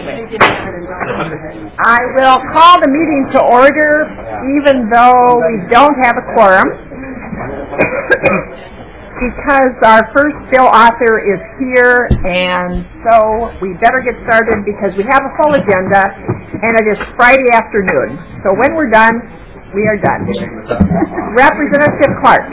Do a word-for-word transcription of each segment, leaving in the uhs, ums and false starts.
I will call the meeting to order, even though we don't have a quorum, because our first bill author is here, and so we better get started because we have a full agenda, and it is Friday afternoon. So when we're done, we are done. Representative Clark.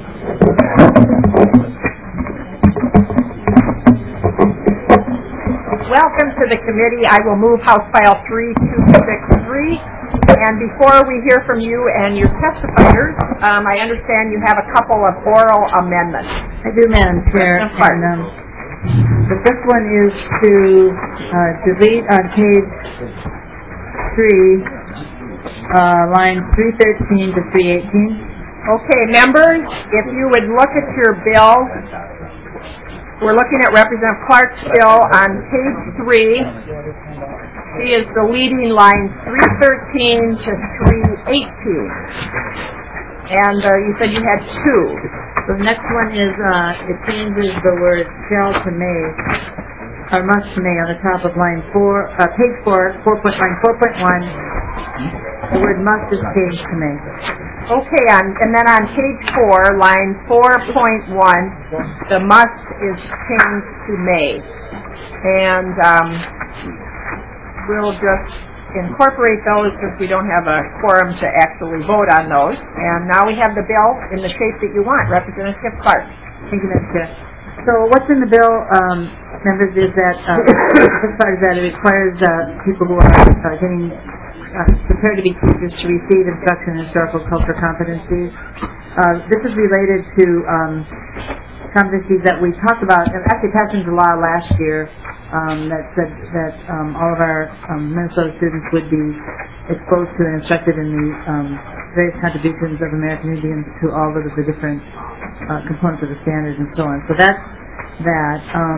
Welcome to the committee. I will move House File three two six three. And before we hear from you and your testifiers, um, I understand you have a couple of oral amendments. I do, Madam Chair. And, um, the first one is to uh, delete on page three, uh, line three thirteen to three eighteen. Okay, members, if you would look at your bill. We're looking at Representative Clark's bill on page three. She is deleting lines three thirteen to three eighteen. And uh, you said you had two. The next one is, uh, it changes the word shall to may, or must to may on the top of line four, uh, page four, four point, line four point one. The word must is changed to may. Okay, on, and then on page four, line four point one, the must is changed to may. And um, we'll just incorporate those since we don't have a quorum to actually vote on those. And now we have the bill in the shape that you want. Representative Clark. Thank you, Madam Chair. So what's in the bill, um, members, is that, uh, as far as that, it requires uh, people who are uh, getting Uh, prepared to be teachers to receive instruction in historical culture competencies. Uh, this is related to um, competencies that we talked about, and actually passed into law last year, um, that said that um, all of our um, Minnesota students would be exposed to and instructed in the um, various contributions of American Indians to all of the different uh, components of the standards and so on. So that's that. Um,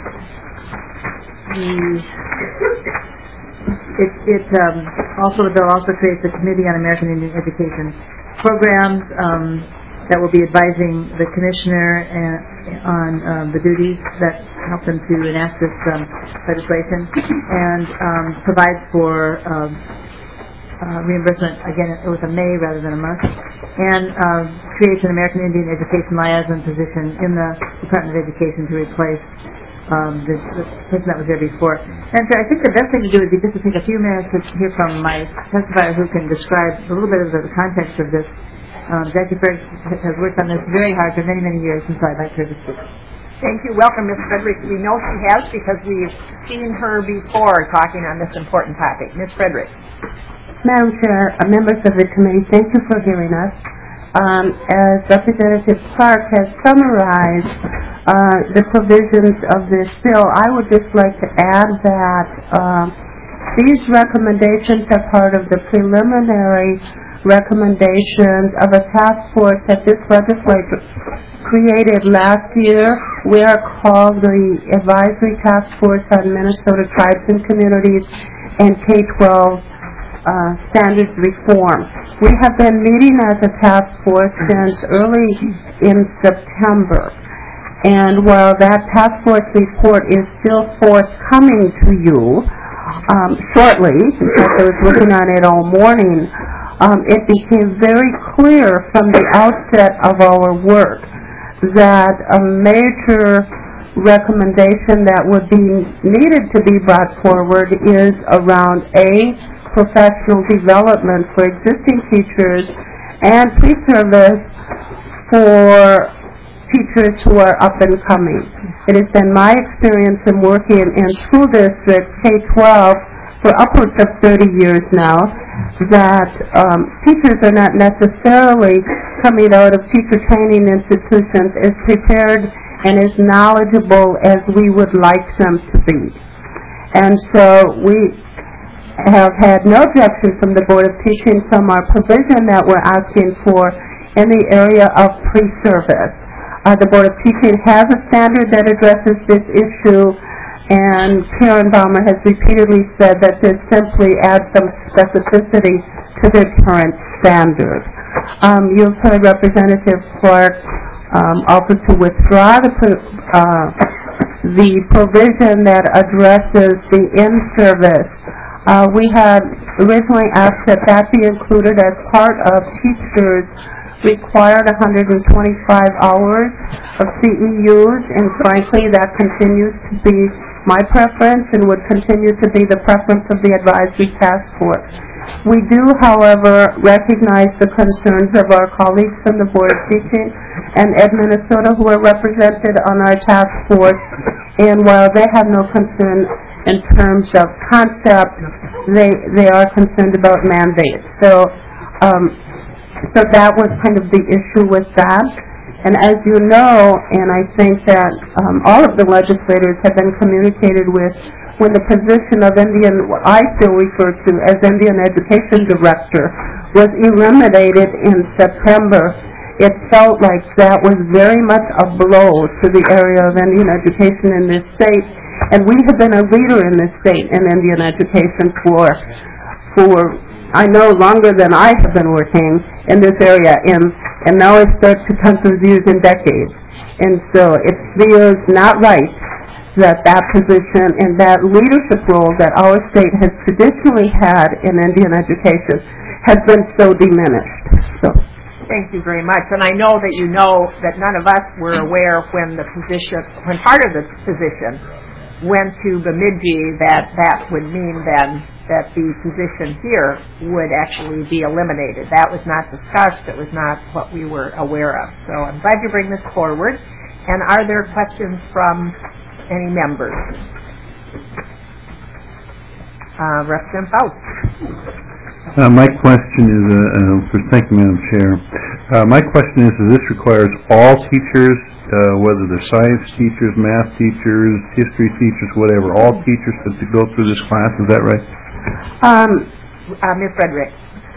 the It, it um, also, the bill also creates a Committee on American Indian Education Programs um, that will be advising the Commissioner and, on um, the duties that help them to enact this um, legislation, and um, provides for um, uh, reimbursement, again, with a may rather than a must, and uh, creates an American Indian Education liaison position in the Department of Education to replace Um, the, the person that was there before. And so I think the best thing to do would be just to take a few minutes to hear from my testifier who can describe a little bit of the context of this. Um, Jackie Ferg has worked on this very hard for many, many years, and so I'd like her to speak. Thank you. Welcome, Miz Frederick. We know she has because we've seen her before talking on this important topic. Miz Frederick. Madam Chair, uh, members of the committee, thank you for hearing us. Um, as Representative Clark has summarized uh, the provisions of this bill, I would just like to add that uh, these recommendations are part of the preliminary recommendations of a task force that this legislature created last year. We are called the Advisory Task Force on Minnesota Tribes and Communities and K twelve Uh, standards reform. We have been meeting as a task force since early in September, and while that task force report is still forthcoming to you um, shortly, because I was looking on it all morning, um, it became very clear from the outset of our work that a major recommendation that would be needed to be brought forward is around A, professional development for existing teachers, and pre-service for teachers who are up and coming. It has been my experience in working in school districts K twelve for upwards of thirty years now that um, teachers are not necessarily coming out of teacher training institutions as prepared and as knowledgeable as we would like them to be. And so we have had no objection from the Board of Teaching from our provision that we're asking for in the area of pre-service. Uh, the Board of Teaching has a standard that addresses this issue, and Karen Baumer has repeatedly said that this simply adds some specificity to their current standard. Um, you've heard Representative Clark um, offer to withdraw the, uh, the provision that addresses the in-service. Uh, we had originally asked that that be included as part of teachers' required one hundred twenty-five hours of C E Us, and frankly, that continues to be my preference and would continue to be the preference of the advisory task force. We do, however, recognize the concerns of our colleagues from the Board of Teaching and Ed Minnesota who are represented on our task force, and while they have no concern in terms of concept, they, they are concerned about mandates. So, um, So that was kind of the issue with that. And as you know, and I think that um, all of the legislators have been communicated with, when the position of Indian, what I still refer to as Indian Education Director, was eliminated in September, it felt like that was very much a blow to the area of Indian education in this state. And we have been a leader in this state in Indian education for, for I know longer than I have been working in this area, and, and now it starts to come to views in decades. And so it feels not right that that position and that leadership role that our state has traditionally had in Indian education has been so diminished. So. Thank you very much. And I know that you know that none of us were aware when the position, when part of the position went to Bemidji, that that would mean then that the position here would actually be eliminated. That was not discussed. It was not what we were aware of. So I'm glad you bring this forward. And are there questions from any members? Uh, Representative Faust. Uh, my question is, uh, uh, for, thank you, Madam Chair. Uh, my question is, this requires all teachers, uh, whether they're science teachers, math teachers, history teachers, whatever, all teachers to, to go through this class. Is that right? Um, uh, Miz Frederick.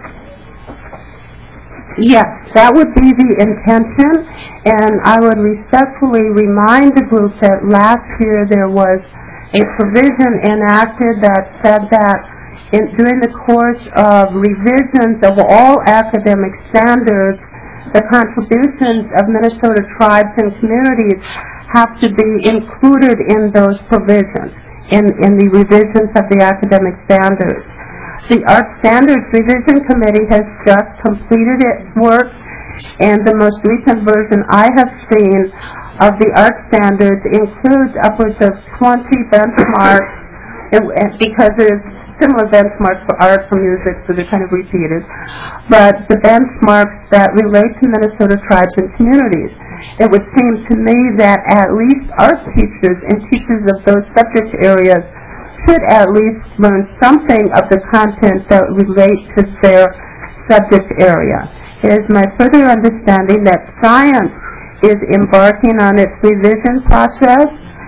Yes, that would be the intention, and I would respectfully remind the group that last year there was a provision enacted that said that in, during the course of revisions of all academic standards, the contributions of Minnesota tribes and communities have to be included in those provisions, in, in the revisions of the academic standards. The Art Standards Revision Committee has just completed its work, and the most recent version I have seen of the Art Standards includes upwards of twenty benchmarks, because there's similar benchmarks for art, for music, so they're kind of repeated, but the benchmarks that relate to Minnesota tribes and communities. It would seem to me that at least art teachers and teachers of those subject areas should at least learn something of the content that relates to their subject area. It is my further understanding that science is embarking on its revision process,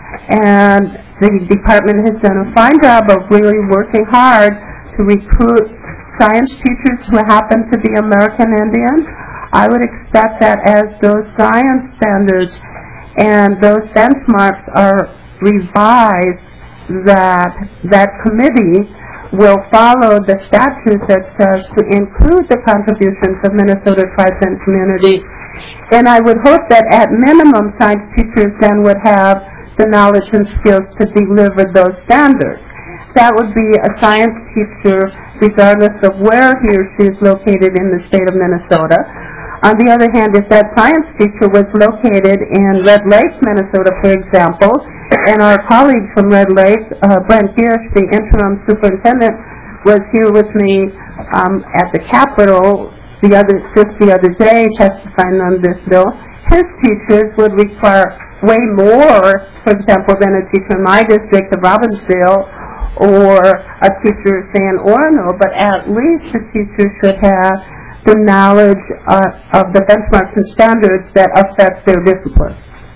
and the department has done a fine job of really working hard to recruit science teachers who happen to be American Indian. I would expect that as those science standards and those benchmarks are revised, that that committee will follow the statute that says to include the contributions of Minnesota tribes and community. And I would hope that at minimum science teachers then would have the knowledge and skills to deliver those standards. That would be a science teacher regardless of where he or she is located in the state of Minnesota. On the other hand, if that science teacher was located in Red Lake, Minnesota, for example, and our colleague from Red Lake, uh, Brent Giersch, the interim superintendent, was here with me um, at the Capitol the other, just the other day testifying on this bill. His teachers would require way more, for example, than a teacher in my district of Robbinsdale or a teacher, say, in Orono, but at least the teacher should have the knowledge uh, of the benchmarks and standards that affect their discipline.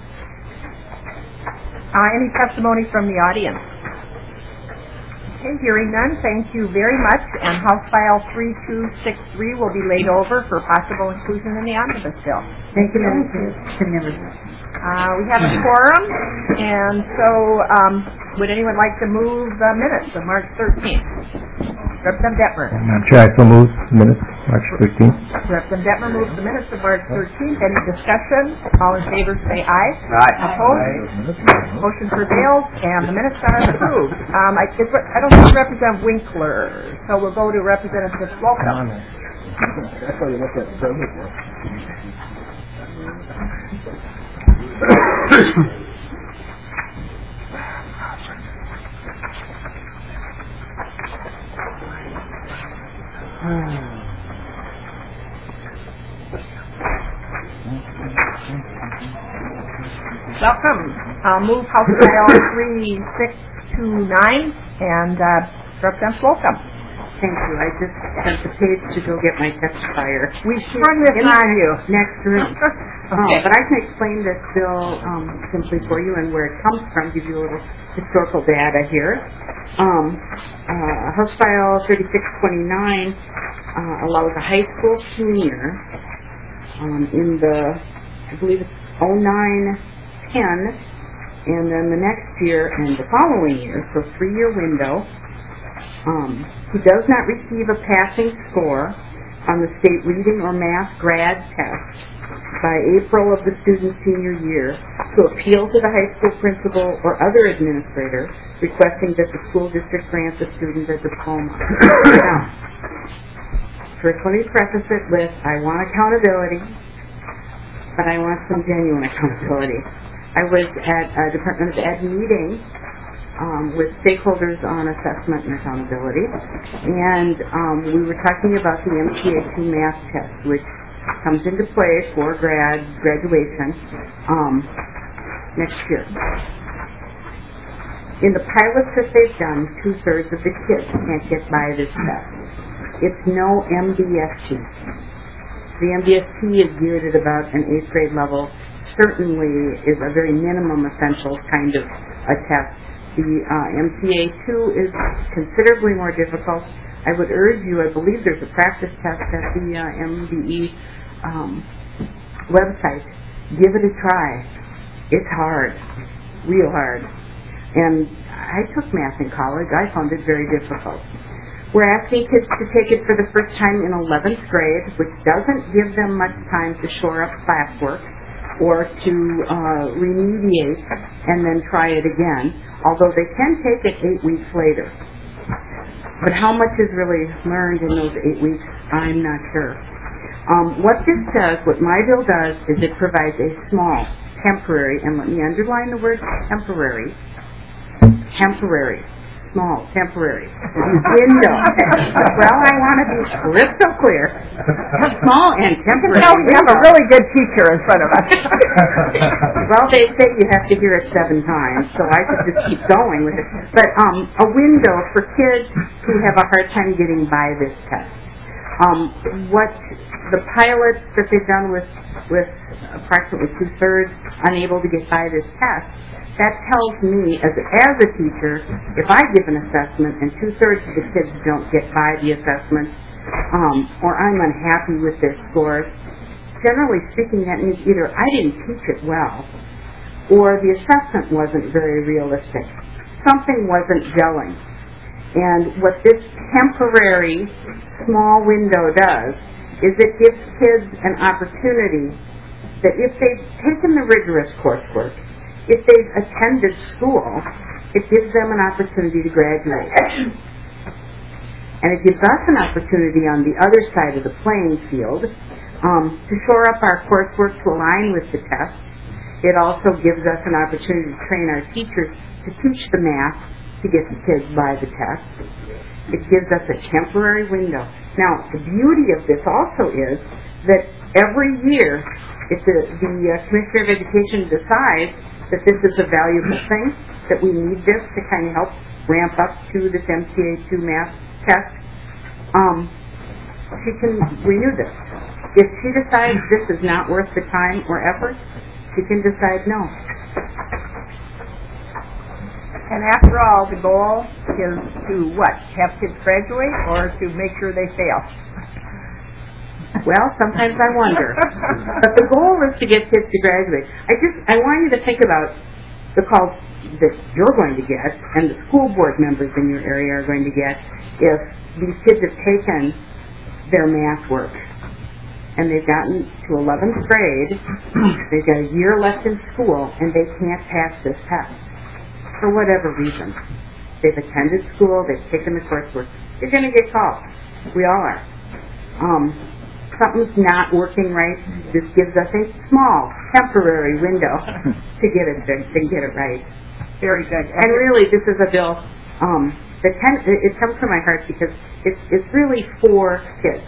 Uh, any testimony from the audience? Okay, hearing none, thank you very much. And House File three two six three will be laid over for possible inclusion in the omnibus bill. Thank you, Madam Chair. Uh, we have a quorum, and so um, would anyone like to move the minutes of March thirteenth? Representative Detmer. Madam Chair, I so move the minutes, March thirteenth. Representative Detmer moves the minutes of March thirteenth. Any discussion? All in favor say aye. Aye. Opposed? Motion prevails, and the minutes are approved. Um, I, is, I don't see Representative Winkler, so we'll go to Representative Slocum. That's why you look at the Welcome. I'll move House File three six two nine, and uh, Representative Slocum. Thank you. I just sent the page to go get my testifier. We sprung this on you. Next room. Okay. Um, but I can explain this bill um, simply for you and where it comes from, give you a little historical data here. Um, uh, House File thirty-six twenty-nine uh, allows a high school senior um, in the, I believe it's oh nine ten, and then the next year and the following year, so three-year window. Um, he does not receive a passing score on the state reading or math grad test by April of the student's senior year to appeal to the high school principal or other administrator requesting that the school district grant the student a diploma. Now, first let me preface it with, I want accountability, but I want some genuine accountability. I was at a Department of Ed meeting Um, with stakeholders on assessment and accountability, and um, we were talking about the M T A two math test, which comes into play for grad graduation um, next year. In the pilots that they've done, two-thirds of the kids can't get by this test. It's no M B S T. The M B S T is geared at about an eighth grade level, certainly is a very minimum essentials kind of a test. The uh, M T A two is considerably more difficult. I would urge you, I believe there's a practice test at the uh, M B E um, website. Give it a try. It's hard, real hard. And I took math in college. I found it very difficult. We're asking kids to take it for the first time in eleventh grade, which doesn't give them much time to shore up classwork or to uh, remediate and then try it again, although they can take it eight weeks later. But how much is really learned in those eight weeks, I'm not sure. Um, what this does, what my bill does, is it provides a small, temporary, and let me underline the word temporary, temporary, small, temporary, window. Well, I want to be crystal clear. Small and temporary. Now we have a really good teacher in front of us. Well, they say you have to hear it seven times, so I could just keep going with it. But um, a window for kids who have a hard time getting by this test. Um, what the pilots that they've done with with approximately two-thirds unable to get by this test, that tells me, as a, as a teacher, if I give an assessment and two-thirds of the kids don't get by the assessment, um, or I'm unhappy with their scores, generally speaking, that means either I didn't teach it well, or the assessment wasn't very realistic. Something wasn't gelling. And what this temporary small window does is it gives kids an opportunity that if they've taken the rigorous coursework, if they've attended school, it gives them an opportunity to graduate. And it gives us an opportunity on the other side of the playing field um, to shore up our coursework to align with the test. It also gives us an opportunity to train our teachers to teach the math to get the kids by the test. It gives us a temporary window. Now, the beauty of this also is that every year, if the, the uh, Commissioner of Education decides that this is a valuable thing, that we need this to kind of help ramp up to this M T A two math test, um, she can renew this. If she decides this is not worth the time or effort, she can decide no. And after all, the goal is to what? Have kids graduate or to make sure they fail? Well, sometimes I wonder. But the goal is to get kids to graduate. I just, I want you to think about the called that you're going to get and the school board members in your area are going to get if these kids have taken their math work and they've gotten to eleventh grade, they've got a year left in school, and they can't pass this test for whatever reason. They've attended school, they've taken the coursework. You're going to get called. We all are. Um, something's not working right. This gives us a small, temporary window to get it to get it right. Very good. And really, this is a bill um, that ten, it comes from my heart because it's it's really for kids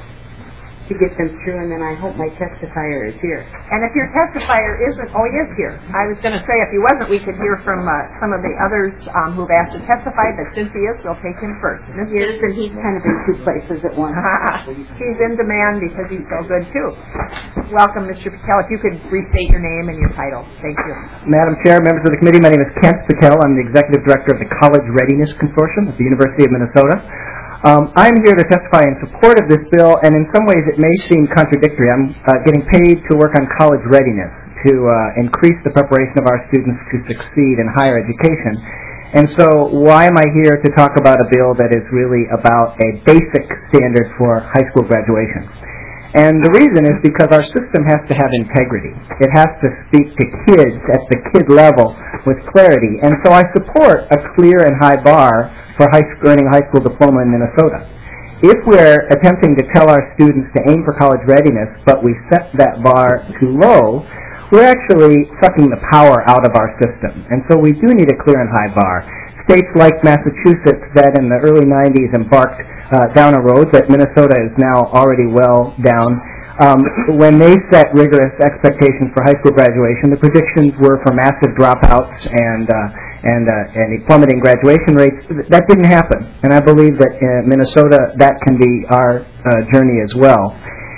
to get them through. And then I hope my testifier is here. And if your testifier isn't, oh, he is here. I was going to say, if he wasn't, we could hear from uh, some of the others um, who've asked to testify, but since he is, we'll take him first. He is, and he's kind of in two places at once. He's in demand because he's so good, too. Welcome, Mister Patel. If you could restate your name and your title. Thank you. Madam Chair, members of the committee, my name is Kent Patel. I'm the Executive Director of the College Readiness Consortium at the University of Minnesota. Um, I'm here to testify in support of this bill, and in some ways it may seem contradictory. I'm uh, getting paid to work on college readiness, to uh, increase the preparation of our students to succeed in higher education. And so why am I here to talk about a bill that is really about a basic standard for high school graduation? And the reason is because our system has to have integrity. It has to speak to kids at the kid level with clarity. And so I support a clear and high bar for high school, earning a high school diploma in Minnesota. If we're attempting to tell our students to aim for college readiness, but we set that bar too low, we're actually sucking the power out of our system. And so we do need a clear and high bar. States like Massachusetts that in the early nineties embarked uh, down a road that Minnesota is now already well down, um, when they set rigorous expectations for high school graduation, the predictions were for massive dropouts and uh, and uh, and plummeting graduation rates. That didn't happen, and I believe that in Minnesota that can be our uh, journey as well.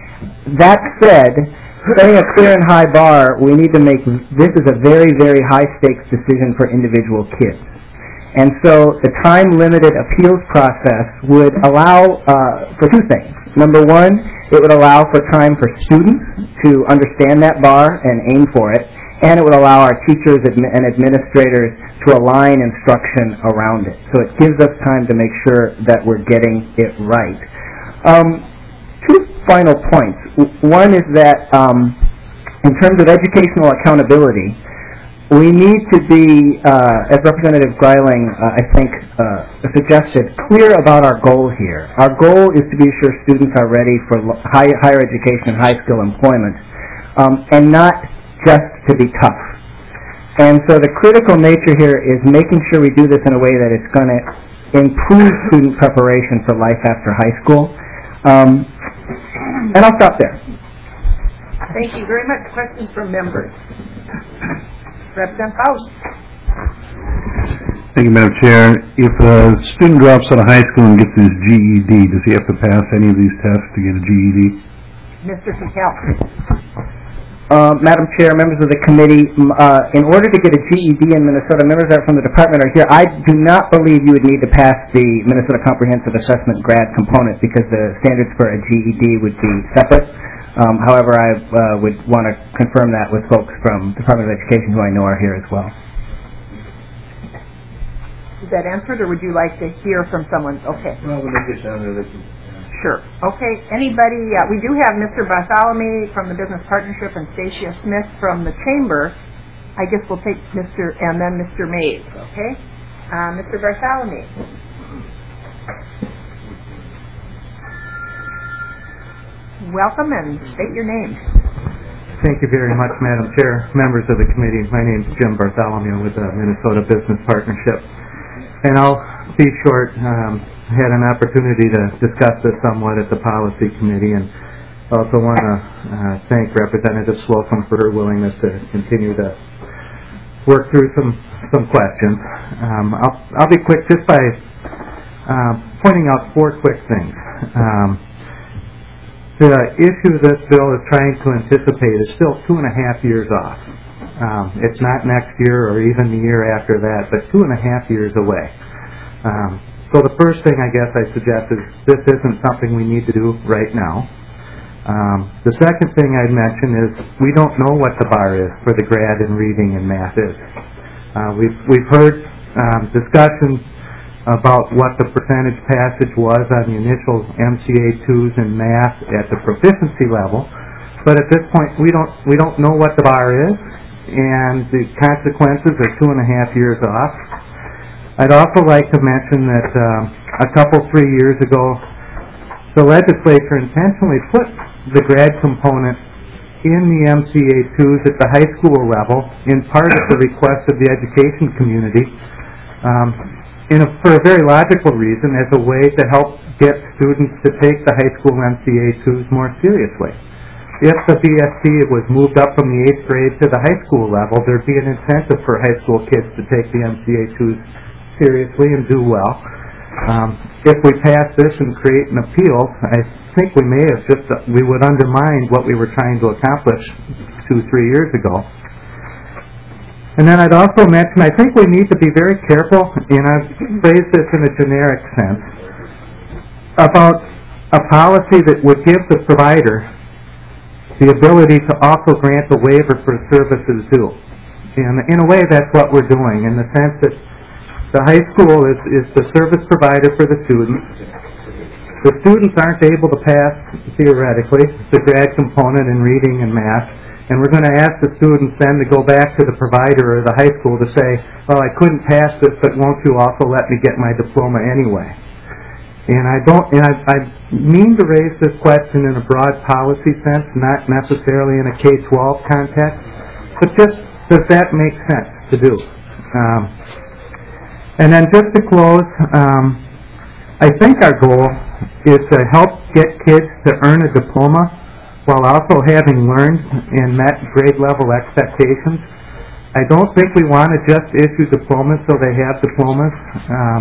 That said, setting a clear and high bar, we need to make this is a very, very high stakes decision for individual kids. And so the time-limited appeals process would allow uh, for two things. Number one, it would allow for time for students to understand that bar and aim for it, and it would allow our teachers and administrators to align instruction around it. So it gives us time to make sure that we're getting it right. Um, two final points. One is that um, in terms of educational accountability, we need to be, uh, as Representative Greiling, uh, I think, uh, suggested, clear about our goal here. Our goal is to be sure students are ready for high, higher education and high-skill employment, um, and not just to be tough. And so the critical nature here is making sure we do this in a way that it's going to improve student preparation for life after high school. Um, and I'll stop there. Thank you very much. Questions from members? Representative Faust. Thank you, Madam Chair. If a student drops out of high school and gets his G E D, does he have to pass any of these tests to get a G E D? Mister Patel. Uh, Madam Chair, members of the committee, uh, in order to get a G E D in Minnesota, members that are from the department are here. I do not believe you would need to pass the Minnesota Comprehensive Assessment grad component because the standards for a G E D would be separate. Um, however, I uh, would want to confirm that with folks from the Department of Education who I know are here as well. Is that answered, or would you like to hear from someone? Okay. Well, when they get down there, they can... Sure. Okay. Anybody? Uh, we do have Mister Bartholomew from the Business Partnership and Stacia Smith from the Chamber. I guess we'll take Mister and then Mister Mays. Okay. Uh, Mister Bartholomew. Welcome and state your name. Thank you very much, Madam Chair, members of the committee. My name is Jim Bartholomew with the Minnesota Business Partnership. And I'll be short. Um, I had an opportunity to discuss this somewhat at the Policy Committee, and also want to uh, thank Representative Slocum for her willingness to continue to work through some, some questions. Um, I'll, I'll be quick just by uh, pointing out four quick things. Um, The issue this bill is trying to anticipate is still two and a half years off. Um, it's not next year or even the year after that, but two and a half years away. Um, so the first thing I guess I suggest is this isn't something we need to do right now. Um, the second thing I'd mention is we don't know what the bar is for the grad in reading and math is. Uh, we've, we've heard um, discussions about what the percentage passage was on the initial M C A twos in math at the proficiency level, but at this point we don't we don't know what the bar is, and the consequences are two and a half years off. I'd also like to mention that um, a couple three years ago, the legislature intentionally put the grad component in the M C A twos at the high school level, in part at the request of the education community. Um, In a, for a very logical reason, as a way to help get students to take the high school M C A twos more seriously. If the B S T was moved up from the eighth grade to the high school level, there'd be an incentive for high school kids to take the M C A twos seriously and do well. Um, if we pass this and create an appeal, I think we may have just, uh, we would undermine what we were trying to accomplish two, three years ago. And then I'd also mention, I think we need to be very careful, and I've phrased this in a generic sense, about a policy that would give the provider the ability to also grant a waiver for services due. And in a way, that's what we're doing, in the sense that the high school is, is the service provider for the students. The students aren't able to pass, theoretically, the grad component in reading and math. And we're going to ask the students then to go back to the provider or the high school to say, well, I couldn't pass this, but won't you also let me get my diploma anyway? And I don't, and I, I mean to raise this question in a broad policy sense, not necessarily in a K twelve context, but just, does that make sense to do? Um, and then just to close, um, I think our goal is to help get kids to earn a diploma while also having learned and met grade level expectations. I don't think we want to just issue diplomas so they have diplomas. Um,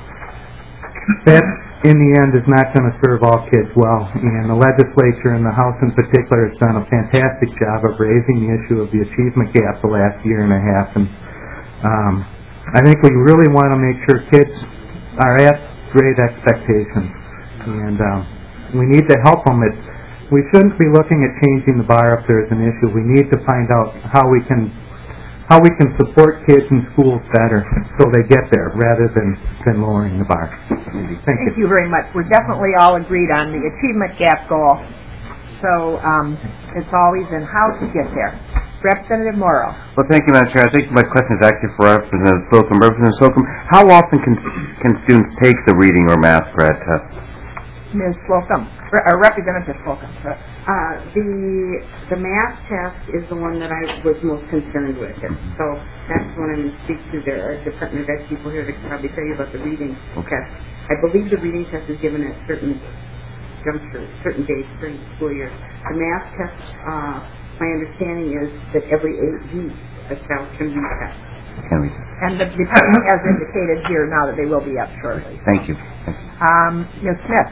that, in the end, is not going to serve all kids well. And the legislature and the House in particular has done a fantastic job of raising the issue of the achievement gap the last year and a half. And um, I think we really want to make sure kids are at grade expectations. And um, we need to help them at We shouldn't be looking at changing the bar if there's an issue. We need to find out how we can how we can support kids in schools better so they get there rather than, than lowering the bar. Thank, Thank you. you very much. We're definitely all agreed on the achievement gap goal. So um, it's always in how to get there. Representative Morrow. Well, thank you, Madam Chair. I think my question is actually for Representative Slocum. Representative Slocum, how often can, can students take the reading or math grad test? Miz Slocum, or Representative Slocum. Uh, the the math test is the one that I was most concerned with. So that's the one I'm going to speak to. There are Department of Ed people here that can probably tell you about the reading test. I believe the reading test is given at certain junctures, certain dates during the school year. The math test, uh, my understanding is that every eight weeks a child can retest. Can we? And the department has indicated here now that they will be up shortly. Thank you. Thank you. Um, Miz Smith.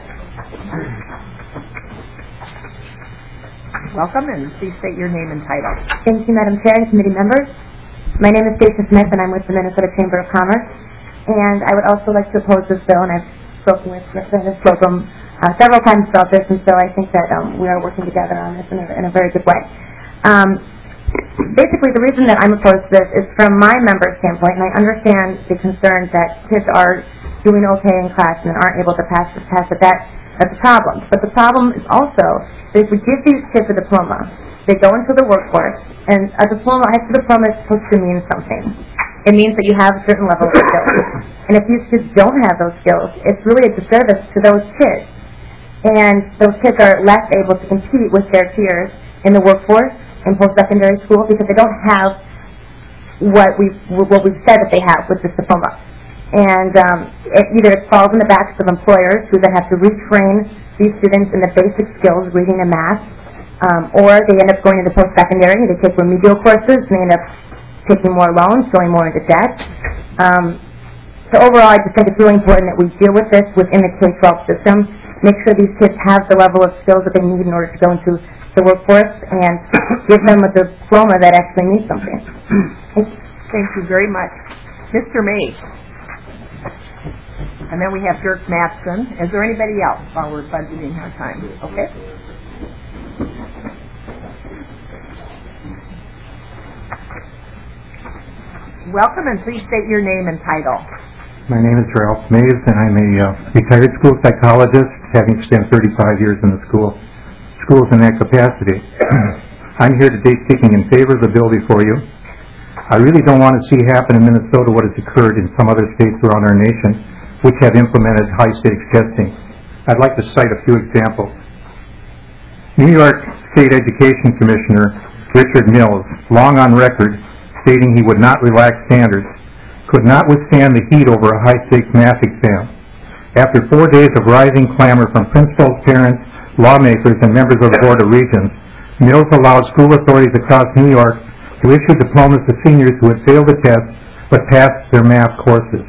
Welcome, and please state your name and title. Thank you, Madam Chair and committee members. My name is Stacia Smith, and I'm with the Minnesota Chamber of Commerce. And I would also like to oppose this bill, and I've spoken with Representative Slocum uh, several times about this, and so I think that um, we are working together on this in a, in a very good way. Um, basically, the reason that I'm opposed to this is from my member standpoint, and I understand the concern that kids are doing okay in class and aren't able to pass the test, but that, that's a problem. But the problem is also that if we give these kids a diploma, they go into the workforce, and a diploma, a high school diploma is supposed to mean something. It means that you have a certain level of skills. And if these kids don't have those skills, it's really a disservice to those kids. And those kids are less able to compete with their peers in the workforce in post-secondary school because they don't have what we've, what we've said that they have with this diploma. And um, it either it falls in the backs of employers who then have to retrain these students in the basic skills, reading and math, um, or they end up going into post-secondary, they take remedial courses, and they end up taking more loans, going more into debt. Um, so overall, I just think it's really important that we deal with this within the K twelve system, make sure these kids have the level of skills that they need in order to go into the workforce, and give them a diploma that actually means something. Thank you very much. Mister May. And then we have Dirk Mattson. Is there anybody else while we're budgeting our time? Okay. Welcome, and please state your name and title. My name is Ralph Mays, and I'm a uh, retired school psychologist, having spent thirty-five years in the school schools in that capacity. I'm here today speaking in favor of the bill before you. I really don't want to see happen in Minnesota what has occurred in some other states around our nation, which have implemented high-stakes testing. I'd like to cite a few examples. New York State Education Commissioner Richard Mills, long on record stating he would not relax standards, could not withstand the heat over a high-stakes math exam. After four days of rising clamor from principals, parents, lawmakers, and members of the Board of Regents, Mills allowed school authorities across New York to issue diplomas to seniors who had failed the test but passed their math courses.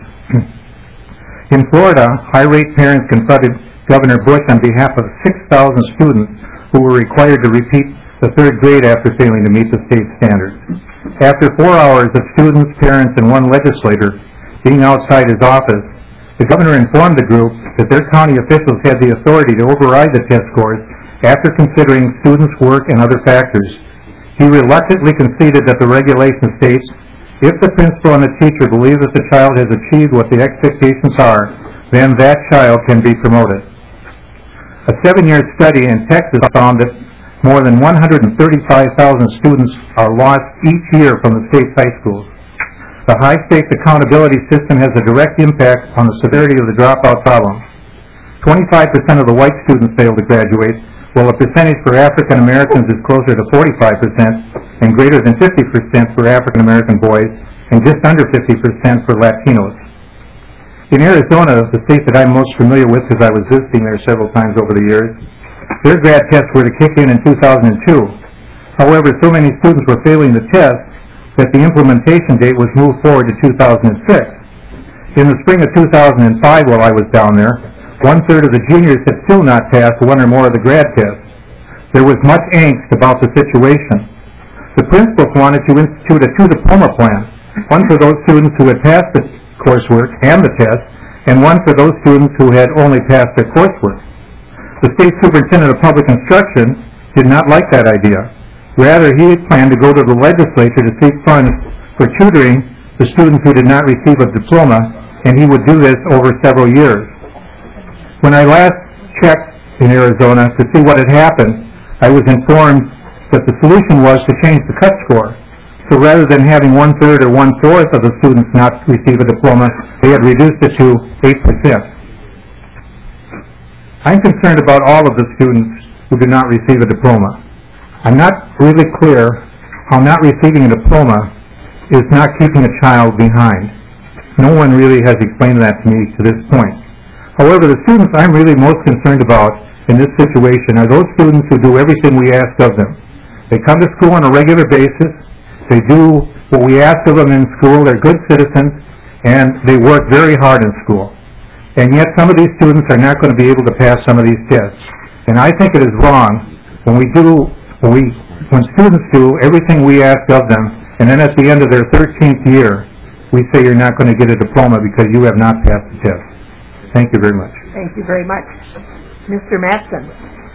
In Florida, irate parents confronted Governor Bush on behalf of six thousand students who were required to repeat the third grade after failing to meet the state standards. After four hours of students, parents, and one legislator being outside his office, the governor informed the group that their county officials had the authority to override the test scores after considering students' work and other factors. He reluctantly conceded that the regulation states, if the principal and the teacher believe that the child has achieved what the expectations are, then that child can be promoted. A seven-year study in Texas found that more than one hundred thirty-five thousand students are lost each year from the state's high schools. The high-stakes accountability system has a direct impact on the severity of the dropout problem. twenty-five percent of the white students fail to graduate, while the percentage for African Americans is closer to forty-five percent and greater than fifty percent for African American boys and just under fifty percent for Latinos. In Arizona, the state that I'm most familiar with because I was visiting there several times over the years, their grad tests were to kick in in two thousand two. However, so many students were failing the test that the implementation date was moved forward to two thousand six. In the spring of two thousand five, while I was down there, one-third of the juniors had still not passed one or more of the grad tests. There was much angst about the situation. The principals wanted to institute a two-diploma plan, one for those students who had passed the coursework and the test, and one for those students who had only passed their coursework. The state superintendent of public instruction did not like that idea. Rather, he had planned to go to the legislature to seek funds for tutoring the students who did not receive a diploma, and he would do this over several years. When I last checked in Arizona to see what had happened, I was informed that the solution was to change the cut score. So rather than having one-third or one-fourth of the students not receive a diploma, they had reduced it to eight percent. I'm concerned about all of the students who do not receive a diploma. I'm not really clear how not receiving a diploma is not keeping a child behind. No one really has explained that to me to this point. However, the students I'm really most concerned about in this situation are those students who do everything we ask of them. They come to school on a regular basis. They do what we ask of them in school. They're good citizens, and they work very hard in school. And yet some of these students are not going to be able to pass some of these tests. And I think it is wrong when we do, when, we, when students do everything we ask of them, and then at the end of their thirteenth year, we say you're not going to get a diploma because you have not passed the test. Thank you very much. Thank you very much. Mister Matson.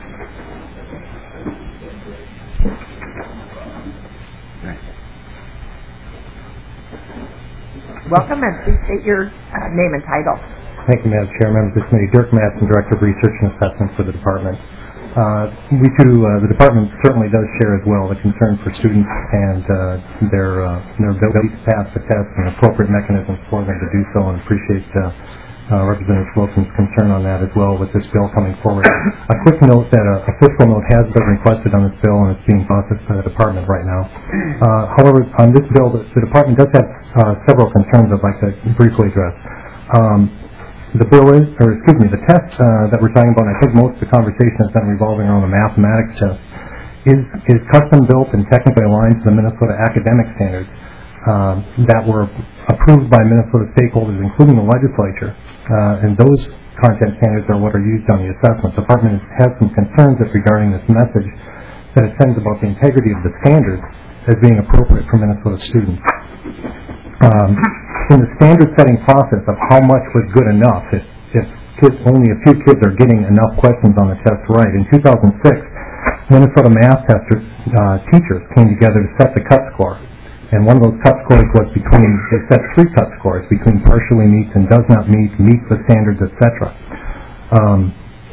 Welcome, and please state your uh, name and title. Thank you, Madam Chair, members of the committee. Dirk Matson, Director of Research and Assessment for the Department. Uh, we too, uh, the Department certainly does share as well the concern for students and uh, their uh, their ability to pass the test and appropriate mechanisms for them to do so, and appreciate uh, uh, Representative Wilson's concern on that as well with this bill coming forward. A quick note that a, a fiscal note has been requested on this bill, and it's being processed by the Department right now. Uh, however, on this bill, the, the Department does have uh, several concerns I'd like to briefly address. Um, The bill is, or excuse me, the test uh, that we're talking about, and I think most of the conversation has been revolving around the mathematics test, is, is custom built and technically aligned to the Minnesota academic standards um, that were approved by Minnesota stakeholders, including the legislature. Uh, and those content standards are what are used on the assessment. The Department has some concerns regarding this message that it sends about the integrity of the standards as being appropriate for Minnesota students. Um, in the standard setting process of how much was good enough, if, if kids, only a few kids are getting enough questions on the test right. In two thousand six, Minnesota math testers, uh, teachers came together to set the cut score. And one of those cut scores was between, they set three cut scores, between partially meets and does not meet, meets the standards, et cetera. Um,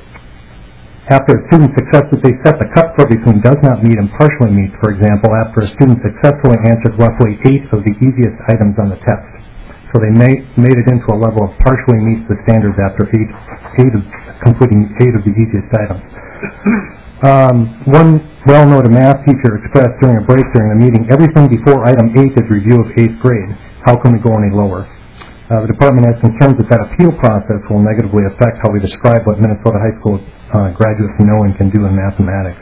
after a student successfully, they set the cut score between does not meet and partially meets, for example, after a student successfully answered roughly eight of the easiest items on the test. So they made, made it into a level of partially meets the standards after eight, eight of, completing eight of the easiest items. Um, one well-noted math teacher expressed during a break during the meeting, everything before item eight is review of eighth grade. How can we go any lower? Uh, the department has concerns that that appeal process will negatively affect how we describe what Minnesota high school uh, graduates know and can do in mathematics.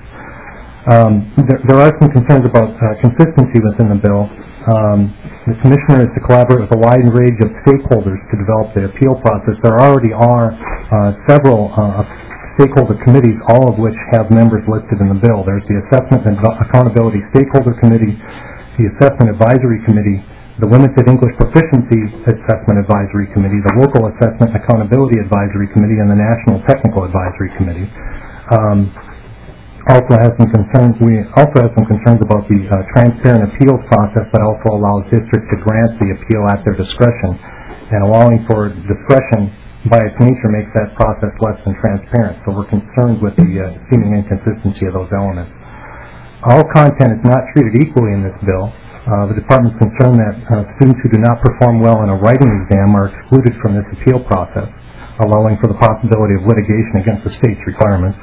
Um, there, there are some concerns about uh, consistency within the bill. Um, the commissioner is to collaborate with a wide range of stakeholders to develop the appeal process. There already are uh, several uh, stakeholder committees, all of which have members listed in the bill. There's the Assessment and Accountability Stakeholder Committee, the Assessment Advisory Committee, the Limited English Proficiency Assessment Advisory Committee, the Local Assessment Accountability Advisory Committee, and the National Technical Advisory Committee. Um, also has some concerns. We also have some concerns about the uh, transparent appeals process that also allows districts to grant the appeal at their discretion, and allowing for discretion by its nature makes that process less than transparent. So we're concerned with the uh, seeming inconsistency of those elements. All content is not treated equally in this bill. Uh, the department is concerned that uh, students who do not perform well in a writing exam are excluded from this appeal process, allowing for the possibility of litigation against the state's requirements.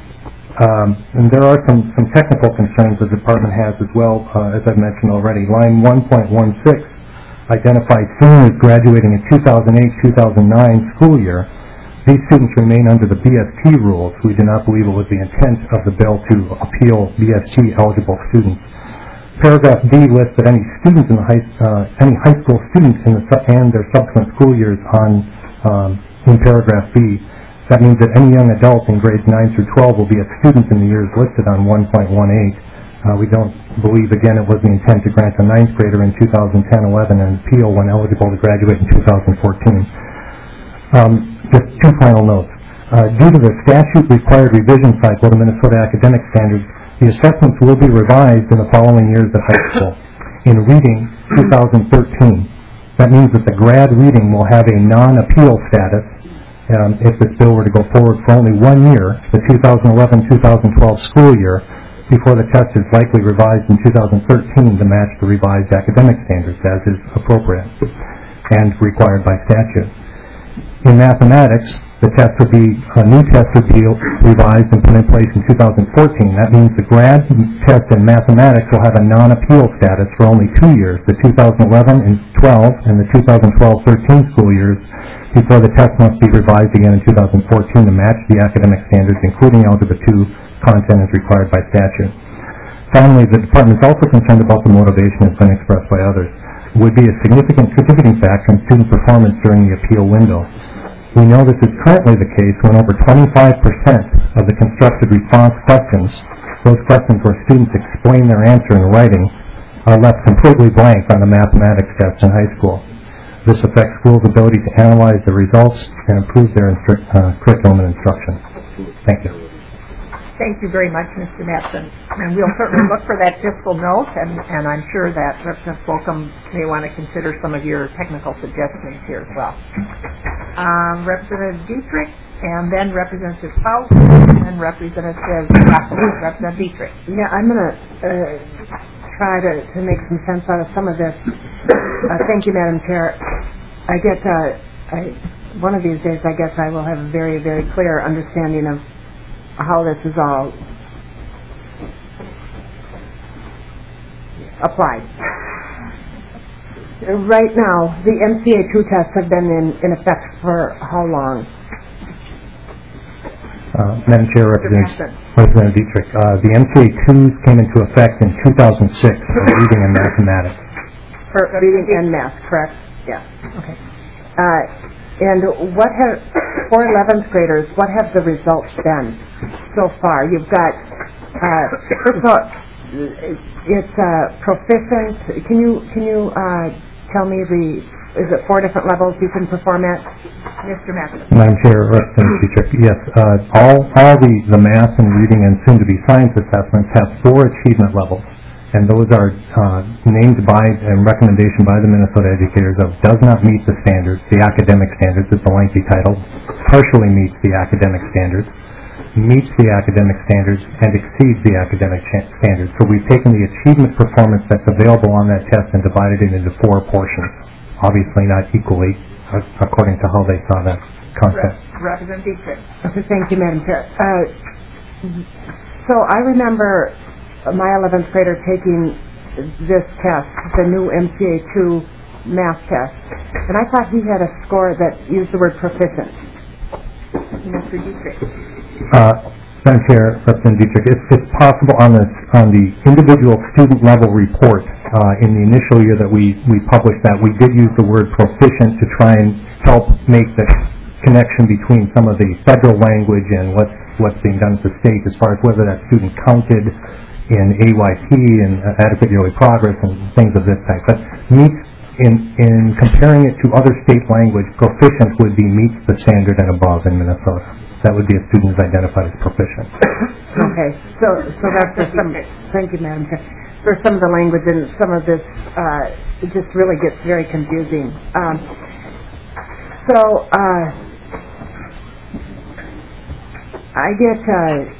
Um, and there are some, some technical concerns the department has as well, uh, as I've mentioned already. Line one point one six identifies seniors graduating in two thousand eight two thousand nine school year. These students remain under the B S T rules. We do not believe it was the intent of the bill to appeal B S T eligible students. Paragraph D lists that any students in the high, uh, any high school students in the su- and their subsequent school years on um, in paragraph B. That means that any young adult in grades nine through twelve will be a student in the years listed on one point one eight. Uh, we don't believe, again, it was the intent to grant a ninth grader in two thousand ten eleven an appeal when eligible to graduate in two thousand fourteen. Um, just two final notes. Uh, due to the statute-required revision cycle to Minnesota academic standards, the assessments will be revised in the following years at high school. In reading, two thousand thirteen. That means that the grad reading will have a non-appeal status um, if this bill were to go forward for only one year, the two thousand eleven two thousand twelve school year, before the test is likely revised in two thousand thirteen to match the revised academic standards as is appropriate and required by statute. In mathematics, the test would be, a new test would be revised and put in place in two thousand fourteen. That means the grad test in mathematics will have a non-appeal status for only two years, the two thousand eleven and twelve and the two thousand twelve thirteen school years, before the test must be revised again in two thousand fourteen to match the academic standards, including Algebra two content as required by statute. Finally, the department is also concerned about the motivation that's been expressed by others. It would be a significant contributing factor in student performance during the appeal window. We know this is currently the case when over twenty-five percent of the constructed response questions, those questions where students explain their answer in writing, are left completely blank on a mathematics test in high school. This affects schools' ability to analyze the results and improve their instru- uh, curriculum and instruction. Thank you. Thank you very much, Mister Matson. And we'll certainly look for that fiscal note, and, and I'm sure that Representative Slocum may want to consider some of your technical suggestions here as well. Um, Representative Dietrich, and then Representative Faust, and Representative Representative Dietrich. Yeah, I'm going to uh, try to, to make some sense out of some of this. Uh, thank you, Madam Chair. I get, uh, I, one of these days, I guess I will have a very, very clear understanding of how this is all applied. Right now, the M C A two tests have been in, in effect for how long? Uh, Madam Chair, Representative, Representative Dietrich, uh, the M C A twos came into effect in two thousand six for reading and mathematics. For reading and math, correct? Yeah. Okay. Uh, And what have, for eleventh graders, what have the results been so far? You've got, uh, first of all, it's uh, proficient. Can you can you uh, tell me the, is it four different levels you can perform at? Mister Matson. Madam Chair, Representative Dietrich, yes. Uh, all all the, the math and reading and soon-to-be science assessments have four achievement levels. and those are uh, named by and recommendation by the Minnesota educators of does not meet the standards, the academic standards, it's a lengthy title, partially meets the academic standards, meets the academic standards, and exceeds the academic ch- standards. So we've taken the achievement performance that's available on that test and divided it into four portions, obviously not equally, uh, according to how they saw that concept. Representative Dietrich. Okay, thank you, Madam Chair. Uh, so I remember my eleventh grader taking this test, the new M C A two math test, and I thought he had a score that used the word proficient. Mister Dietrich. Uh, Madam Chair, Representative Dietrich, it's, it's possible on the on the individual student level report uh, in the initial year that we we published that we did use the word proficient to try and help make the connection between some of the federal language and what's what's being done at the state as far as whether that student counted in A Y P and uh, adequate yearly progress and things of this type. But meets, in, in comparing it to other state language, proficient would be meets the standard and above in Minnesota. That would be a student who's identified as proficient. Okay, so so that's for some. Thank you, Madam Chair. For some of the language and some of this, uh, it just really gets very confusing. Um, so uh, I get. Uh,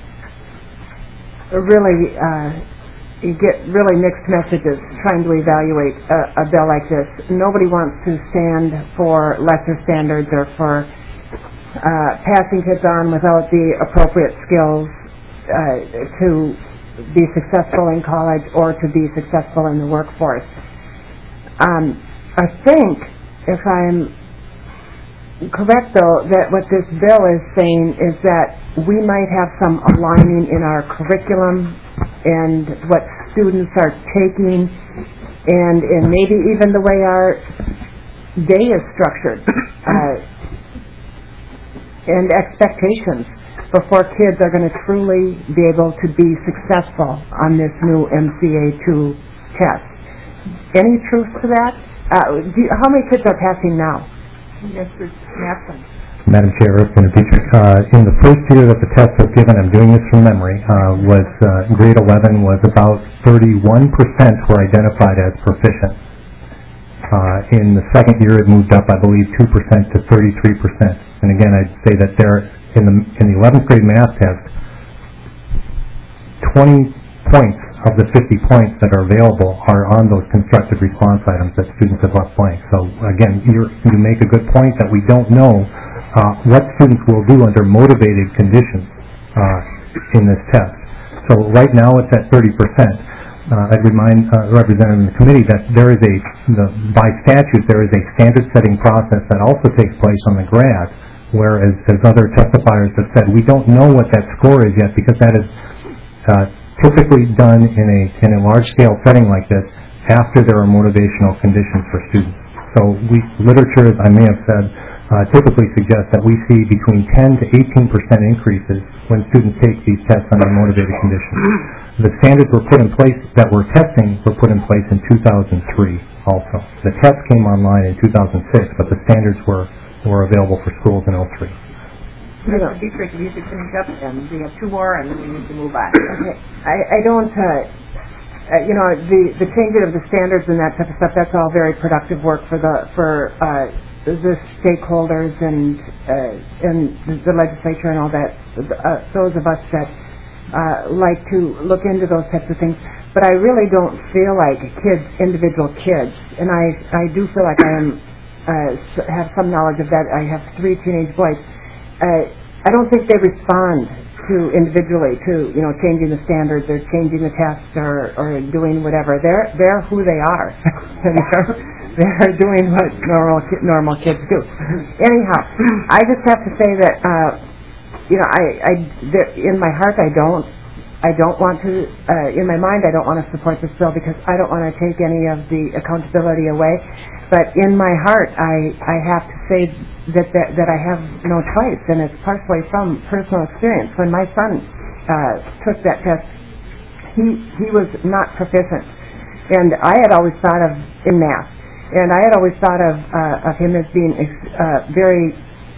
really uh, you get really mixed messages trying to evaluate a, a bill like this. Nobody wants to stand for lesser standards or for uh, passing kids on without the appropriate skills uh, to be successful in college or to be successful in the workforce. Um, I think, if I'm correct, though, that what this bill is saying is that we might have some aligning in our curriculum and what students are taking and, and maybe even the way our day is structured uh, and expectations before kids are going to truly be able to be successful on this new M C A two test. Any truth to that? Uh, do you, how many kids are passing now? Mister Matson. Madam Chair, Representative Dietrich, uh, in the first year that the test was given, I'm doing this from memory, uh, was uh, grade eleven was about thirty-one percent were identified as proficient. Uh, in the second year, it moved up, I believe, two percent to thirty-three percent. And again, I'd say that there, in the in the eleventh grade math test, twenty points of the fifty points that are available are on those constructive response items that students have left blank. So again, you're, you make a good point that we don't know uh, what students will do under motivated conditions uh, in this test. So right now it's at thirty percent. Uh, I'd remind uh, the representative in the committee that there is a, the, by statute, there is a standard setting process that also takes place on the grad, whereas as other testifiers have said, we don't know what that score is yet because that is uh, typically done in a in a large-scale setting like this after there are motivational conditions for students. So we, literature, as I may have said, uh, typically suggests that we see between ten to eighteen percent increases when students take these tests under motivated conditions. The standards were put in place that we're testing were put in place in two thousand three also. The test came online in two thousand six, but the standards were, were available for schools in oh three. Mister Dietrich, you should finish up, and we have two more, and then we need to move on. Okay. I, I don't, uh, uh, you know, the, the changing of the standards and that type of stuff, that's all very productive work for the, for, uh, the stakeholders and, uh, and the legislature and all that, uh, those of us that, uh, like to look into those types of things. But I really don't feel like kids, individual kids, and I, I do feel like I am, uh, have some knowledge of that. I have three teenage boys. Uh, I don't think they respond to individually to, you know, changing the standards or changing the tests or, or doing whatever. They're they're who they are. And they're, they're doing what normal normal kids do. Anyhow, I just have to say that uh, you know, I, I there, in my heart I don't I don't want to uh, in my mind I don't want to support this bill because I don't want to take any of the accountability away. But in my heart, I, I have to say that, that that I have no choice, and it's partially from personal experience. When my son uh, took that test, he he was not proficient, and I had always thought of in math, and I had always thought of uh, of him as being uh, very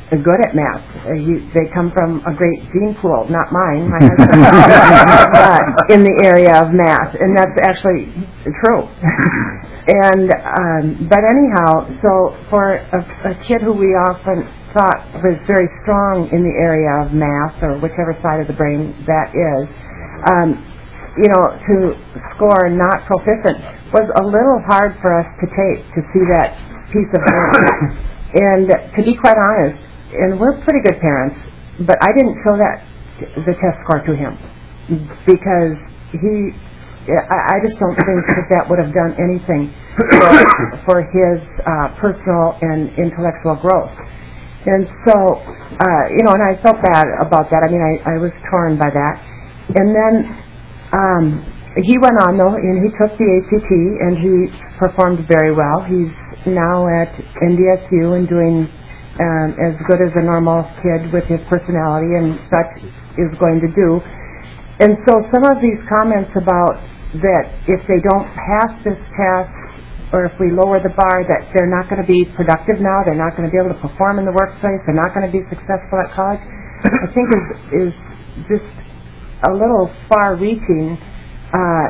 good at math. Uh, he, they come from a great gene pool, not mine, my husband, uh, in the area of math, and that's actually true. and um, but anyhow, so for a, a kid who we often thought was very strong in the area of math, or whichever side of the brain that is, um, you know, to score not proficient was a little hard for us to take, to see that piece of brain. And to be quite honest, and we're pretty good parents, but I didn't show that the test score to him because he, I, I just don't think that that would have done anything for, for his uh, personal and intellectual growth. And so, uh, you know, and I felt bad about that. I mean, I, I was torn by that. And then um, he went on, though, and he took the A C T, and he performed very well. He's now at N D S U and doing um, as good as a normal kid with his personality and such is going to do. And so some of these comments about that if they don't pass this test or if we lower the bar that they're not going to be productive now, they're not going to be able to perform in the workplace, they're not going to be successful at college, I think is, is just a little far-reaching. Uh,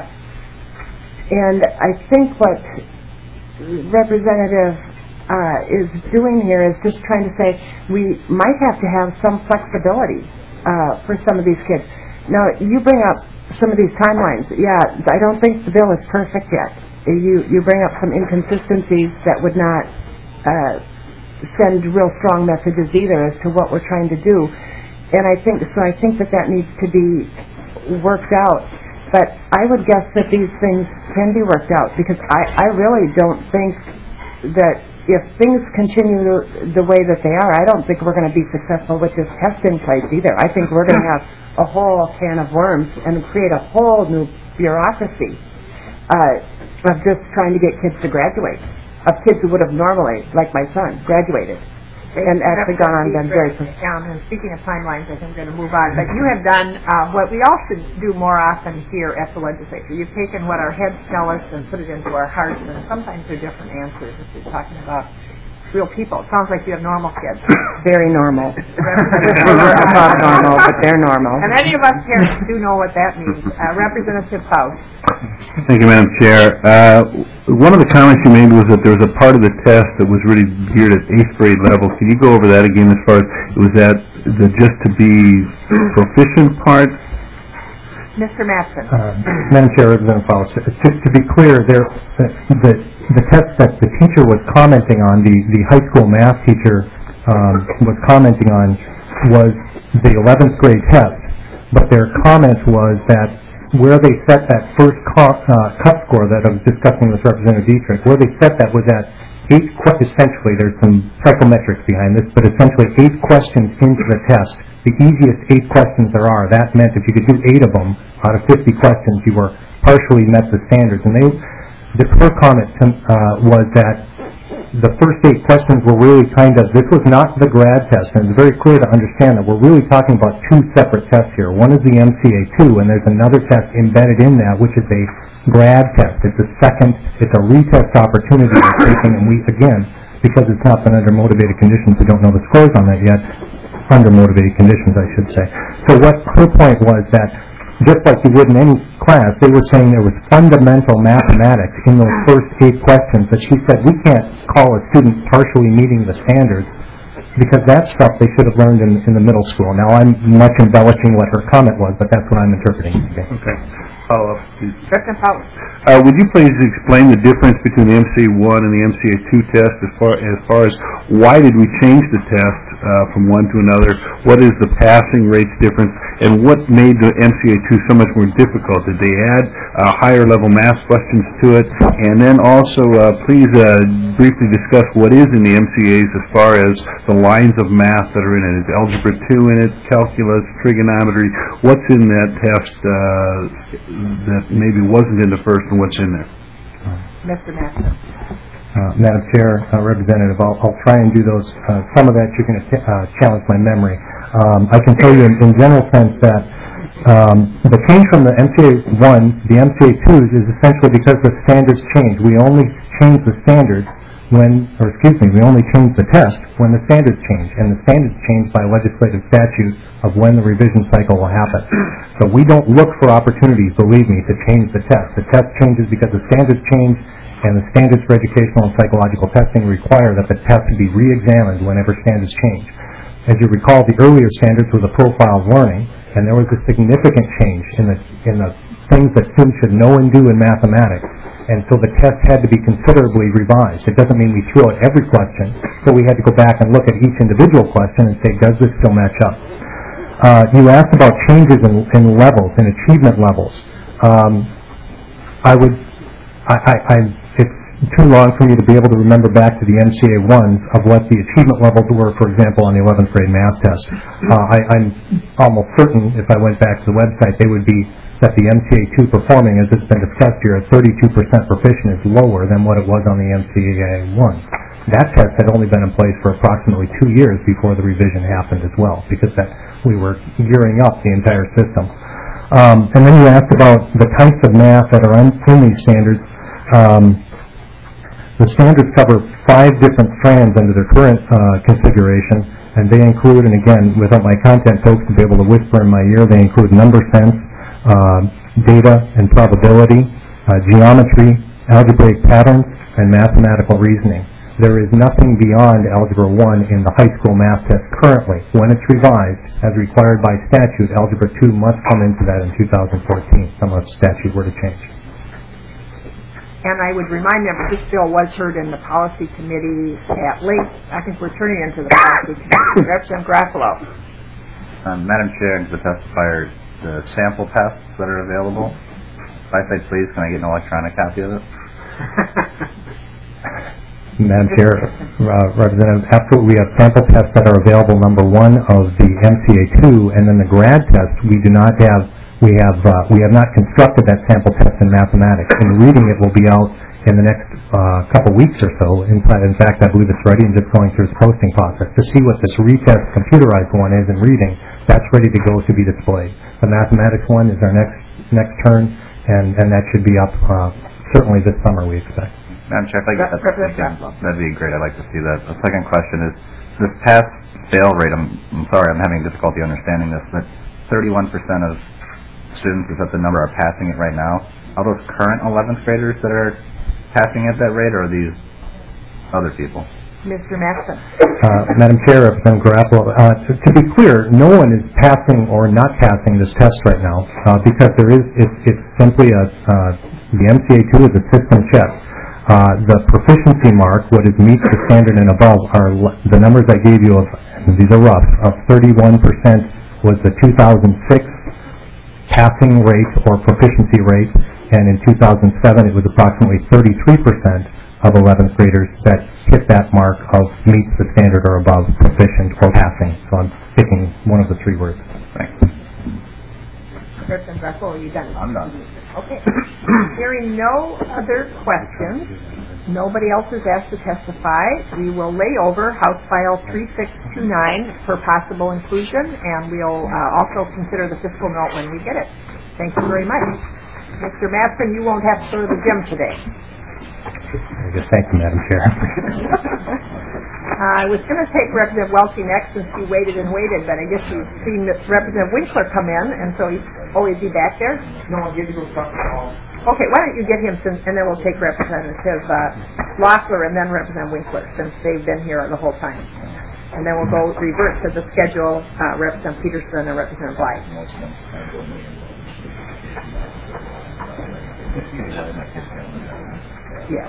and I think what Representative uh, is doing here is just trying to say we might have to have some flexibility uh, for some of these kids. Now, you bring up some of these timelines. Yeah, I don't think the bill is perfect yet. You you bring up some inconsistencies that would not uh, send real strong messages either as to what we're trying to do. And I think so. I think that that needs to be worked out. But I would guess that these things can be worked out because I, I really don't think that if things continue the way that they are, I don't think we're going to be successful with this test in place either. I think we're going to have a whole can of worms and create a whole new bureaucracy uh, of just trying to get kids to graduate, of kids who would have normally, like my son, graduated. And actually gone on and done very um, and speaking of timelines, I think we're going to move on. But you have done uh, what we all should do more often here at the legislature. You've taken what our heads tell us and put it into our hearts, and sometimes they're different answers if you're talking about real people. It sounds like you have normal kids. Very normal. We're above normal, but they're normal. And any of us parents do know what that means. Uh, Representative Faust. Thank you, Madam Chair. Uh, one of the comments you made was that there was a part of the test that was really geared at eighth grade level. Can you go over that again as far as, was that the just to be proficient part? Mister Mattson. Uh, Madam Chair, Representative Faust, to, to be clear, there, the, the test that the teacher was commenting on, the, the high school math teacher um, was commenting on, was the eleventh grade test. But their comment was that where they set that first co- uh, cut score that I was discussing with Representative Dietrich, where they set that was at eight, que- essentially, there's some psychometrics behind this, but essentially eight questions into the test. The easiest eight questions there are. That meant if you could do eight of them out of fifty questions, you were partially met the standards. And they, the, her comment uh, was that the first eight questions were really kind of, this was not the grad test, and it's very clear to understand that we're really talking about two separate tests here. One is the M C A two, and there's another test embedded in that, which is a grad test. It's a second, it's a retest opportunity we're taking, and we, again, because it's not been under motivated conditions, we don't know the scores on that yet, under motivated conditions, I should say. So what her point was that, just like you would in any class, they were saying there was fundamental mathematics in those first eight questions that she said we can't call a student partially meeting the standards because that stuff they should have learned in, in the middle school. Now, I'm much embellishing what her comment was, but that's what I'm interpreting. Okay. Okay. Follow up, please. Uh, would you please explain the difference between the M C A one and the M C A two test as far as, far as why did we change the test uh, from one to another? What is the passing rates difference? And what made the M C A two so much more difficult? Did they add uh, higher level math questions to it? And then also, uh, please uh, briefly discuss what is in the M C As as far as the lines of math that are in it. Is Algebra two in it, calculus, trigonometry? What's in that test uh, that maybe wasn't in the first, and what's in there? Mister Mattson. Uh, Madam Chair, uh, Representative, I'll, I'll try and do those. Uh, some of that you're going to uh, challenge my memory. Um, I can tell you in, in general sense that um, the change from the M C A one, the M C A twos, is essentially because the standards changed. We only changed the standards when, or excuse me, we only change the test when the standards change, and the standards change by legislative statute of when the revision cycle will happen. So we don't look for opportunities, believe me, to change the test. The test changes because the standards change, and the standards for educational and psychological testing require that the test be re-examined whenever standards change. As you recall, the earlier standards were the profile of learning, and there was a significant change in the in the things that students should know and do in mathematics. And so the test had to be considerably revised. It doesn't mean we threw out every question, so we had to go back and look at each individual question and say, does this still match up? Uh, you asked about changes in, in levels, in achievement levels. Um, I would, I, I, I, it's too long for me to be able to remember back to the M C A ones of what the achievement levels were, for example, on the eleventh grade math test. Uh, I, I'm almost certain, if I went back to the website, they would be that the M C A two performing, as it's been discussed here, at thirty-two percent proficient is lower than what it was on the M C A one. That test had only been in place for approximately two years before the revision happened as well, because that we were gearing up the entire system. Um, and then you asked about the types of math that are in, in these standards. Um, the standards cover five different strands under their current uh, configuration, and they include, and again, without my content folks to be able to whisper in my ear, they include number sense, Uh, data and probability, uh, geometry, algebraic patterns, and mathematical reasoning. There is nothing beyond Algebra one in the high school math test currently. When it's revised, as required by statute, Algebra two must come into that in two thousand fourteen, unless statute were to change. And I would remind members, this bill was heard in the policy committee at length. I think we're turning into the policy committee. Representative Garofalo. Um, Madam Chair, and to the testifiers, the sample tests that are available. If I say please, can I get an electronic copy of it? Madam Chair, uh, Representative, absolutely, we have sample tests that are available, number one, of the M C A two, and then the grad test, we do not have, we have, uh, we have not constructed that sample test in mathematics. In reading, it will be out in the next uh, couple weeks or so. In, in fact, I believe it's ready and just going through its posting process. To see what this retest computerized one is in reading, that's ready to go to be displayed. The mathematics one is our next next turn, and, and that should be up uh, certainly this summer, we expect. Madam Chair, if I get that, that'd be great. I'd like to see that. The second question is, this pass-fail rate, I'm, I'm sorry, I'm having difficulty understanding this, but thirty-one percent of students, is that the number, are passing it right now? Are those current eleventh graders that are passing at that rate, or are these other people? Mister Maxson. Uh, Madam Chair, Representative Garofalo, uh, to, to be clear, no one is passing or not passing this test right now, uh, because there is, it's, it's simply a, uh, the M C A two is a system check. Uh, the proficiency mark, what is meets the standard and above, are l- the numbers I gave you of, these are rough, of thirty-one percent was the two thousand six passing rate or proficiency rate, and in two thousand seven it was approximately thirty-three percent of eleventh graders that hit that mark of meets the standard or above, proficient or passing. So I'm picking one of the three words. Thanks. Representative Garofalo, are you done? I'm done. Okay. Hearing no other questions, nobody else is asked to testify. We will lay over House File three six two nine for possible inclusion, and we'll uh, also consider the fiscal note when we get it. Thank you very much. Mister Matson, you won't have to go to the gym today. I guess thank you, Madam Chair. uh, I was going to take Representative Welty next since he waited and waited, but I guess you've seen Representative Winkler come in, and so he's, oh, is he back there? No, I'll get you to talk to all. Okay, why don't you get him, since, and then we'll take Representative uh, Loeffler and then Representative Winkler, since they've been here the whole time. And then we'll go revert to the schedule, uh, Representative Peterson and Representative Blythe. Yeah.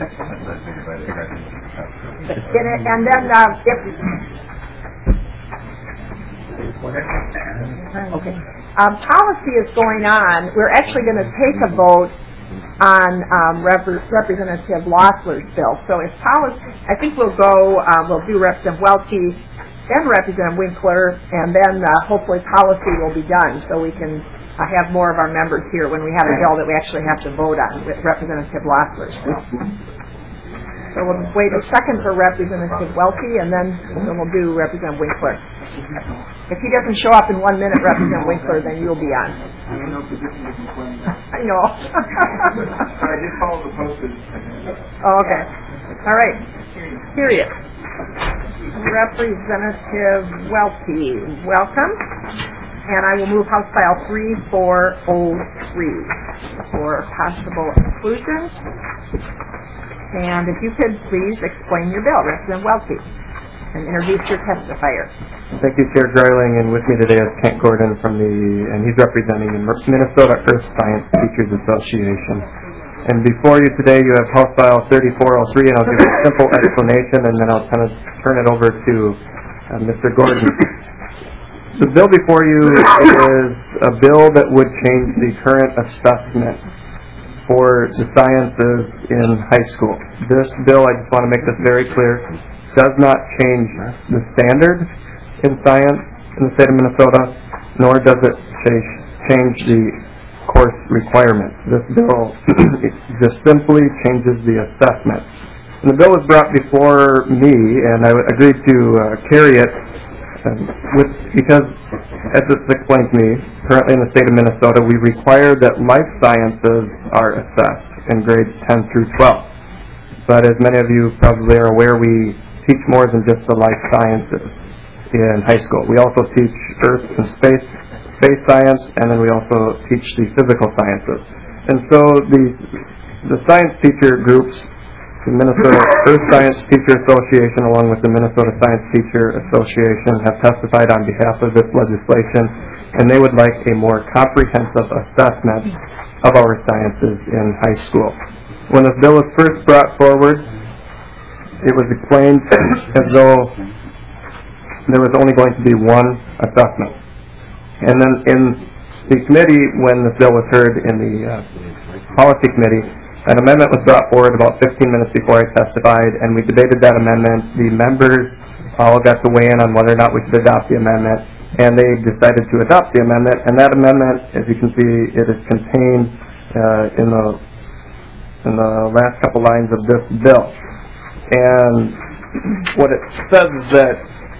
And then, uh, if... Okay. Um, policy is going on. We're actually going to take a vote on um, Rep- Representative Loeffler's bill. So if policy, I think we'll go, uh, we'll do Representative Welty, then Representative Winkler, and then uh, hopefully policy will be done so we can uh, have more of our members here when we have a bill that we actually have to vote on with Representative Loeffler's bill. So we'll wait a second for Representative Welty, and then, then we'll do Representative Winkler. If he doesn't show up in one minute, Representative Winkler, then you'll be on. I have no position to complain. I know. I did follow the posted. Oh, okay. All right. Period. Representative Welty, welcome. And I will move House File three four oh three for possible inclusion. And if you could please explain your bill, Representative Welty, and introduce your testifier. Thank you, Chair Greiling, and with me today is Kent Gordon from the, and he's representing the Minnesota Earth Science Teachers Association. And before you today, you have House File thirty-four oh three, and I'll give a simple explanation, and then I'll kind of turn it over to uh, Mister Gordon. The bill before you is a bill that would change the current assessment for the sciences in high school. This bill, I just want to make this very clear, does not change the standard in science in the state of Minnesota, nor does it change, change the course requirements. This bill just simply changes the assessment. And the bill was brought before me, and I agreed to uh, carry it Um, with, because, as it's explained to me, currently in the state of Minnesota, we require that life sciences are assessed in grades ten through twelve. But as many of you probably are aware, we teach more than just the life sciences in high school. We also teach earth and space, space science, and then we also teach the physical sciences. And so the, the science teacher groups, the Minnesota Earth Science Teacher Association, along with the Minnesota Science Teacher Association, have testified on behalf of this legislation, and they would like a more comprehensive assessment of our sciences in high school. When this bill was first brought forward, it was explained as though there was only going to be one assessment. And then in the committee, when this bill was heard in the uh, policy committee, an amendment was brought forward about fifteen minutes before I testified, and we debated that amendment. The members all got to weigh in on whether or not we should adopt the amendment, and they decided to adopt the amendment. And that amendment, as you can see, it is contained uh, in the in the last couple lines of this bill. And what it says is that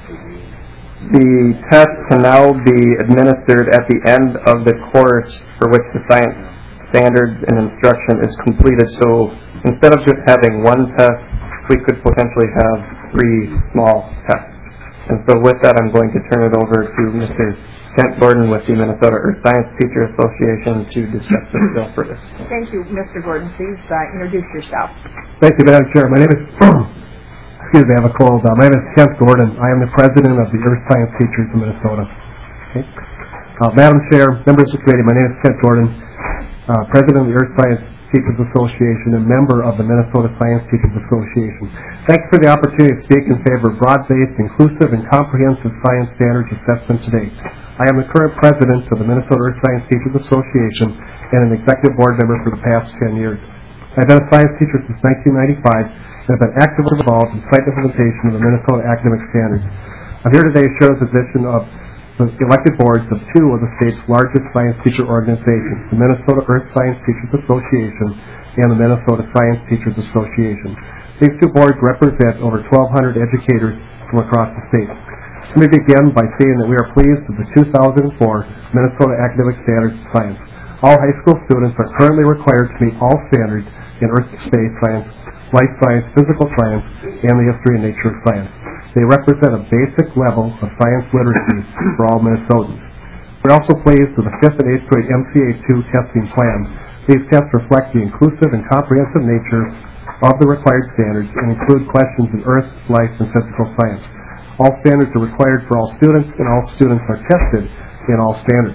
the test can now be administered at the end of the course for which the science standards and instruction is completed. So instead of just having one test, we could potentially have three small tests. And so with that, I'm going to turn it over to Mister Kent Gordon with the Minnesota Earth Science Teacher Association to discuss this bill further. Thank you, Mister Gordon. Please uh, introduce yourself. Thank you, Madam Chair. My name is, excuse me, I have a cold. Uh, my name is Kent Gordon. I am the president of the Earth Science Teachers of Minnesota. Okay. Uh, Madam Chair, members of the committee, my name is Kent Gordon. Uh, President of the Earth Science Teachers Association and member of the Minnesota Science Teachers Association. Thank you for the opportunity to speak in favor of broad-based, inclusive, and comprehensive science standards assessment today. I am the current president of the Minnesota Earth Science Teachers Association and an executive board member for the past ten years. I've been a science teacher since nineteen ninety-five and have been actively involved in site implementation of the Minnesota academic standards. I'm here today to share the position of the elected boards of two of the state's largest science teacher organizations, the Minnesota Earth Science Teachers Association and the Minnesota Science Teachers Association. These two boards represent over twelve hundred educators from across the state. Let me begin by saying that we are pleased with the two thousand four Minnesota Academic Standards of Science. All high school students are currently required to meet all standards in earth and space science, life science, physical science, and the history and nature of science. They represent a basic level of science literacy for all Minnesotans. We're also pleased with the fifth and eighth grade M C A two testing plans. These tests reflect the inclusive and comprehensive nature of the required standards and include questions in earth, life, and physical science. All standards are required for all students, and all students are tested in all standards.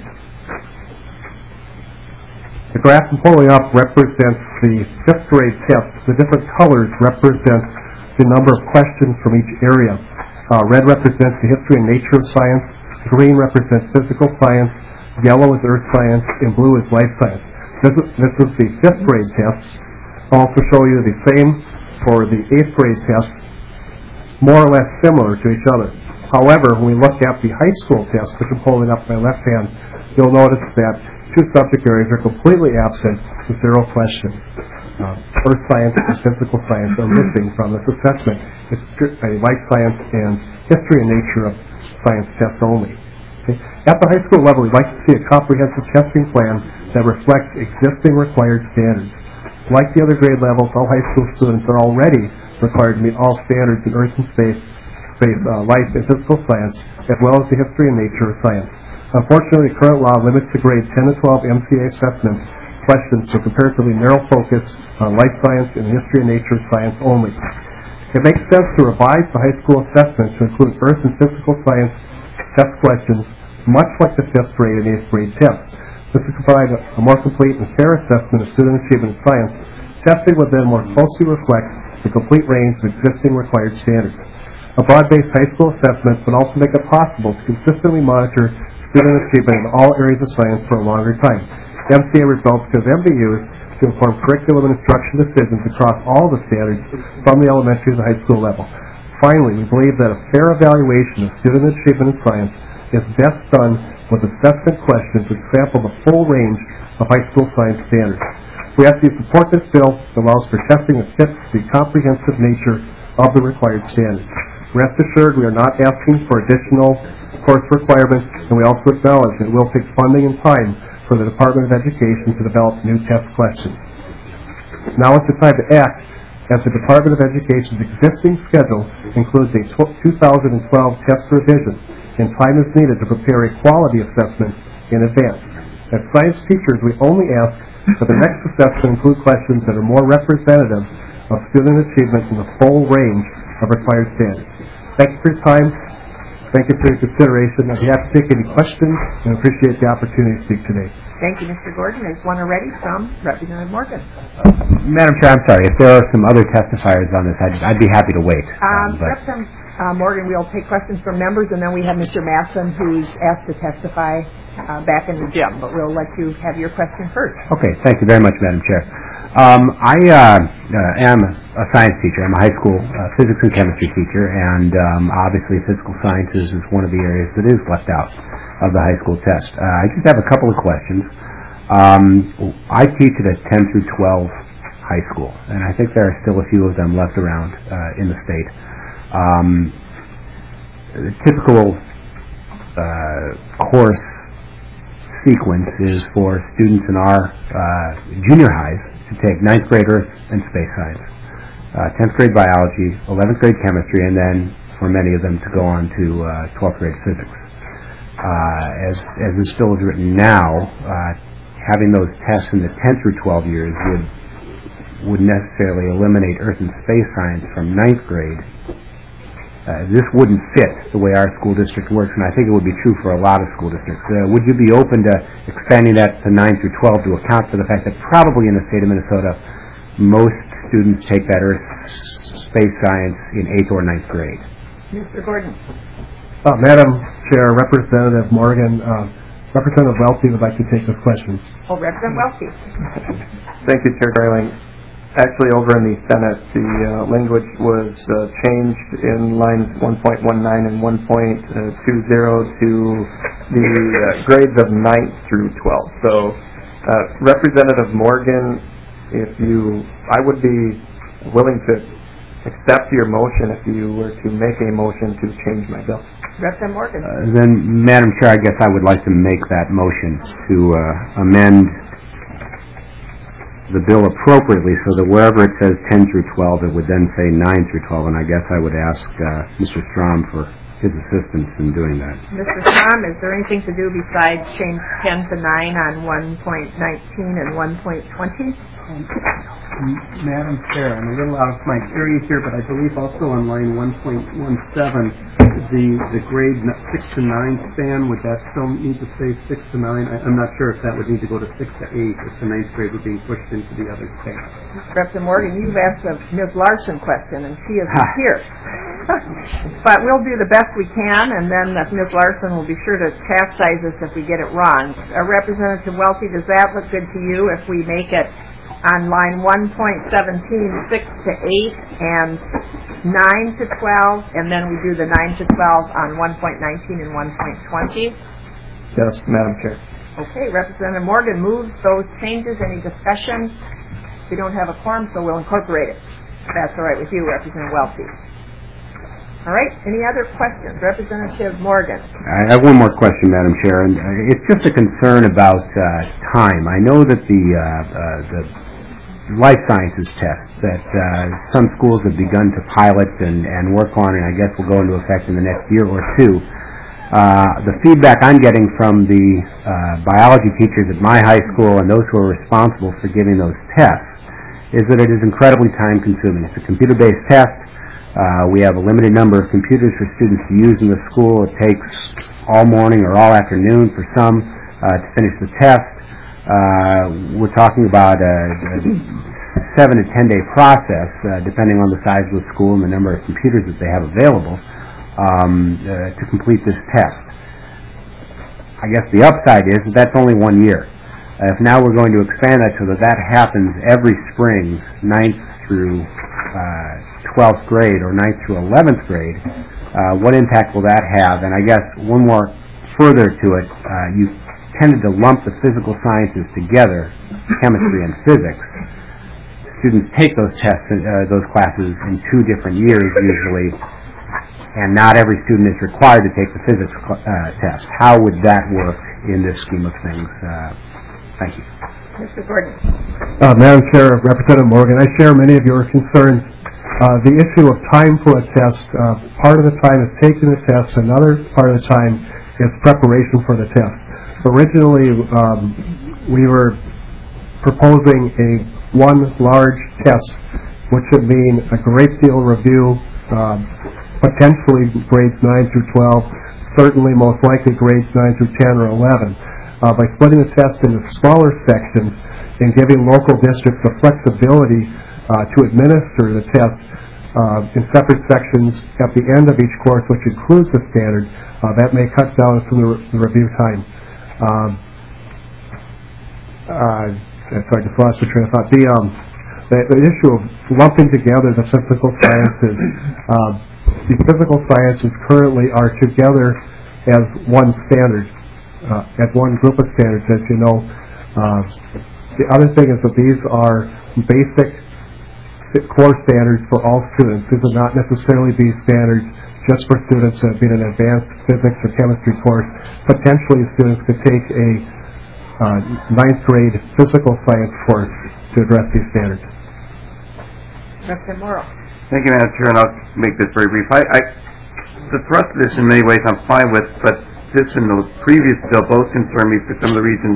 The graph I'm pulling up represents the fifth grade test. The different colors represent the number of questions from each area. Uh, red represents the history and nature of science, green represents physical science, yellow is earth science, and blue is life science. This is, this is the fifth grade test. I'll also show you the same for the eighth grade test, more or less similar to each other. However, when we look at the high school test, which I'm holding up my left hand, you'll notice that two subject areas are completely absent with zero questions. uh, earth science and physical science are missing from this assessment. It's a life science and history and nature of science test only. Okay. At the high school level, we'd like to see a comprehensive testing plan that reflects existing required standards. Like the other grade levels, all high school students are already required to meet all standards in earth and space, space uh, life and physical science, as well as the history and nature of science. Unfortunately, the current law limits the grade ten to twelve M C A assessment questions to a comparatively narrow focus on life science and history and nature of science only. It makes sense to revise the high school assessment to include earth and physical science test questions, much like the fifth grade and eighth grade tests. This will provide a, a more complete and fair assessment of student achievement in science. Testing would then more closely reflect the complete range of existing required standards. A broad-based high school assessment would also make it possible to consistently monitor student achievement in all areas of science for a longer time. M C A results could then be used to inform curriculum and instruction decisions across all the standards from the elementary to the high school level. Finally, we believe that a fair evaluation of student achievement in science is best done with assessment questions which sample the full range of high school science standards. We ask you to support this bill that allows for testing that fits the comprehensive nature of the required standards. Rest assured, we are not asking for additional course requirements, and we also acknowledge that it will take funding and time for the Department of Education to develop new test questions. Now is the time to act, as the Department of Education's existing schedule includes a two thousand twelve test revision, and time is needed to prepare a quality assessment in advance. As science teachers, we only ask that the next assessment include questions that are more representative of student achievement in the full range of required standards. Thank you for your time. Thank you for your consideration. I'd be happy to take any questions and appreciate the opportunity to speak today. Thank you, Mister Gordon. There's one already from Representative Morgan. Madam Chair, I'm sorry. If there are some other testifiers on this, I'd, I'd be happy to wait. Um, Um, but Representative uh, Morgan, we'll take questions from members, and then we have Mister Masson, who's asked to testify uh, back in the gym. But we'll let you have your question first. Okay, thank you very much, Madam Chair. Um, I uh, uh, am a science teacher. I'm a high school uh, physics and chemistry teacher, and um, obviously physical sciences is one of the areas that is left out of the high school test. Uh, I just have a couple of questions. Um, I teach at a ten through twelve high school, and I think there are still a few of them left around uh, in the state. Um, the typical uh, course sequence is for students in our uh, junior highs to take ninth grade Earth and Space Science, uh, tenth grade Biology, eleventh grade Chemistry, and then for many of them to go on to uh, twelfth grade Physics. Uh, as, as this bill is written now, uh, having those tests in the ten through twelve years would would necessarily eliminate Earth and Space Science from ninth grade. Uh, this wouldn't fit the way our school district works, and I think it would be true for a lot of school districts. Uh, would you be open to expanding that to nine through twelve to account for the fact that probably in the state of Minnesota, most students take that Earth Space Science in eighth or ninth grade? Mister Gordon. Uh, Madam Chair, Representative Morgan, uh, Representative Welty would like to take this question. Oh, Representative Welty. Thank you, Chair Darling. Actually, over in the Senate, the uh, language was uh, changed in lines one point one nine and one point two zero to the uh, grades of ninth through twelfth. So, uh, Representative Morgan, if you, I would be willing to accept your motion if you were to make a motion to change my bill. Representative Morgan. Uh, then, Madam Chair, I guess I would like to make that motion to uh, amend the bill appropriately so that wherever it says ten through twelve, it would then say nine through twelve, and I guess I would ask uh, Mister Strom for his assistance in doing that. Mister Strom, is there anything to do besides change ten to nine on one point nineteen and one point twenty? Um, Madam Chair, I'm a little out of my area here, but I believe also on line one point one seven, the the grade six to nine span, would that still need to say six to nine? I, I'm not sure if that would need to go to six to eight if the ninth grade were being pushed into the other span. Representative Morgan, you've asked a Miz Larson question, and she isn't here. But we'll do the best we can, and then Miz Larson will be sure to chastise us if we get it wrong. Uh, Representative Welty, does that look good to you if we make it on line one point seventeen, six to eight, and nine to twelve, and then we do the nine to twelve on one point nineteen and one point twenty? Yes, Madam Chair. Okay, Representative Morgan moves those changes. Any discussion? We don't have a quorum, so we'll incorporate it. That's all right with you, Representative Welty. All right, any other questions? Representative Morgan. I have one more question, Madam Chair, and uh, it's just a concern about uh, time. I know that the, uh, uh, the life sciences test that uh, some schools have begun to pilot and, and work on, and I guess will go into effect in the next year or two. Uh, the feedback I'm getting from the uh, biology teachers at my high school and those who are responsible for giving those tests is that it is incredibly time-consuming. It's a computer-based test. Uh, we have a limited number of computers for students to use in the school. It takes all morning or all afternoon for some uh, to finish the test. Uh, we're talking about a, a seven to ten day process, uh, depending on the size of the school and the number of computers that they have available um, uh, to complete this test. I guess the upside is that that's only one year. Uh, if now we're going to expand that so that that happens every spring, ninth through uh, twelfth grade or ninth through eleventh grade, uh, what impact will that have? And I guess one more further to it, uh, you tended to lump the physical sciences together, chemistry and physics. Students take those tests, uh, those classes in two different years usually, and not every student is required to take the physics uh, test. How would that work in this scheme of things? Uh, thank you. Mister Gordon. Uh, Madam Chair, Representative Morgan, I share many of your concerns. Uh, the issue of time for a test, uh, part of the time is taking the test, another part of the time is preparation for the test. Originally, um, we were proposing a one large test, which would mean a great deal of review, uh, potentially grades nine through twelve, certainly most likely grades nine through ten or eleven. Uh, by splitting the test into smaller sections and giving local districts the flexibility uh, to administer the test uh, in separate sections at the end of each course, which includes the standard, uh, that may cut down some of the, re- the review time. Um, uh, sorry, I just lost the train of thought. The, um, the, the issue of lumping together the physical sciences, uh, the physical sciences currently are together as one standard. Uh, at one group of standards, as you know. Uh, the other thing is that these are basic core standards for all students. These would not necessarily be standards just for students that have been in an advanced physics or chemistry course. Potentially, students could take a uh, ninth grade physical science course to address these standards. Representative Morrow. Thank you, Madam Chair, and I'll make this very brief. I, I, the thrust of this, in many ways, I'm fine with, but this and the previous bill both concern me for some of the reasons,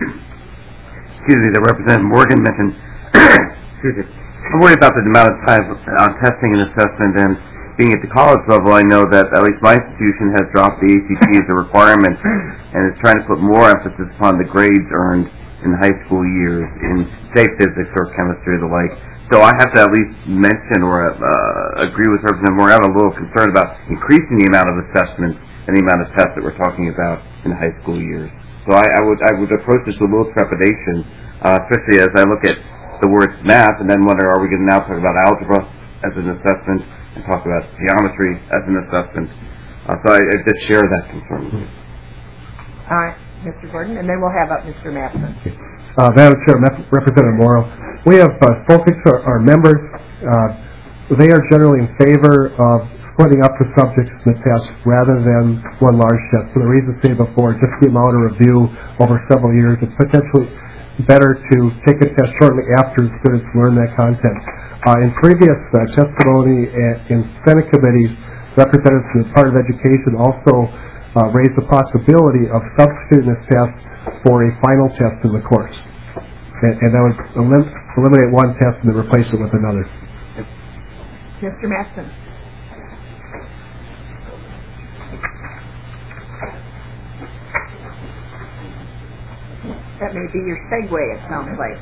excuse me, that Representative Morgan mentioned. Excuse me. I'm worried about the amount of time on testing and assessment, and being at the college level, I know that at least my institution has dropped the A C T as a requirement and is trying to put more emphasis upon the grades earned in high school years in, say, physics or chemistry or the like. So I have to at least mention or uh, agree with Representative Moore. I have a little concern about increasing the amount of assessments and the amount of tests that we're talking about in high school years. So I, I would I would approach this with a little trepidation, uh, especially as I look at the word math and then wonder, are we going to now talk about algebra as an assessment and talk about geometry as an assessment? Uh, so I, I just share that concern with you. All right, Mister Gordon, and then we'll have up Mister Matheson. Uh, Madam Chair, Representative Morrow, we have uh, spoken to our, our members. Uh, they are generally in favor of splitting up the subjects in the test rather than one large test. For the reasons stated before, just the amount of review over several years, it's potentially better to take a test shortly after students learn that content. Uh, in previous uh, testimony at, in Senate committees, representatives from the Department of Education also uh, raised the possibility of substituting this test for a final test in the course. And, and that would elim- eliminate one test and then replace it with another. Mister Matheson. That may be your segue, it sounds like.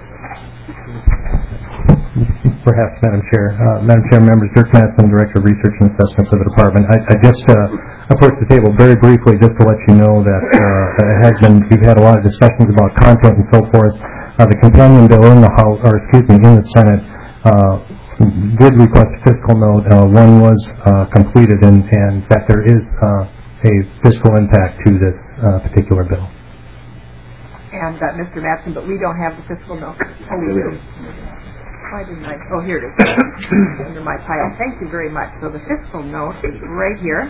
Perhaps, Madam Chair. Uh, Madam Chair, members, Dirk Matheson, Director of Research and Assessment for the Department. I, I just uh, approached the table very briefly just to let you know that uh, it has been, we've had a lot of discussions about content and so forth. Uh, the companion bill in the House, or excuse me, in the Senate, uh, did request a fiscal note. Uh, one was uh, completed, and, and that there is uh, a fiscal impact to this uh, particular bill. And uh, Mister Matheson, but we don't have the fiscal note. Oh, we do. Why didn't I, oh, here it is, under my pile. Thank you very much. So the fiscal note is right here.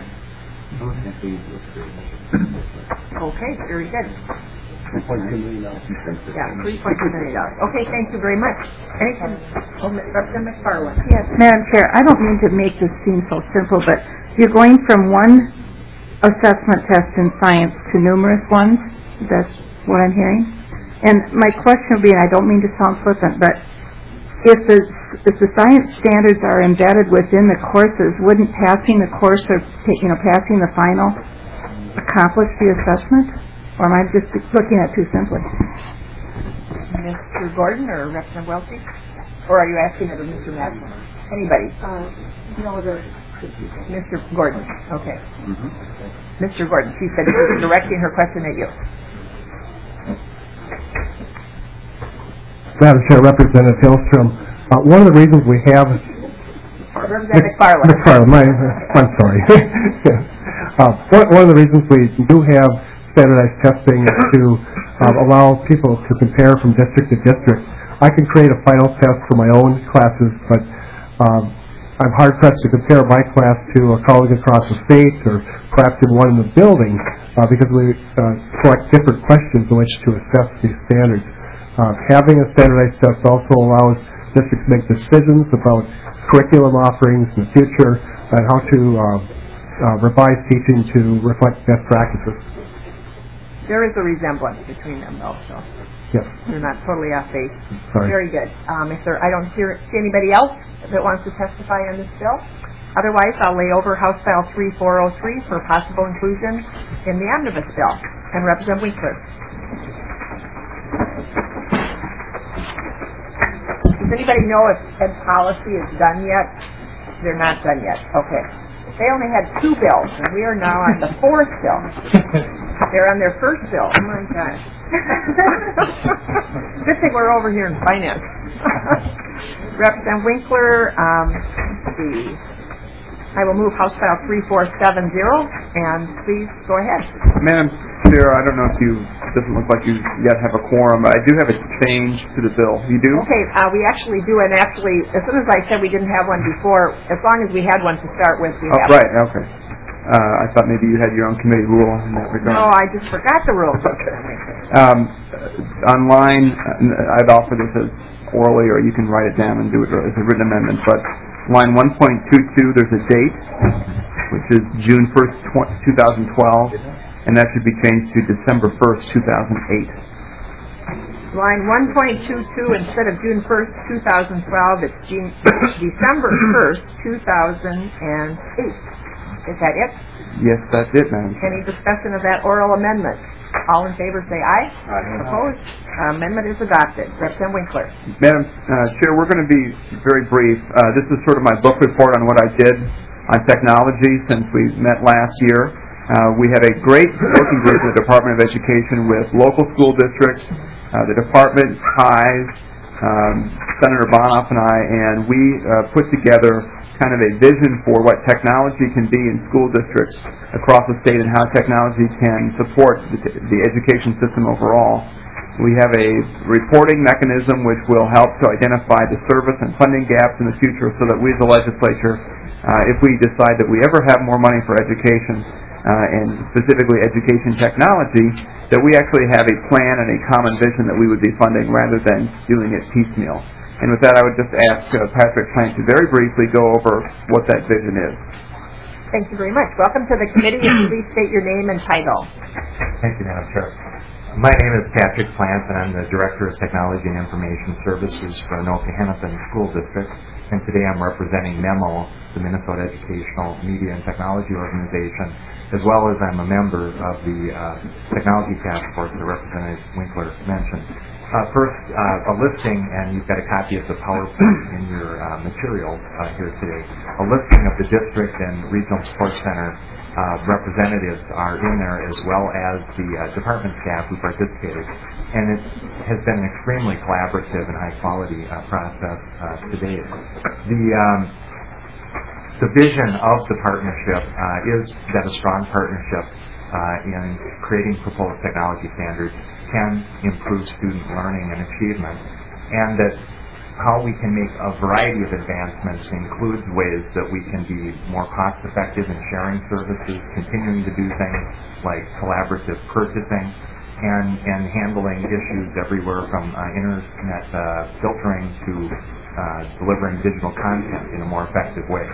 Okay, very good. three point two million dollars. Yeah, three point two million dollars. Okay, thank you very much. Anything, oh, Representative McFarland. Yes, Madam Chair, I don't mean to make this seem so simple, but you're going from one assessment test in science to numerous ones. That's what I'm hearing. And my question would be, and I don't mean to sound flippant, but if the if the science standards are embedded within the courses, wouldn't passing the course or you know passing the final accomplish the assessment? Or am I just looking at it too simply? Mister Gordon or Representative Welty? Or are you asking it of Mister Madsen? Anybody? Uh, no, the... Mister Gordon. Okay. Mm-hmm. Mister Gordon. She said she was directing her question at you. Madam Chair, Representative Hillstrom, uh, one of the reasons we have... Representative McFarland. McFarland, my, I'm sorry. uh, one, one of the reasons we do have standardized testing is to um, allow people to compare from district to district. I can create a final test for my own classes, but um, I'm hard-pressed to compare my class to a colleague across the state or perhaps even one in the building uh, because we uh, select different questions in which to assess these standards. Uh, having a standardized test also allows districts to make decisions about curriculum offerings in the future and how to uh, uh, revise teaching to reflect best practices. There is a resemblance between them, though, so yes. They're not totally off base. Sorry. Very good. Um, if there, I don't hear, see anybody else that wants to testify on this bill. Otherwise, I'll lay over House File three four oh three for possible inclusion in the omnibus bill. And Representative Winkler. Does anybody know if ed policy is done yet? They're not done yet. Okay. They only had two bills, and we are now on the fourth bill. They're on their first bill. Oh, my gosh. Good thing we're over here in finance. Representative Winkler, um, let's see. I will move House File three four seven zero, and please go ahead. Madam Chair, I don't know if you, it doesn't look like you yet have a quorum, but I do have a change to the bill. You do? Okay, uh, we actually do, and actually, as soon as I said we didn't have one before, as long as we had one to start with, we oh, have right, one. okay. Uh, I thought maybe you had your own committee rule in that regard. No, I just forgot the rules. Okay. Um, online, uh, I'd offer this as orally, or you can write it down and do it as a written amendment, but line one point two two, there's a date, which is June first, two thousand twelve, and that should be changed to December first, two thousand eight. Line one point two two, instead of June first, two thousand twelve, it's June, December first, two thousand eight. Is that it? Yes, that's it, Madam Chair. Any discussion of that oral amendment? All in favor say aye. Aye. Opposed? Uh, amendment is adopted. Representative Winkler. Madam uh, Chair, we're going to be very brief. Uh, this is sort of my book report on what I did on technology since we met last year. Uh, we had a great working group in the Department of Education with local school districts, uh, the department, ties, um, Senator Bonoff and I, and we uh, put together kind of a vision for what technology can be in school districts across the state and how technology can support the, the education system overall. We have a reporting mechanism which will help to identify the service and funding gaps in the future so that we as a legislature, uh, if we decide that we ever have more money for education, uh, and specifically education technology, that we actually have a plan and a common vision that we would be funding rather than doing it piecemeal. And with that, I would just ask uh, Patrick Plank to very briefly go over what that vision is. Thank you very much. Welcome to the committee, and please state your name and title. Thank you, Madam Chair. My name is Patrick Plant, and I'm the Director of Technology and Information Services for Anoka-Hennepin School District. And today I'm representing MEMO, the Minnesota Educational Media and Technology Organization, as well as I'm a member of the uh, Technology Task Force that Representative Winkler mentioned. Uh, first, uh, a listing, and you've got a copy of the PowerPoint in your uh, materials uh, here today. A listing of the district and regional support center uh, representatives are in there, as well as the uh, department staff who participated. And it has been an extremely collaborative and high-quality uh, process uh, to date. The um, the vision of the partnership uh, is that a strong partnership uh, in creating proposed technology standards can improve student learning and achievement, and that how we can make a variety of advancements includes ways that we can be more cost effective in sharing services, continuing to do things like collaborative purchasing, and, and handling issues everywhere from uh, internet uh, filtering to uh, delivering digital content in a more effective way,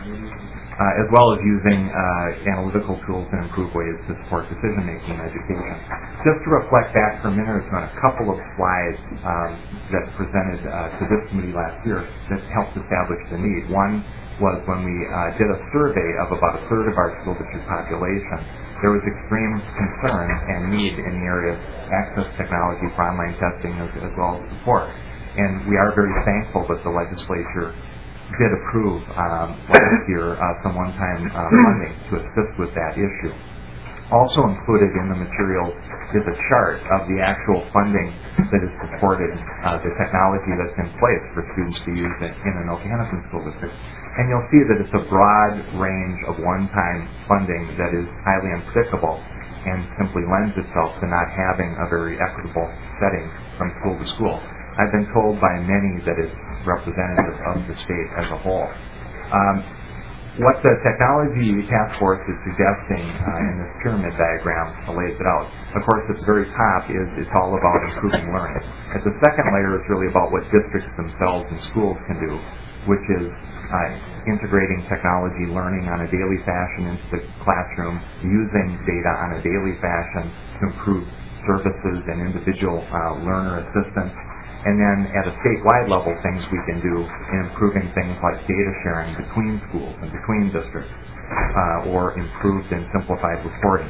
uh, as well as using uh, analytical tools in improved ways to support decision-making in education. Just to reflect back for a minute or two on a couple of slides um, that presented uh, to this committee last year that helped establish the need. One was when we uh, did a survey of about a third of our school district population. There was extreme concern and need in the area of access technology for online testing as, as well as support. And we are very thankful that the legislature did approve um, last year uh, some one-time uh, funding to assist with that issue. Also included in the material is a chart of the actual funding that is supported, uh, the technology that's in place for students to use in, in an Okanagan school district. And you'll see that it's a broad range of one-time funding that is highly unpredictable and simply lends itself to not having a very equitable setting from school to school. I've been told by many that it's representative of the state as a whole. Um, What the technology task force is suggesting uh, in this pyramid diagram uh, lays it out. Of course, at the very top is it's all about improving learning. At the second layer is really about what districts themselves and schools can do, which is uh, integrating technology learning on a daily fashion into the classroom, using data on a daily fashion to improve services and individual uh, learner assistance. And then at a statewide level, things we can do in improving things like data sharing between schools and between districts, uh, or improved and simplified reporting.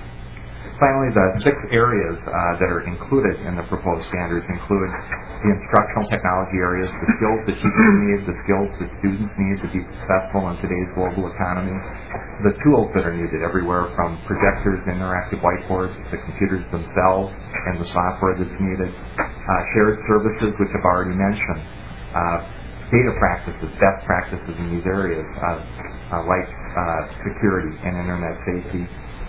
Finally, the six areas uh, that are included in the proposed standards include the instructional technology areas, the skills that teachers need, the skills that students need to be successful in today's global economy, the tools that are needed everywhere from projectors, interactive whiteboards, the computers themselves, and the software that's needed, uh, shared services, which I've already mentioned, uh, data practices, best practices in these areas, uh, uh, like uh, security and internet safety,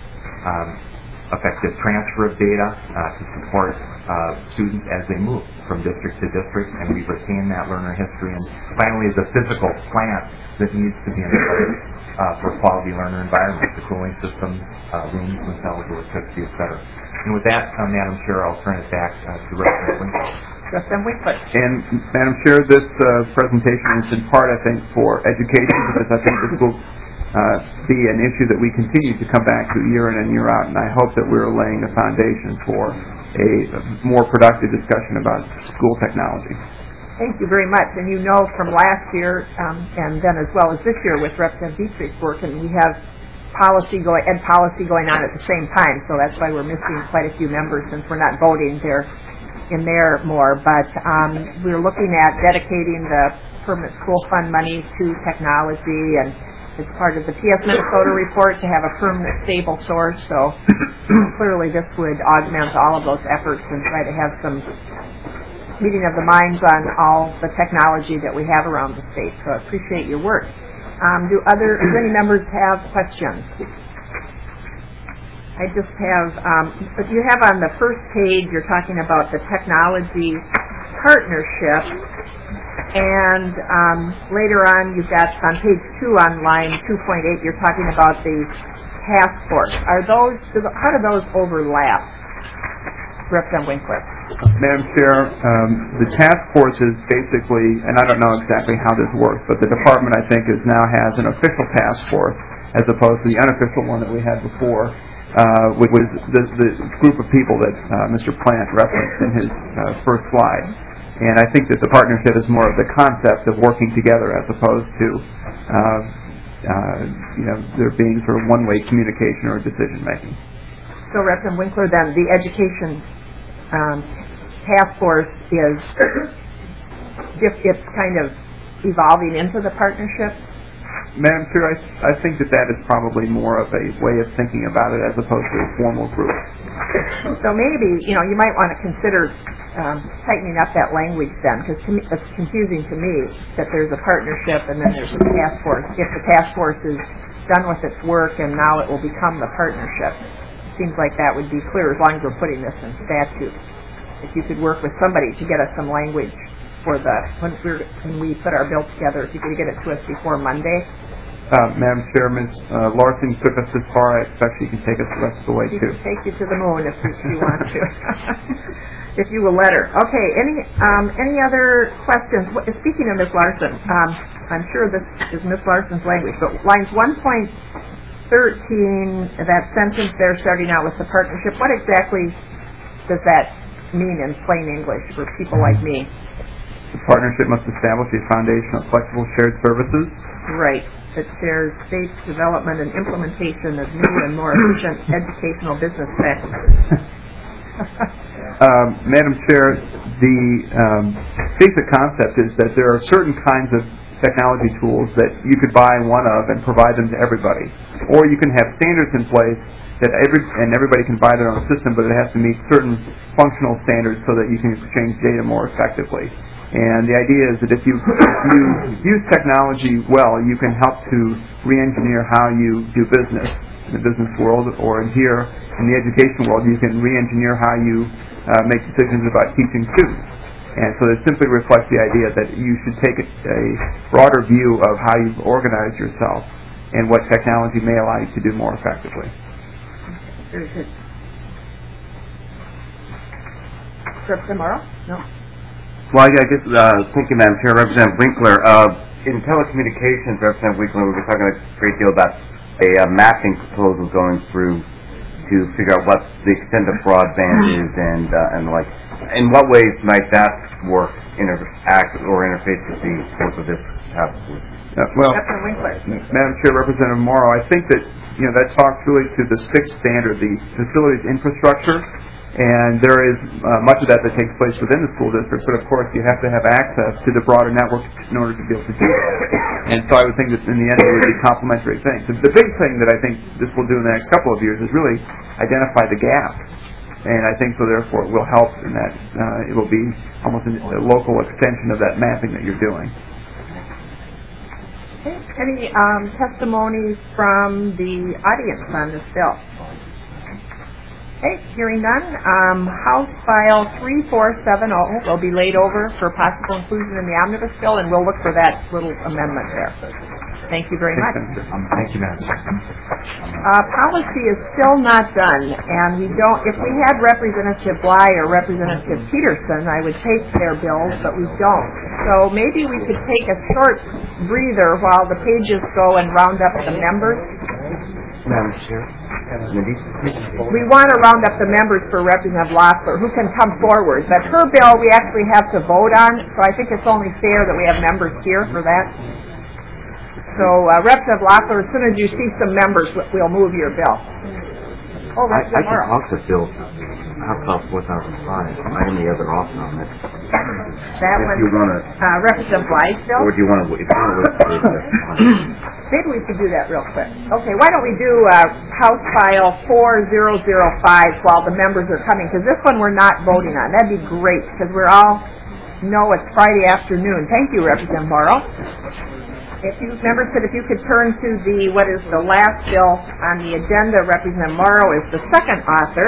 um, effective transfer of data uh, to support uh, students as they move from district to district, and we retain that learner history. And finally, the physical plant that needs to be in place uh, for quality learner environment, the cooling systems, uh, rooms themselves, electricity, et cetera. And with that, uh, Madam Chair, I'll turn it back uh, to Representative Winkler. Representative Winkler. And Madam Chair, this uh, presentation is in part, I think, for education, because I think this will Uh, be an issue that we continue to come back to year in and year out, and I hope that we're laying the foundation for a more productive discussion about school technology. Thank you very much. And you know from last year, um, and then as well as this year with Representative Dietrich's work, and we have policy going, ed policy going on at the same time, so that's why we're missing quite a few members since we're not voting there in there more. But um, we're looking at dedicating the permanent school fund money to technology, and it's part of the P S Minnesota report to have a permanent, stable source. So clearly this would augment all of those efforts and try to have some meeting of the minds on all the technology that we have around the state. So I appreciate your work. Um, do other, do any members have questions? I just have, um, if you have on the first page, you're talking about the technology partnership. And um, later on, you've got on page two on line two point eight, you're talking about the task force. Are those, how do those overlap? Representative Winkler. Madam Chair, um, the task force is basically, and I don't know exactly how this works, but the department, I think, is now has an official task force as opposed to the unofficial one that we had before, uh, which was the, the group of people that uh, Mister Plant referenced in his uh, first slide. And I think that the partnership is more of the concept of working together as opposed to, uh, uh, you know, there being sort of one-way communication or decision making. So, Representative Winkler, then the education um, task force is, it's kind of evolving into the partnership? Madam Chair, I, I think that that is probably more of a way of thinking about it as opposed to a formal group. So maybe, you know, you might want to consider um, tightening up that language then, because it's confusing to me that there's a partnership and then there's a task force. If the task force is done with its work and now it will become the partnership, it seems like that would be clear as long as we're putting this in statute. If you could work with somebody to get us some language for the, when we're, when we put our bill together, if you could get it to us before Monday. Uh, Madam Chair, Miz Uh, Larson took us this far. I expect she can take us the rest of the way, She too. can take you to the moon if you want to. If you will let her. Okay, any, um, any other questions? What- Speaking of Miz Larson, um, I'm sure this is Miz Larson's language, but lines one point thirteen, that sentence there starting out with the partnership, what exactly does that mean in plain English for people like me? The partnership must establish a foundation of flexible shared services. Right. That shares state development and implementation of new and more efficient educational business practices. um, Madam Chair, the um, basic concept is that there are certain kinds of technology tools that you could buy one of and provide them to everybody. Or you can have standards in place that every and everybody can buy their own system, but it has to meet certain functional standards so that you can exchange data more effectively. And the idea is that if you, if you use technology well, you can help to re-engineer how you do business in the business world, or in here in the education world, you can re-engineer how you uh, make decisions about teaching students. And so it simply reflects the idea that you should take a, a broader view of how you've organized yourself and what technology may allow you to do more effectively. Very good. Trip tomorrow? No. Well, I guess, uh, thank you, Madam Chair. Representative Winkler, uh, in telecommunications, Representative Winkler, we were talking a great deal about a uh, mapping proposal going through to figure out what the extent of broadband is and uh, and like, in what ways might that work, interact or interface with the scope of this task force? Uh, well, Madam Chair, Representative Morrow, I think that you know that talks really to the sixth standard, the facilities infrastructure. And there is uh, much of that that takes place within the school district, but of course you have to have access to the broader network in order to be able to do it. And so I would think that in the end it would be complementary things. The, the big thing that I think this will do in the next couple of years is really identify the gap. And I think so therefore it will help in that uh, it will be almost a local extension of that mapping that you're doing. Okay. Any um, testimonies from the audience on this bill? Okay, hearing none. Um, House File three four seven zero will be laid over for possible inclusion in the omnibus bill, and we'll look for that little amendment there. Thank you very much. Um, thank you, Madam Uh, policy is still not done, and we don't. If we had Representative Bly or Representative Peterson, I would take their bills, but we don't. So maybe we could take a short breather while the pages go and round up the members. Madam Chair. We want to round up the members for Representative Loeffler, who can come forward. But her bill we actually have to vote on, so I think it's only fair that we have members here for that. So uh, Representative Loeffler, as soon as you see some members, we'll move your bill. Oh, I, I Representative can Morrow. also bill House File four thousand five. I am the other author on it. That If one, you want to, uh, Representative Bly's bill? or do you want to, if you want to wait for this? Maybe we could do that real quick. Okay, why don't we do uh, House File four thousand five while the members are coming, because this one we're not voting on. That'd be great, because we're all know it's Friday afternoon. Thank you, Representative Morrow. If you, members could, if you could turn to the, what is the last bill on the agenda, Representative Morrow is the second author.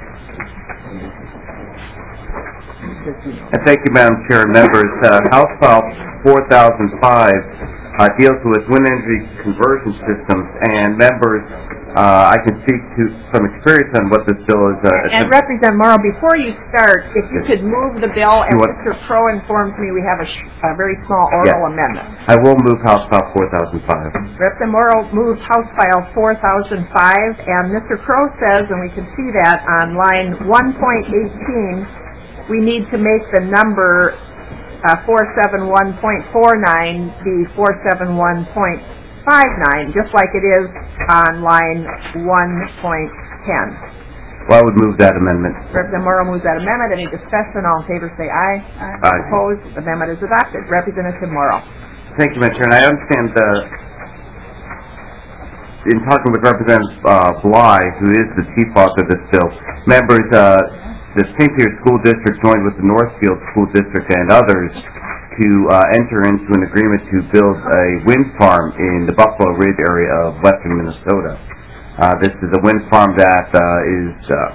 And thank you, Madam Chair and members. Uh, House File four thousand five uh, deals with wind energy conversion systems, and members, uh, I can speak to some experience on what this bill is. Uh, and Representative Morrow, before you start, if you could move the bill, and want- Mister Crow informs me we have a, sh- a very small oral Yes. amendment. I will move House File four thousand five. Representative Morrow moves House File four thousand five, and Mister Crow says, and we can see that on line one point eighteen, we need to make the number uh, four seventy-one point four nine be four seventy-one point five nine, just like it is on line one point ten. Well, I would move that amendment. Representative Morrow moves that amendment. Any discussion? All in favor say aye. Aye. Opposed? The amendment is adopted. Representative Morrow. Thank you, Madam Chair. And I understand uh, in talking with Representative uh, Bly, who is the chief author of this bill, members, uh, the Saint Peter School District joined with the Northfield School District and others to uh, enter into an agreement to build a wind farm in the Buffalo Ridge area of western Minnesota. Uh, this is a wind farm that uh, is uh,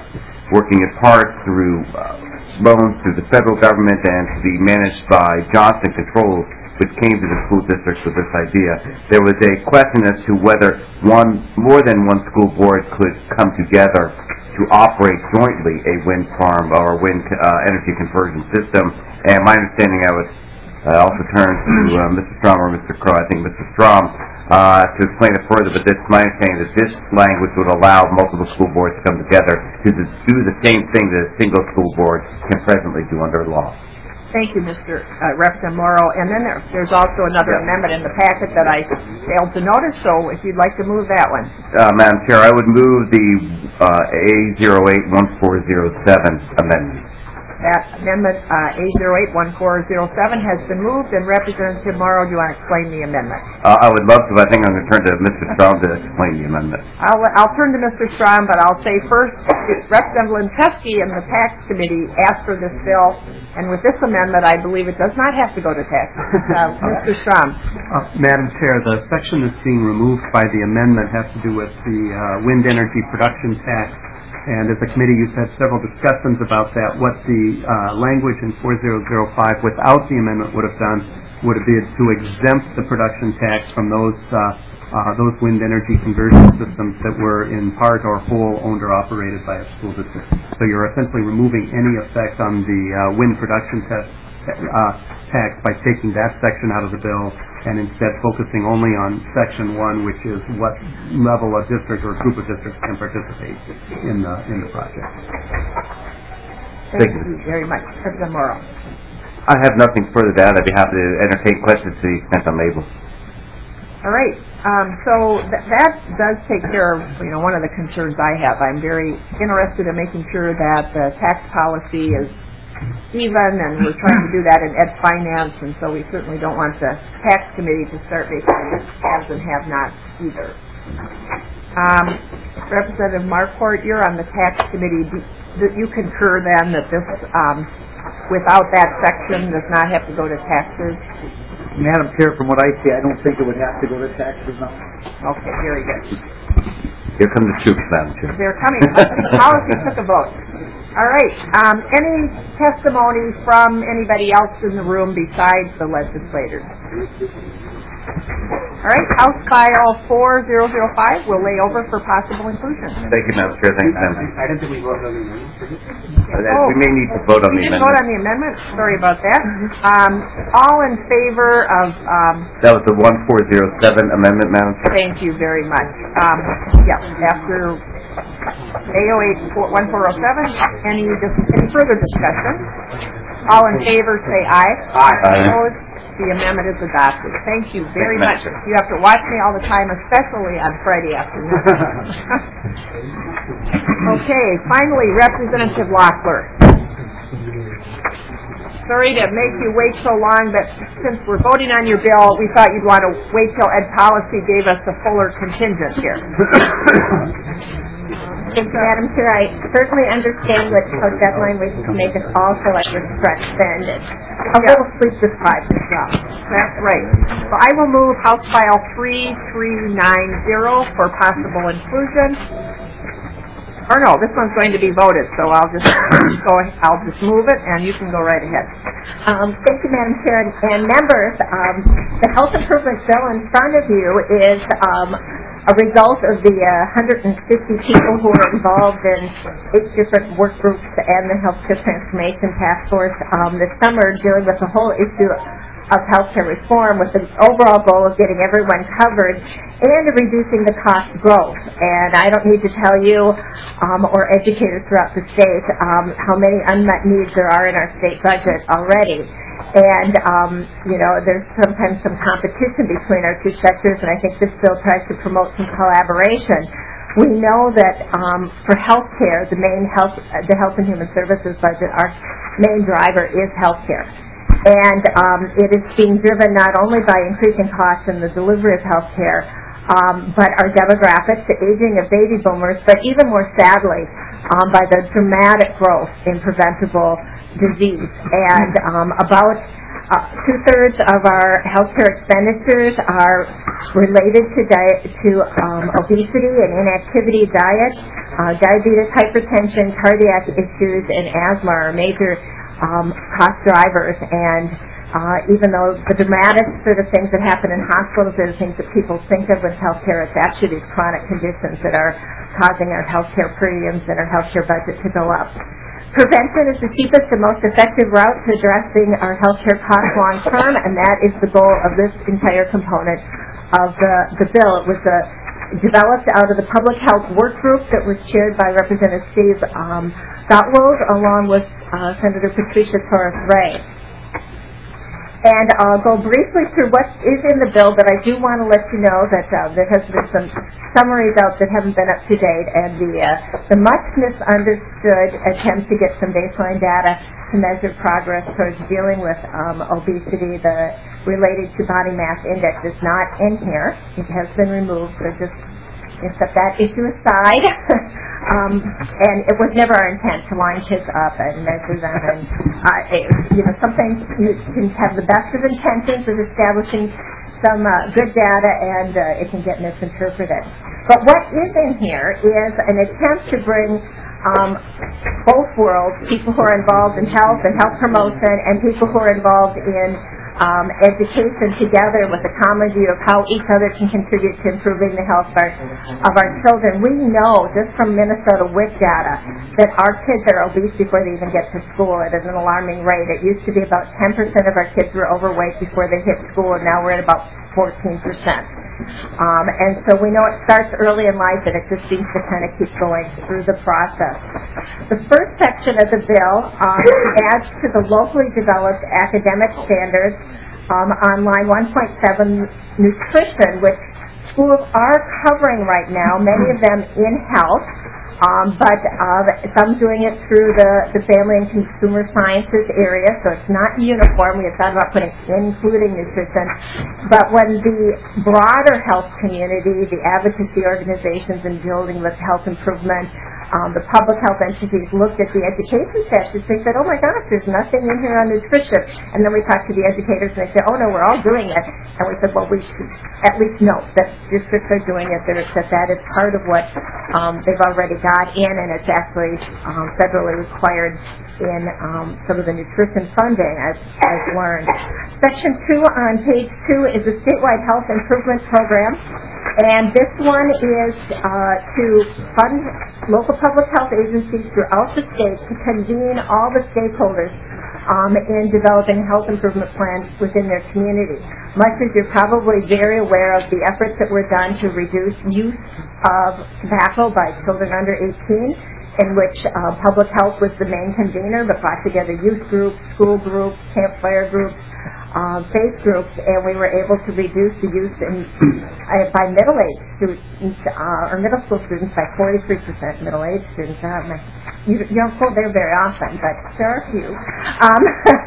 working in part through uh, loans through the federal government and to be managed by Johnson Controls, which came to the school district with this idea. There was a question as to whether one, more than one school board could come together to operate jointly a wind farm or a wind uh, energy conversion system. And my understanding, I would uh, also turn to uh, Mister Strom or Mister Crow, I think Mister Strom, uh, to explain it further, but it's my understanding that this language would allow multiple school boards to come together to do the same thing that a single school board can presently do under law. Thank you, Mister Uh, Representative Morrow. And then there, there's also another yeah. amendment in the packet that I failed to notice, so if you'd like to move that one. Uh, Madam Chair, I would move the uh, A zero eight one four zero seven amendment. That amendment, uh, A zero eight one four zero seven, has been moved, and Representative Morrow, do you want to explain the amendment? Uh, I would love to, but I think I'm going to turn to Mister Strom to explain the amendment. I'll, I'll turn to Mister Strom, but I'll say first, Representative Lentesky and the Tax Committee asked for this bill, and with this amendment, I believe it does not have to go to tax. Uh, Mister Strom. Uh, Madam Chair, the section that's being removed by the amendment has to do with the uh, wind energy production tax. And as a committee, you've had several discussions about that. What the uh, language in four thousand five without the amendment would have done would have been to exempt the production tax from those uh, uh, those wind energy conversion systems that were in part or whole owned or operated by a school district. So you're essentially removing any effect on the uh, wind production test, uh, tax by taking that section out of the bill and instead focusing only on section one, which is what level of district or group of districts can participate in the in the project. Thank, Thank you very much. President Morrow. I have nothing further to add. I'd be happy to entertain questions to the extent I'm able. All right. Um, so th- that does take care of, you know, one of the concerns I have. I'm very interested in making sure that the tax policy is even, and we're trying to do that in ed finance, and so we certainly don't want the tax committee to start making haves and have-nots either. Um, Representative Marquardt, you're on the tax committee. Do, do you concur then that this, um, without that section, does not have to go to taxes? Madam Chair, from what I see, I don't think it would have to go to taxes now. Okay, very good. Here come the troops, Madam Chair. They're coming. The policy took a vote. All right. Um, any testimony from anybody else in the room besides the legislators? All right. House File four thousand five will lay over for possible inclusion. Thank you, Madam Chair. Thank you, Madam Chair. I didn't think we voted on the amendment. Oh, we may need to vote on the didn't amendment. vote on the amendment. Sorry about that. Um, all in favor of... Um, that was the one four zero seven amendment, Madam Chair. Thank you very much. Um, yes, after A zero eight one four zero seven, any, any further discussion? All in favor say aye. Aye. Aye. Opposed? The amendment is adopted. Thank you very Thank much. you, You have to watch me all the time, especially on Friday afternoon. Okay, finally, Representative Loeffler. Sorry to make you wait so long, but since we're voting on your bill, we thought you'd want to wait till Ed Policy gave us a fuller contingent here. Thank you, Madam Chair. I certainly understand what the deadline was to make us all feel like we're stretched thin. A little sleep deprived as well. That's right. So I will move House File three three nine zero for possible inclusion. Or no, this one's going to be voted, so I'll just go. I'll just move it, and you can go right ahead. Um, thank you, Madam Chair, and, and members. Um, the health improvement bill in front of you is um, a result of the uh, one hundred fifty people who are involved in eight different work groups and the Healthcare Transformation Task Force um, this summer, dealing with the whole issue of healthcare reform with the overall goal of getting everyone covered and reducing the cost growth. And I don't need to tell you um, or educators throughout the state um, how many unmet needs there are in our state budget already. And, um, you know, there's sometimes some competition between our two sectors, and I think this bill tries to promote some collaboration. We know that um, for healthcare, the main health, uh, the Health and Human Services budget, our main driver is healthcare. And um, it is being driven not only by increasing costs in the delivery of health care, um, but our demographics, the aging of baby boomers, but even more sadly, um, by the dramatic growth in preventable disease. And um, about Uh, two-thirds of our healthcare expenditures are related to diet, to um, obesity and inactivity diet. Uh, diabetes, hypertension, cardiac issues, and asthma are major um, cost drivers. And uh, even though the dramatic sort of things that happen in hospitals are the things that people think of with healthcare, it's actually these chronic conditions that are causing our healthcare premiums and our healthcare budget to go up. Prevention is the cheapest and most effective route to addressing our healthcare costs long term, and that is the goal of this entire component of the, the bill. It was a, developed out of the public health work group that was chaired by Representative Steve um, Gottwald, along with uh, Senator Patricia Torres Ray. And I'll go briefly through what is in the bill, but I do want to let you know that uh, there has been some summaries out that haven't been up to date, and the uh, the much misunderstood attempt to get some baseline data to measure progress towards dealing with um, obesity, the related to body mass index, is not in here. It has been removed, so just set that issue aside. um, and it was never our intent to line kids up and measure them. And uh, it, you know, sometimes you can have the best of intentions of establishing some uh, good data, and uh, it can get misinterpreted. But what is in here is an attempt to bring um, both worlds, people who are involved in health and health promotion, and people who are involved in Um, education together with a common view of how each other can contribute to improving the health of our, of our children. We know just from Minnesota W I C data that our kids are obese before they even get to school at an alarming rate. It used to be about ten percent of our kids were overweight before they hit school, and now we're at about fourteen percent. Um, and so we know it starts early in life, and it just seems to kind of keep going through the process. The first section of the bill um, adds to the locally developed academic standards um, on line one point seven, nutrition, which schools are covering right now, many of them in health. Um, but uh, some doing it through the, the family and consumer sciences area, so it's not uniform. We have thought about putting including nutrition. But when the broader health community, the advocacy organizations in building with health improvement, um, the public health entities looked at the education statutes, they said, oh my gosh, there's nothing in here on nutrition. And then we talked to the educators, and they said, oh no, we're all doing it. And we said, well, we should at least note that districts are doing it, that, it's, that that is part of what um, they've already got in, and it's actually um, federally required in um, some of the nutrition funding, as I've learned. Section two on page two is the statewide health improvement program, and this one is uh, to fund local public health agencies throughout the state to convene all the stakeholders um, in developing health improvement plans within their community. Much as you're probably very aware of the efforts that were done to reduce use of tobacco by children under eighteen, in which uh, public health was the main convener, but brought together youth groups, school groups, campfire groups, uh, faith groups, and we were able to reduce the use in, uh, by middle-aged students, uh, or middle school students by forty-three percent, middle-aged students. Uh, my, you, you don't go there very often, but there are a few. Um,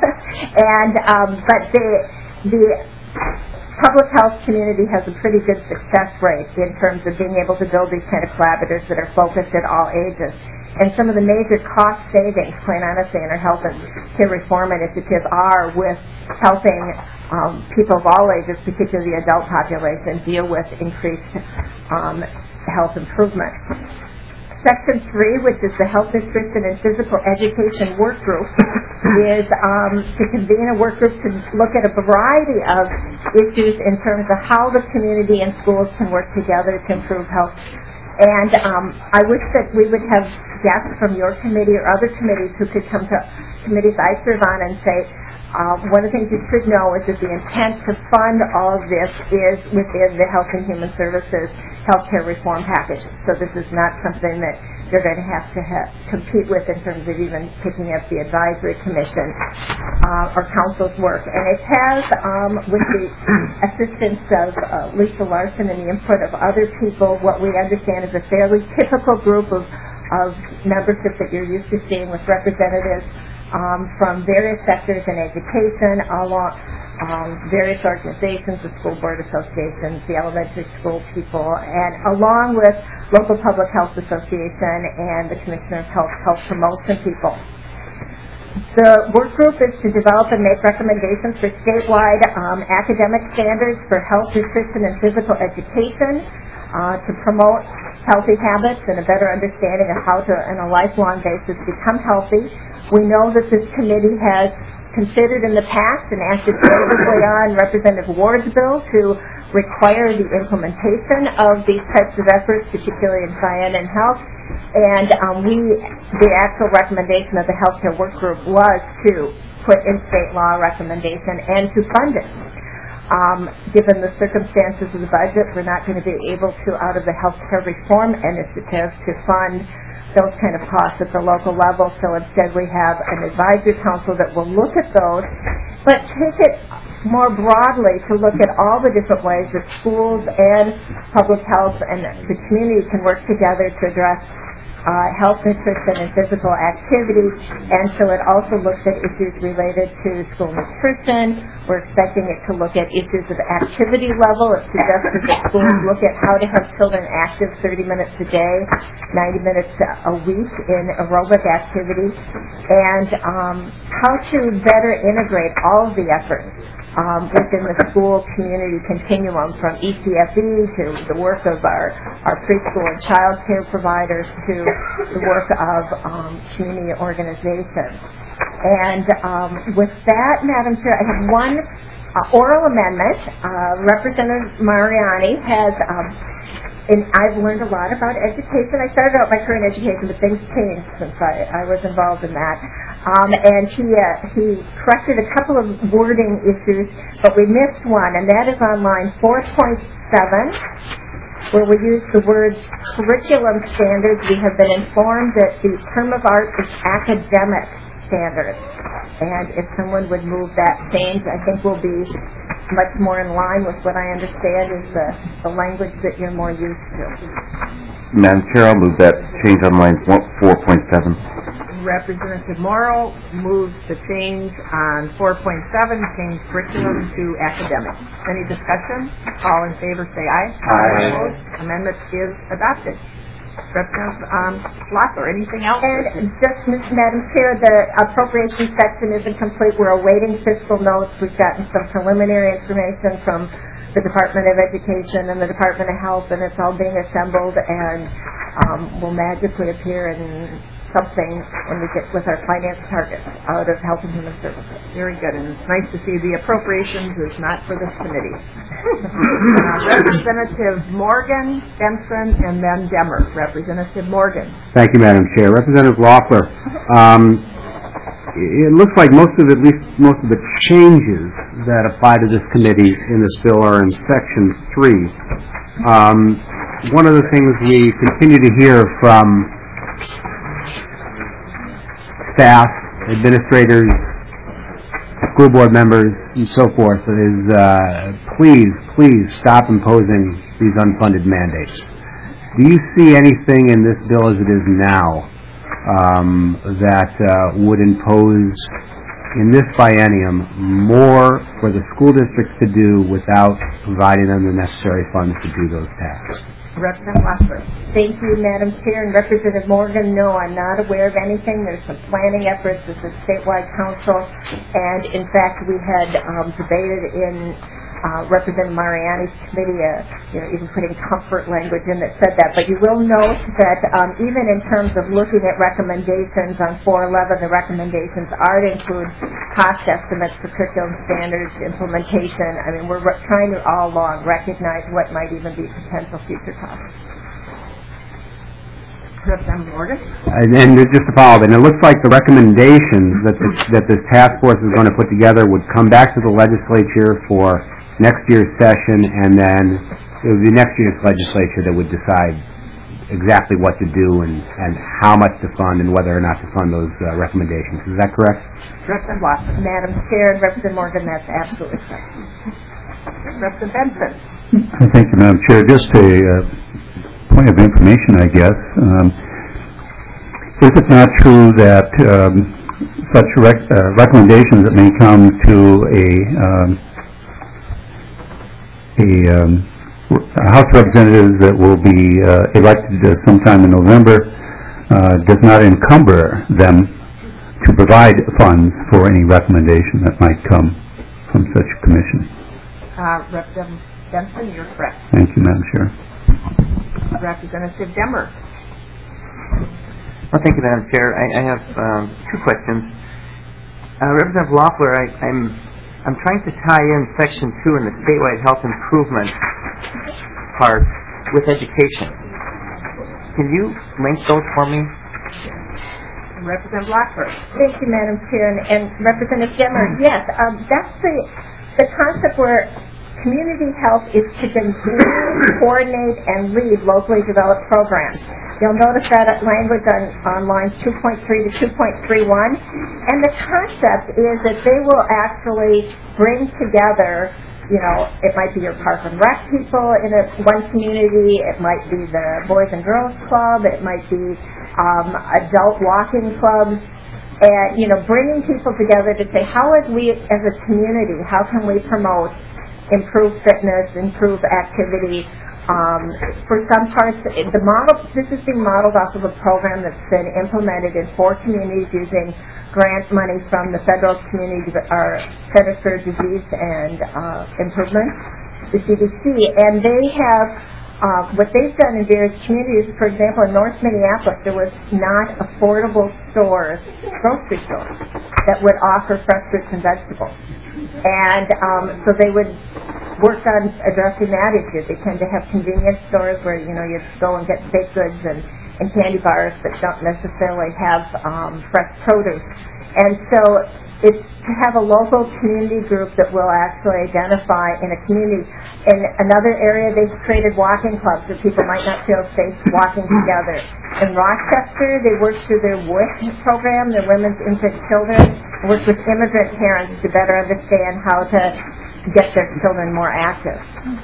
and, um, but the, the public health community has a pretty good success rate in terms of being able to build these kind of collaboratives that are focused at all ages. And some of the major cost savings, quite honestly, in our health and care reform initiative are with helping um, people of all ages, particularly the adult population, deal with increased um, health improvement. Section three, which is the Health, Nutrition, and Physical Education Work Group, is um, to convene a work group to look at a variety of issues in terms of how the community and schools can work together to improve health. And um, I wish that we would have guests from your committee or other committees who could come to committees I serve on and say, Uh, one of the things you should know is that the intent to fund all of this is within the Health and Human Services healthcare reform package. So this is not something that you're going to have to ha- compete with in terms of even picking up the advisory commission uh, or council's work. And it has, um, with the assistance of uh, Lisa Larson and the input of other people, what we understand is a fairly typical group of, of membership that you're used to seeing with representatives Um, from various sectors in education, along um, various organizations, the school board associations, the elementary school people, and along with local public health association and the Commissioner of Health health promotion people. The work group is to develop and make recommendations for statewide um, academic standards for health, nutrition, and physical education uh, to promote healthy habits and a better understanding of how to, on a lifelong basis, become healthy. We know that this committee has considered in the past and acted favorably on Representative Ward's bill to require the implementation of these types of efforts, particularly in science and health. And um, we, the actual recommendation of the healthcare work group was to put in state law recommendation and to fund it. Um, given the circumstances of the budget, we're not going to be able to, out of the healthcare reform initiative, to fund those kind of costs at the local level. So instead we have an advisory council that will look at those, but take it more broadly to look at all the different ways that schools and public health and the community can work together to address uh, health, nutrition, and physical activity. And so it also looks at issues related to school nutrition. We're expecting it to look at issues of activity level. It suggested that schools look at how to have children active thirty minutes a day, ninety minutes a week in aerobic activity, and um, how to better integrate all of the efforts Um, within the school community continuum, from E C F E to the work of our, our preschool and child care providers to the work of um, community organizations. And um, with that, Madam Chair, I have one uh, oral amendment. Uh, Representative Mariani has, um, and I've learned a lot about education. I started out my career in education, but things changed since I, I was involved in that. Um, and he uh, he corrected a couple of wording issues, but we missed one, and that is on line four point seven, where we use the words curriculum standards. We have been informed that the term of art is academic standards. And if someone would move that change, I think we'll be much more in line with what I understand is the, the language that you're more used to. Madam Chair, I'll move that change on line four point seven. Representative Morrow moves the change on four point seven, change curriculum to academic. Any discussion? All in favor say aye. Aye. Opposed? Amendment is adopted. Representative um, Loeffler, anything else? And just, Madam Chair, the appropriations section isn't complete. We're awaiting fiscal notes. We've gotten some preliminary information from the Department of Education and the Department of Health, and it's all being assembled and um, will magically appear in something when we get with our finance targets out of Health and Human Services. Very good, and it's nice to see the appropriations is not for this committee. uh, Representative Morgan, Benson, and then Demmer. Representative Morgan. Thank you, Madam Chair. Representative Loeffler, um, it looks like most of, at least most of the changes that apply to this committee in this bill are in Section three. Um, one of the things we continue to hear from staff, administrators, school board members, and so forth is uh, please, please stop imposing these unfunded mandates. Do you see anything in this bill as it is now um, that uh, would impose in this biennium more for the school districts to do without providing them the necessary funds to do those tasks? Representative Loeffler. Thank you, Madam Chair. And Representative Morgan, no, I'm not aware of anything. There's some planning efforts. This is statewide council. And, in fact, we had um, debated in uh, Representative Mariani's committee, uh, you know, even putting comfort language in that said that. But you will note that um, even in terms of looking at recommendations on four eleven, the recommendations are to include cost estimates for curriculum standards, implementation. I mean, we're re- trying to all along recognize what might even be potential future costs. Representative Morgan. And, and just to follow up, and it looks like the recommendations that the, that this task force is going to put together would come back to the legislature for next year's session, and then it would be next year's legislature that would decide exactly what to do and, and how much to fund and whether or not to fund those uh, recommendations. Is that correct? Representative Watson. Madam Chair and Representative Morgan, that's absolutely correct. Representative Benson. Thank you, Madam Chair. Just a uh, point of information, I guess. Um, is it not true that um, such rec- uh, recommendations that may come to a um, a um, House of Representatives that will be uh, elected uh, sometime in November uh, does not encumber them to provide funds for any recommendation that might come from such a commission. Uh, Representative Benson, you're correct. Thank you, Madam Chair. Representative Demmer. Well, thank you, Madam Chair. I, I have um, two questions. Uh, Representative Loeffler, I, I'm I'm trying to tie in Section two in the statewide health improvement part with education. Can you link those for me? Representative Loeffler. Thank you, Madam Chair, and, and Representative Demmer. Yes, um, that's the the concept where community health is to convene, coordinate, and lead locally developed programs. You'll notice that language on, on lines two point three to two point three one. And the concept is that they will actually bring together, you know, it might be your park and rec people in a, one community, it might be the Boys and Girls Club, it might be um, adult walking clubs, and, you know, bringing people together to say, how as we as a community, how can we promote improve fitness, improve activity. Um, for some parts, the model, this is being modeled off of a program that's been implemented in four communities using grant money from the Federal Community or Center for Disease and uh, Improvement, the C D C, and they have uh, what they've done in various communities. For example, in North Minneapolis, there was not affordable stores, grocery stores, that would offer fresh fruits and vegetables. And um, so they would work on addressing that issue. They tend to have convenience stores where, you know, you go and get baked goods and, and candy bars that don't necessarily have um, fresh produce. And so it's to have a local community group that will actually identify in a community. In another area, they've created walking clubs where people might not feel safe walking together. In Rochester, they work through their WIC program, their Women's Infant Children, work with immigrant parents to better understand how to get their children more active.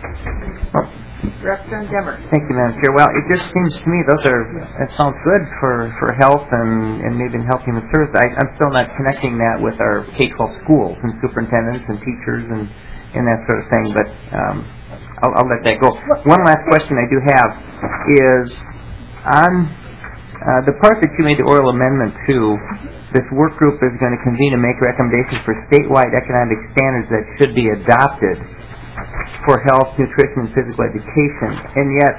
Representative Demmer. Thank you, Madam Chair. Well, it just seems to me those are, that sounds good for, for health and, and maybe in helping the service. I, I'm still not connecting that with our K twelve schools and superintendents and teachers and, and that sort of thing, but um, I'll, I'll let that go. One last question I do have is on uh, the part that you made the oral amendment to, this work group is going to convene and make recommendations for statewide economic standards that should be adopted for health, nutrition, and physical education. And yet,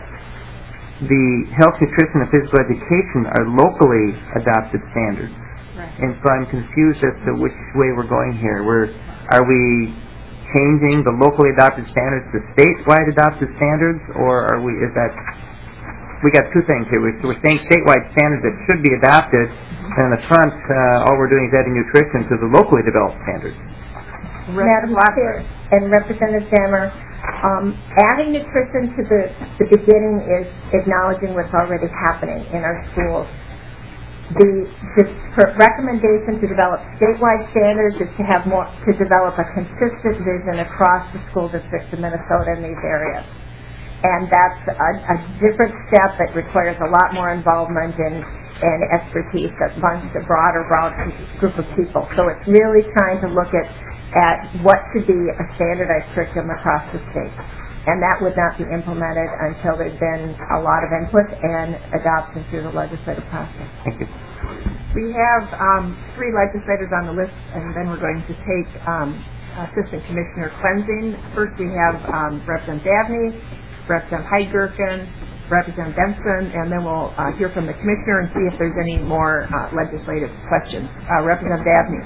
the health, nutrition, and physical education are locally adopted standards. Right. And so I'm confused as to which way we're going here. We're, are we changing the locally adopted standards to statewide adopted standards, or are we, is that, we got two things here. We're, we're saying statewide standards that should be adopted, and in the front, uh, all we're doing is adding nutrition to the locally developed standards. Madam Chair and Representative Demmer, um, adding nutrition to the, the beginning is acknowledging what's already happening in our schools. The, the recommendation to develop statewide standards is to have more, to develop a consistent vision across the school districts of Minnesota in these areas. And that's a, a different step that requires a lot more involvement and, and expertise amongst a broader, broad group of people. So it's really trying to look at, at what should be a standardized curriculum across the state. And that would not be implemented until there's been a lot of input and adoption through the legislative process. Thank you. We have um, three legislators on the list, and then we're going to take um, Assistant Commissioner Cleansing. First we have um, Representative Dabney, Representative Heidgerken, Representative Benson, and then we'll uh, hear from the Commissioner and see if there's any more uh, legislative questions. Uh, Representative Dabney.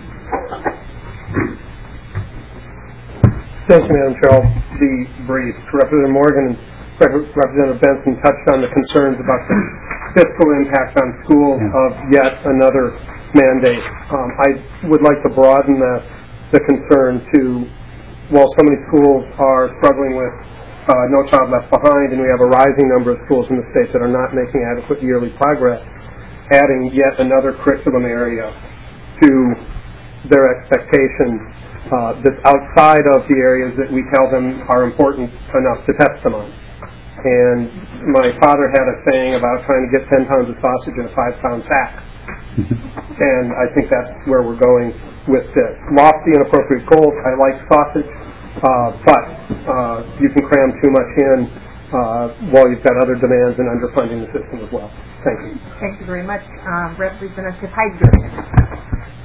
Thank you, Madam Chair. I'll be brief. Representative Morgan and Representative Benson touched on the concerns about the fiscal impact on schools of yet another mandate. Um, I would like to broaden the, the concern to, while so many schools are struggling with uh, No Child Left Behind, and we have a rising number of schools in the state that are not making adequate yearly progress, adding yet another curriculum area to their expectations Uh, that's outside of the areas that we tell them are important enough to test them on. And my father had a saying about trying to get ten pounds of sausage in a five-pound sack. And I think that's where we're going with this. Lofty and appropriate goals. I like sausage, uh, but uh, you can cram too much in uh, while you've got other demands and underfunding the system as well. Thank you. Thank you very much. Um, Representative Heidgerken.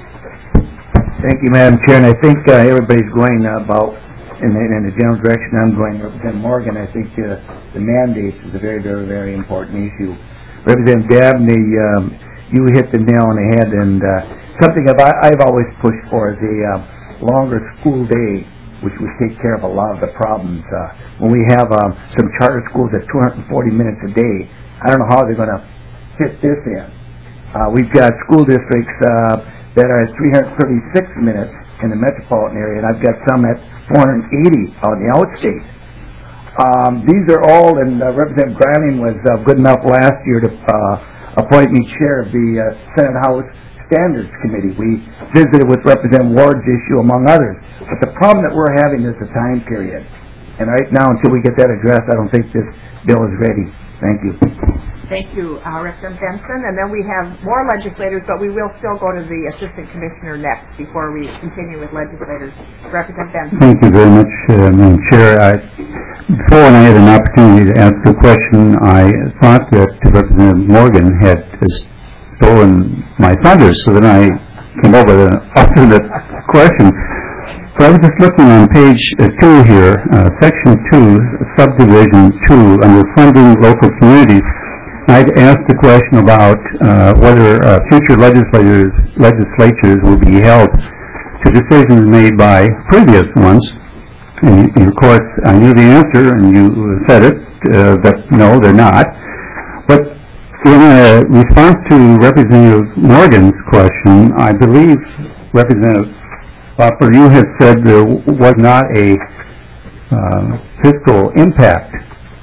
Thank you, Madam Chair, and I think uh, everybody's going about in the, in the general direction I'm going. Representative Morgan, I think uh, the mandates is a very, very, very important issue. Representative Dabney, um, you hit the nail on the head, and uh, something that I, I've always pushed for is a uh, longer school day, which would take care of a lot of the problems. Uh, when we have um, some charter schools at two hundred forty minutes a day, I don't know how they're going to fit this in. Uh, we've got school districts uh, that are at three hundred thirty-six minutes in the metropolitan area, and I've got some at four hundred eighty out in the outstate. Um, these are all, and uh, Representative Greiling was uh, good enough last year to uh, appoint me chair of the uh, Senate House Standards Committee. We visited with Representative Ward's issue, among others. But the problem that we're having is the time period. And right now, until we get that addressed, I don't think this bill is ready. Thank you. Thank you, uh, Representative Benson. And then we have more legislators, but we will still go to the Assistant Commissioner next before we continue with legislators. Representative Benson. Thank you very much, uh, Madam Chair. I, before when I had an opportunity to ask a question, I thought that Representative Morgan had stolen my thunder, so then I came over to answer that question. So I was just looking on page uh, two here, uh, section two, subdivision two, under funding local communities. I'd asked the question about uh, whether uh, future legislators legislatures will be held to decisions made by previous ones. And, and of course, I knew the answer, and you said it, uh, that no, they're not. But in a response to Representative Morgan's question, I believe Representative Popper, you had said there was not a uh, fiscal impact.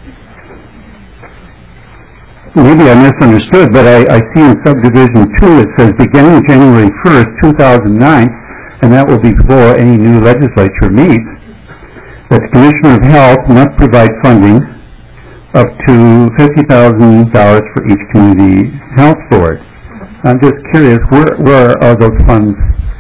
Maybe I misunderstood, but I, I see in subdivision two it says beginning January first, two thousand nine, and that will be before any new legislature meets, that the Commissioner of Health must provide funding up to fifty thousand dollars for each community health board. I'm just curious, where, where are those funds?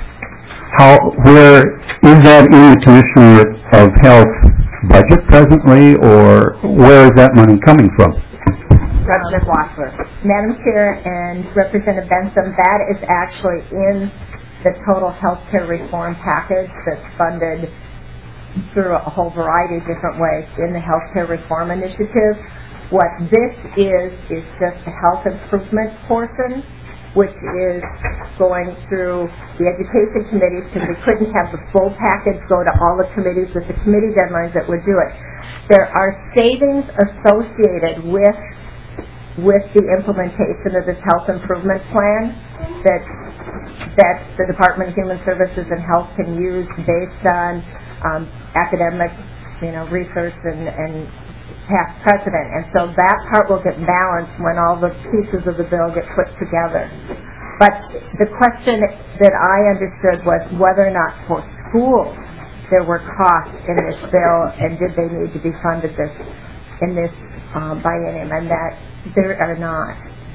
How, where, is that in the Commissioner of Health budget presently, or where is that money coming from? Representative Loeffler. Madam Chair and Representative Benson, that is actually in the total health care reform package that's funded through a whole variety of different ways in the health care reform initiative. What this is, is just the health improvement portion, which is going through the education committees, because we couldn't have the full package go to all the committees with the committee deadlines that would do it. There are savings associated with with the implementation of this health improvement plan that that the Department of Human Services and Health can use based on um, academic, you know, research and, and past precedent. And so that part will get balanced when all the pieces of the bill get put together. But the question that I understood was whether or not for schools there were costs in this bill, and did they need to be funded this in this um, biennium, and that there are not,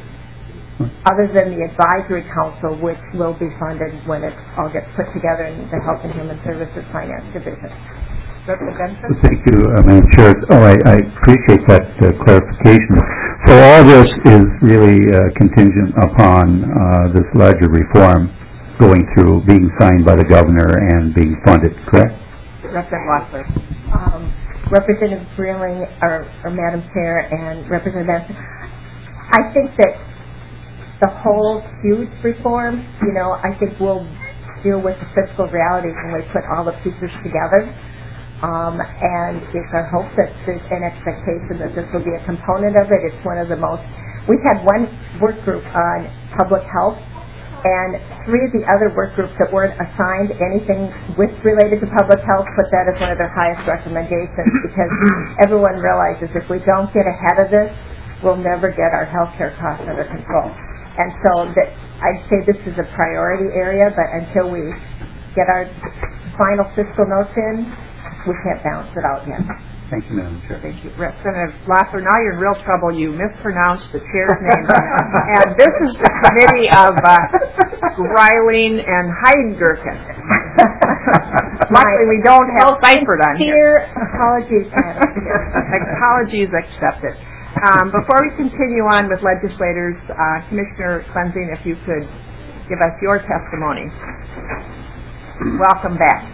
other than the advisory council, which will be funded when it all gets put together in the Health and Human Services Finance Division. Representative Benson? Thank you, uh, Madam Chair. Oh, I, I appreciate that uh, clarification. So all this is really uh, contingent upon uh, this larger reform going through, being signed by the governor and being funded, correct? Representative Loeffler. Um, Representative Breeling, or, or Madam Chair, and Representative Benson, I think that the whole huge reform, you know, I think we'll deal with the fiscal realities when we put all the pieces together. Um, and it's our hope that there's an expectation that this will be a component of it. It's one of the most, we've had one work group on public health, and three of the other work groups that weren't assigned anything with related to public health put that as one of their highest recommendations, because everyone realizes if we don't get ahead of this, we'll never get our health care costs under control. And so that, I'd say this is a priority area, but until we get our final fiscal notes in, we can't balance it out yet. Thank you, Madam Chair. Thank you, Representative Loeffler. Now you're in real trouble. You mispronounced the chair's name. And this is the committee of uh, Greiling and Heidgerken. Luckily, we don't have Seifert on here. Apologies, Madam Chair. Apologies accepted. Um, before we continue on with legislators, uh, Commissioner Clensing, if you could give us your testimony. welcome back.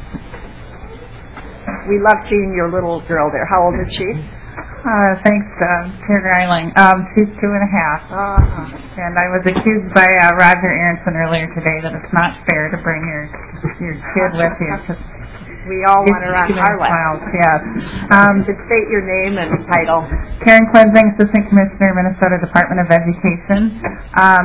We love seeing your little girl there. How old is she? Uh, thanks, uh, Chair Greiling. Um, she's two and a half. Uh-huh. And I was accused by uh, Roger Aronson earlier today that it's not fair to bring your your kid with you. Cause we all want her on our lap. Yes. Um, to state your name and title. Karen Cleansing, Assistant Commissioner, Minnesota Department of Education. Um,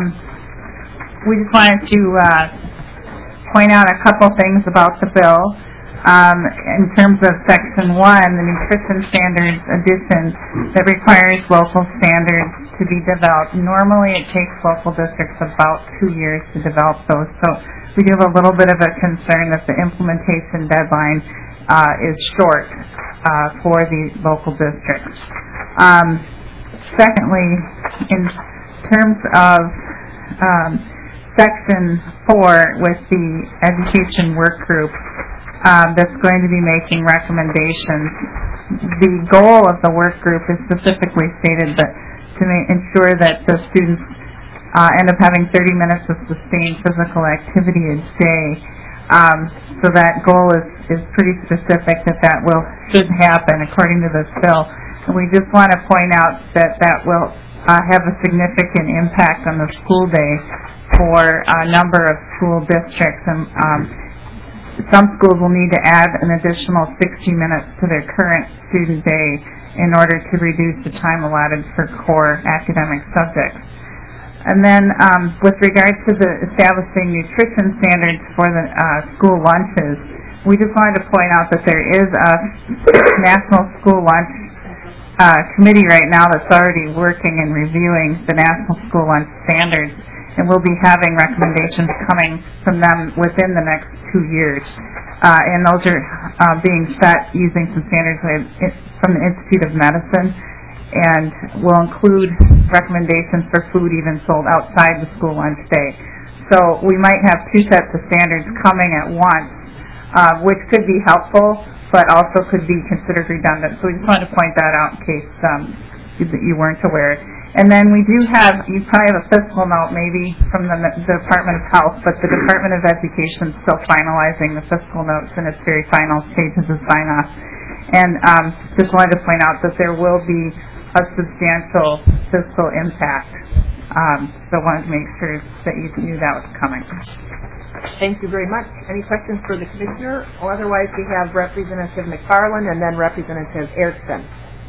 we just wanted to uh, point out a couple things about the bill. Um, in terms of Section one, the nutrition standards addition that requires local standards to be developed. Normally it takes local districts about two years to develop those, so we do have a little bit of a concern that the implementation deadline uh, is short uh, for the local districts. Um, secondly, in terms of um, Section four with the education work group, Um, that's going to be making recommendations. The goal of the work group is specifically stated that to ma- ensure that the students uh, end up having thirty minutes of sustained physical activity a day. Um, so that goal is, is pretty specific that that will should happen according to this bill. And we just want to point out that that will uh, have a significant impact on the school day for a number of school districts. And um, some schools will need to add an additional sixty minutes to their current student day in order to reduce the time allotted for core academic subjects. And then um, with regards to the establishing nutrition standards for the uh, school lunches, we just wanted to point out that there is a National School Lunch uh, Committee right now that's already working and reviewing the National School Lunch Standards. And we'll be having recommendations coming from them within the next two years. Uh, and those are uh, being set using some standards from the Institute of Medicine, and will include recommendations for food even sold outside the school lunch day. So we might have two sets of standards coming at once, uh, which could be helpful, but also could be considered redundant. So we just wanted to point that out in case um, you, you weren't aware. And then we do have, you probably have a fiscal note maybe from the, the Department of Health, but the Department of Education is still finalizing the fiscal notes in its very final stages of sign-off. And um, just wanted to point out that there will be a substantial fiscal impact. Um, so I wanted to make sure that you knew that was coming. Thank you very much. Any questions for the Commissioner? Or otherwise we have Representative McFarland and then Representative Erickson.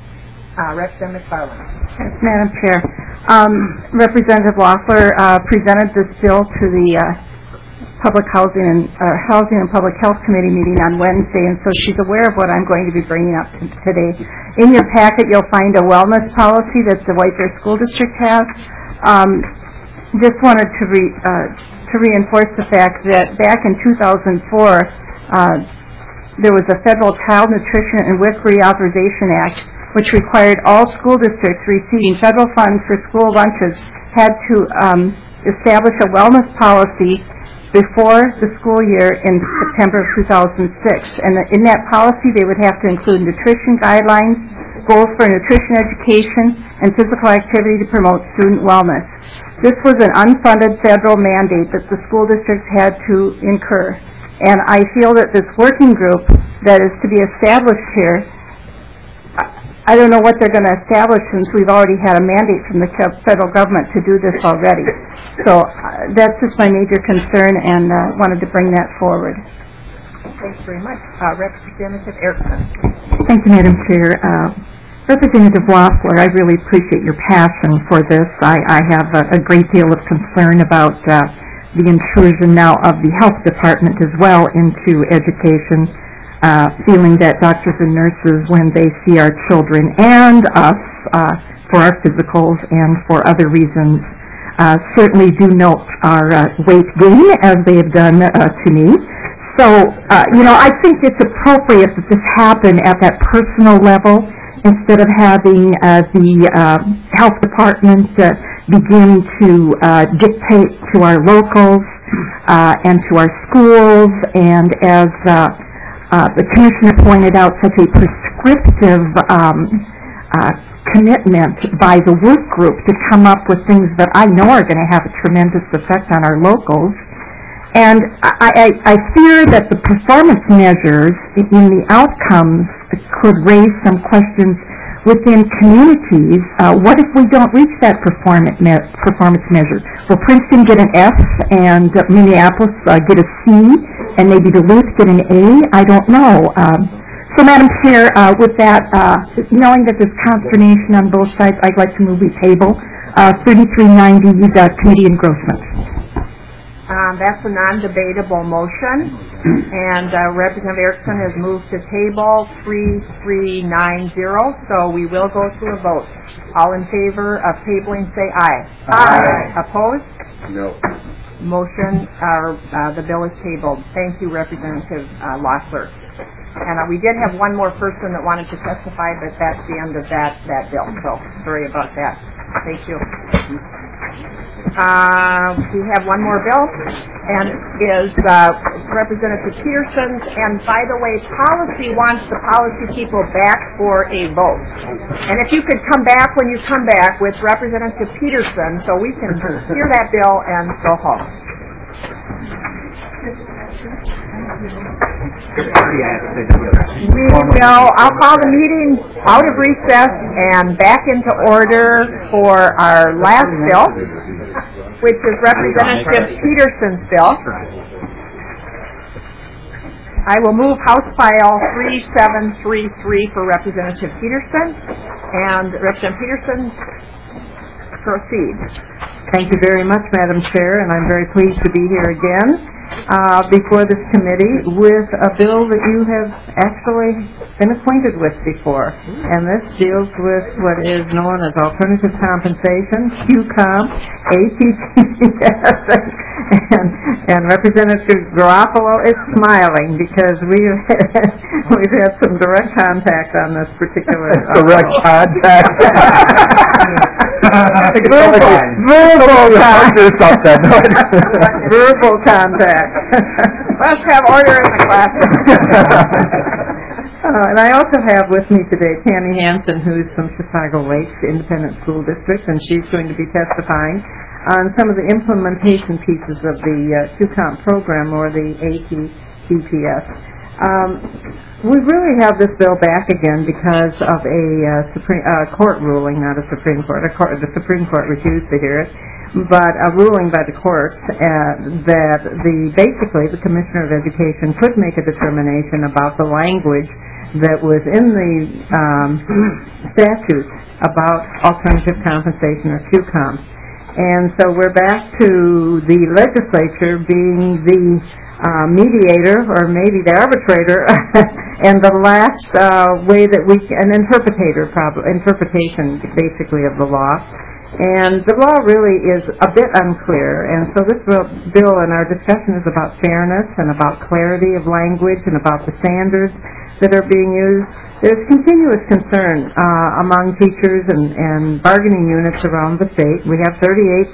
Uh, Representative McFarland. Yes, Madam Chair. Um, Representative Loeffler uh, presented this bill to the uh, Public Housing and uh, Housing and Public Health Committee meeting on Wednesday, and so she's aware of what I'm going to be bringing up t- today. In your packet, you'll find a wellness policy that the White Bear School District has. Um, just wanted to re- uh, to reinforce the fact that back in two thousand four, uh, there was a Federal Child Nutrition and W I C Reauthorization Act, which required all school districts receiving federal funds for school lunches had to um, establish a wellness policy before the school year in September of two thousand six. And in that policy, they would have to include nutrition guidelines, goals for nutrition education, and physical activity to promote student wellness. This was an unfunded federal mandate that the school districts had to incur. And I feel that this working group that is to be established here, I don't know what they're going to establish since we've already had a mandate from the federal government to do this already. So uh, that's just my major concern, and uh, wanted to bring that forward. Thanks very much. Uh, Representative Erickson. Thank you, Madam Chair. Uh, Representative Loeffler, I really appreciate your passion for this. I, I have a, a great deal of concern about uh, the intrusion now of the health department as well into education. Uh, feeling that doctors and nurses, when they see our children and us uh, for our physicals and for other reasons, uh, certainly do note our uh, weight gain as they have done uh, to me. So, uh, you know, I think it's appropriate that this happen at that personal level instead of having uh, the uh, health department uh, begin to uh, dictate to our locals uh, and to our schools, and as uh, Uh, the Commissioner pointed out, such a prescriptive um, uh, commitment by the work group to come up with things that I know are going to have a tremendous effect on our locals. And I, I, I fear that the performance measures in the outcomes could raise some questions within communities. Uh, what if we don't reach that performance me- performance measure? Will Princeton get an F and uh, Minneapolis uh, get a C and maybe Duluth get an A? I don't know. Um, so, Madam Chair, uh, with that, uh, knowing that there's consternation on both sides, I'd like to move we table uh, thirty-three ninety uh, committee engrossment. Um, that's a non-debatable motion, and uh, Representative Erickson has moved to table three three nine zero, so we will go to a vote. All in favor of tabling, say aye. Aye. Opposed? No. Motion, uh, uh, the bill is tabled. Thank you, Representative uh, Loeffler. And uh, we did have one more person that wanted to testify, but that's the end of that, that bill, so sorry about that. Thank you. Uh, we have one more bill, and is uh, Representative Peterson's. And by the way, policy wants the policy people back for a vote. And if you could come back when you come back with Representative Peterson, so we can hear that bill and go home. We will, I'll call the meeting out of recess and back into order for our last bill, which is Representative Peterson's bill. I will move House File three seven three three for Representative Peterson, and Representative Peterson, proceed. Thank you very much, Madam Chair, and I'm very pleased to be here again uh, before this committee with a bill that you have actually been acquainted with before. And this deals with what is known as alternative compensation, Q COMP, A T P S, and, and Representative Garofalo is smiling because we've had, we've had some direct contact on this particular uh, Direct contact. verbal, verbal contact. verbal contact. Let's have order in the class. uh, and I also have with me today Tammy Hansen, who is from Chicago Lakes Independent School District, and she's going to be testifying on some of the implementation pieces of the uh, Q COMP program, or the A T P S. Um, we really have this bill back again because of a uh, Supreme uh, Court ruling, not a Supreme Court. A court. The Supreme Court refused to hear it, but a ruling by the courts uh, that the basically the Commissioner of Education could make a determination about the language that was in the um, statute about alternative compensation, or Q COMP. And so we're back to the legislature being the Uh, mediator, or maybe the arbitrator, and the last uh, way that we an interpretator, prob- interpretation basically of the law. And the law really is a bit unclear, and so this bill and our discussion is about fairness and about clarity of language and about the standards that are being used. There's continuous concern uh, among teachers and, and bargaining units around the state. We have thirty-eight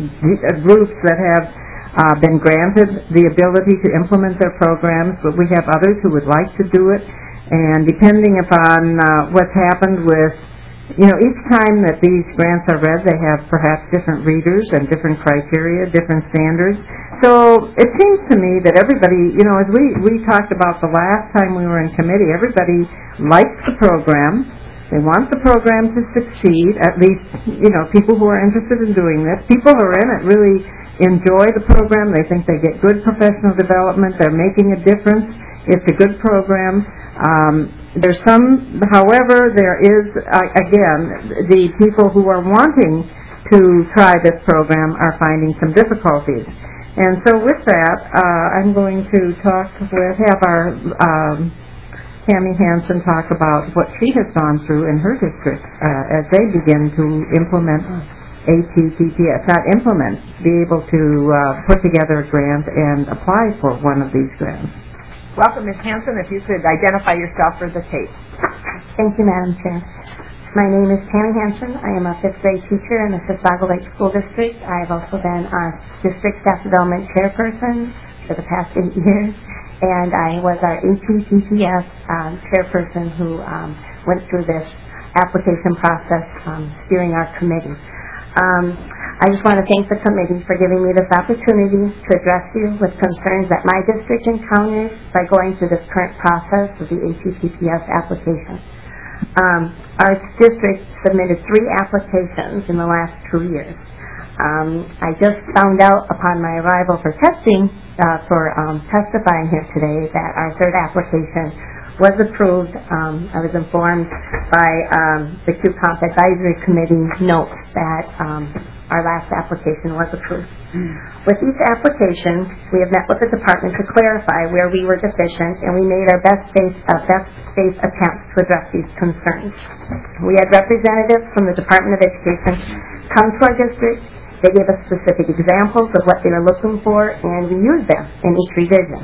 groups that have Uh, been granted the ability to implement their programs, but we have others who would like to do it. And depending upon uh, what's happened with, you know, each time that these grants are read, they have perhaps different readers and different criteria, different standards. So it seems to me that everybody, you know, as we, we talked about the last time we were in committee, everybody likes the program. They want the program to succeed, at least, you know, people who are interested in doing this. People who are in it really enjoy the program. They think they get good professional development. They're making a difference. It's a good program. Um, there's some, however, there is, uh, again, the people who are wanting to try this program are finding some difficulties. And so with that, uh, I'm going to talk with, have our um, Tammy Hansen talk about what she has gone through in her district uh, as they begin to implement A T P S, not implement, be able to uh, put together a grant and apply for one of these grants. Welcome, Miz Hansen. If you could identify yourself for the tape. Thank you, Madam Chair. My name is Tammy Hansen. I am a fifth grade teacher in the Chisago Lake School District. I have also been a district staff development chairperson for the past eight years, and I was our A T P S um, chairperson who um, went through this application process um, steering our committee. Um, I just want to thank the committee for giving me this opportunity to address you with concerns that my district encounters by going through this current process of the A T P P S application. Um, our district submitted three applications in the last two years. Um, I just found out upon my arrival for testing, uh, for um, testifying here today, that our third application was approved. Um, I was informed by um, the Q COMP Advisory Committee note that um, our last application was approved. With each application, we have met with the department to clarify where we were deficient, and we made our best faith, uh, best faith attempts to address these concerns. We had representatives from the Department of Education come to our district. They gave us specific examples of what they were looking for, and we used them in each revision.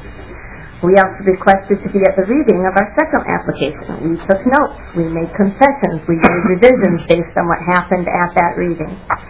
We also requested to be at the reading of our second application. We took notes. We made concessions. We made revisions based on what happened at that reading.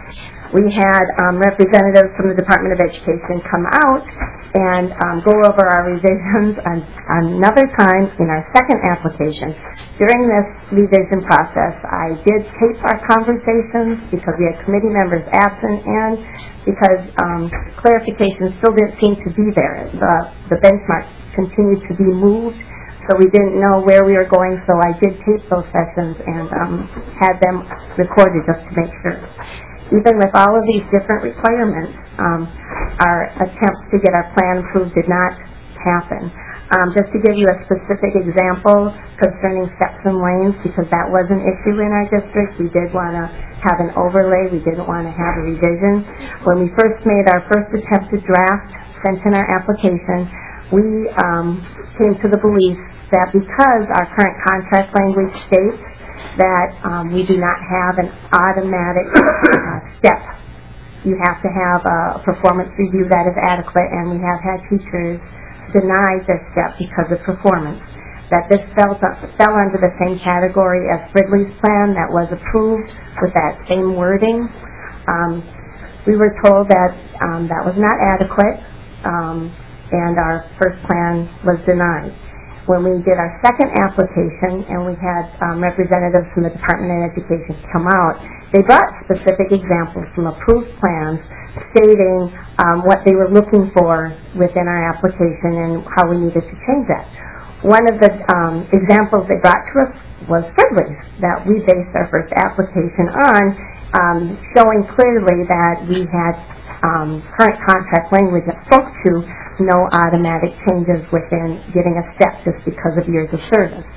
We had um, representatives from the Department of Education come out and um, go over our revisions on, on another time in our second application. During this revision process, I did tape our conversations because we had committee members absent and because um, clarification still didn't seem to be there. The, the benchmark continued to be moved, so we didn't know where we were going, so I did tape those sessions and um, had them recorded just to make sure. Even with all of these different requirements, um, our attempts to get our plan approved did not happen. Um, just to give you a specific example concerning steps and lanes, because that was an issue in our district, we did want to have an overlay, we didn't want to have a revision. When we first made our first attempted draft, sent in our application, we um, came to the belief that because our current contract language states that um, we do not have an automatic uh, step. You have to have a performance review that is adequate, and we have had teachers deny this step because of performance. That this fell, fell under the same category as Fridley's plan that was approved with that same wording. Um, we were told that um, that was not adequate, um, and our first plan was denied. When we did our second application and we had um, representatives from the Department of Education come out, they brought specific examples from approved plans stating um, what they were looking for within our application and how we needed to change that. One of the um, examples they brought to us was Fridley's, that we based our first application on, um, showing clearly that we had um, current contract language that spoke to no automatic changes within getting a step just because of years of service.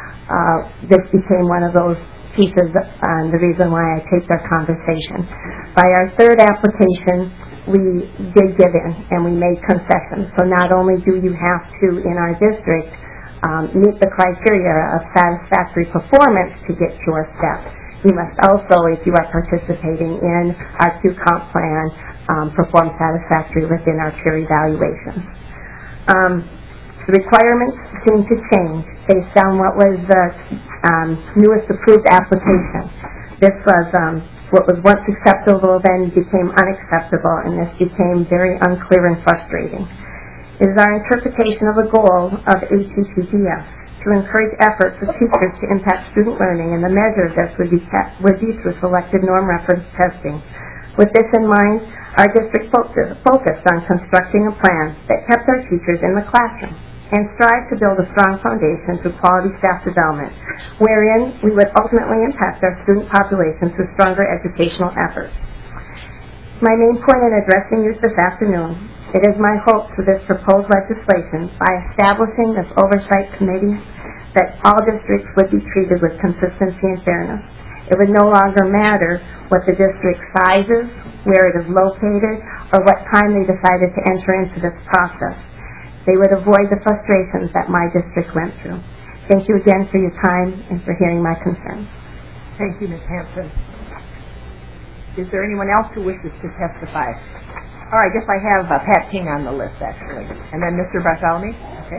Uh, this became one of those pieces and the reason why I taped our conversation. By our third application, we did give in and we made concessions. So not only do you have to, in our district, um, meet the criteria of satisfactory performance to get your step, you must also, if you are participating in our Q COMP plan, um, perform satisfactory within our peer evaluations. Um, the requirements seem to change based on what was the um, newest approved application. This was um, what was once acceptable then became unacceptable, and this became very unclear and frustrating. It is our interpretation of the goal of A T P P S to encourage efforts of teachers to impact student learning, and the measure of this would be, te- would be through selected norm reference testing. With this in mind, our district focus, focused on constructing a plan that kept our teachers in the classroom and strive to build a strong foundation through quality staff development, wherein we would ultimately impact our student population through stronger educational efforts. My main point in addressing you this afternoon, it is my hope through this proposed legislation, by establishing this oversight committee, that all districts would be treated with consistency and fairness. It would no longer matter what the district size is, where it is located, or what time they decided to enter into this process. They would avoid the frustrations that my district went through. Thank you again for your time and for hearing my concerns. Thank you, Miz Hanson. Is there anyone else who wishes to testify? Or I guess I have uh, Pat King on the list, actually. And then Mister Bartholomew? Okay.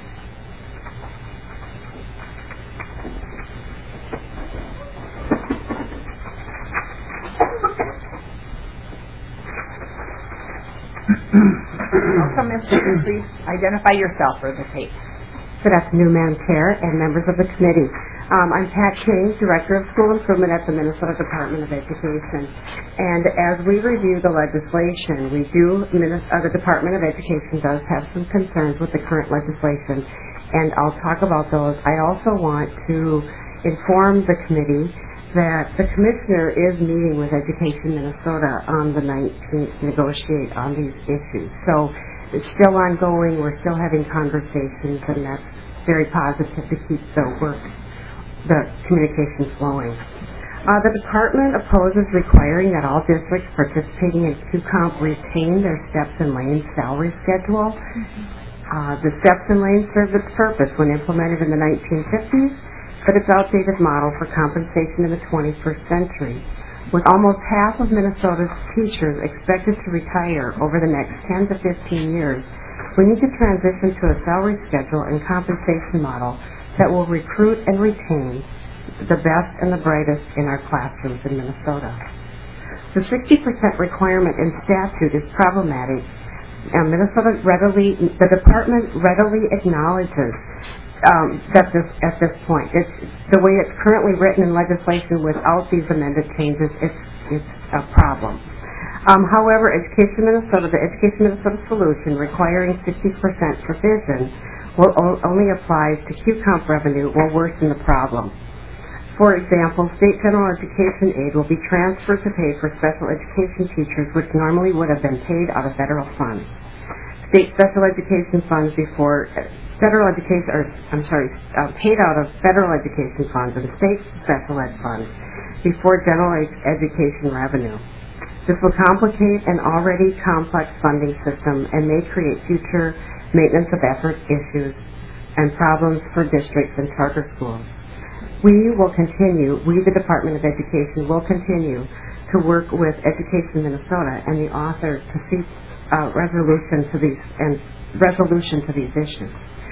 Welcome, Mister Please identify yourself for the tape. Good afternoon, Madam Chair and members of the committee. Um, I'm Pat King, Director of School Improvement at the Minnesota Department of Education. And as we review the legislation, we do, uh, the Department of Education does have some concerns with the current legislation, and I'll talk about those. I also want to inform the committee that the Commissioner is meeting with Education Minnesota on the nineteenth to negotiate on these issues. So it's still ongoing, we're still having conversations, and that's very positive to keep the work the communication flowing. Uh, the department opposes requiring that all districts participating in Q COMP retain their steps and lanes salary schedule. Uh, the steps and lanes served its purpose when implemented in the nineteen fifties, but its outdated model for compensation in the twenty-first century. With almost half of Minnesota's teachers expected to retire over the next ten to fifteen years, we need to transition to a salary schedule and compensation model that will recruit and retain the best and the brightest in our classrooms in Minnesota. The sixty percent requirement in statute is problematic, and Minnesota readily, the department readily acknowledges um, that this, at this point, it's, the way it's currently written in legislation without these amended changes, it's, it's a problem. Um, however, Education Minnesota, the Education Minnesota solution requiring sixty percent provision will o- only apply to Q COMP revenue will worsen the problem. For example, state general education aid will be transferred to pay for special education teachers, which normally would have been paid out of federal funds. State special education funds before uh, federal education, or I'm sorry, uh, paid out of federal education funds and state special ed funds before general ed- education revenue. This will complicate an already complex funding system and may create future maintenance of effort issues and problems for districts and charter schools. We will continue, we the Department of Education will continue to work with Education Minnesota and the author to seek uh, resolution to these and resolution to these issues.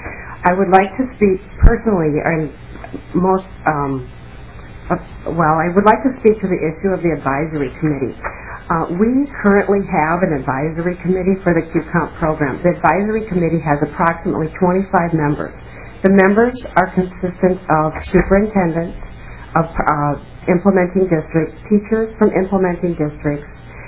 I would like to speak personally and most um, uh, well, I would like to speak to the issue of the advisory committee. Uh, we currently have an advisory committee for the Q COMP program. The advisory committee has approximately twenty-five members. The members are consistent of superintendents, of uh, implementing districts, teachers from implementing districts,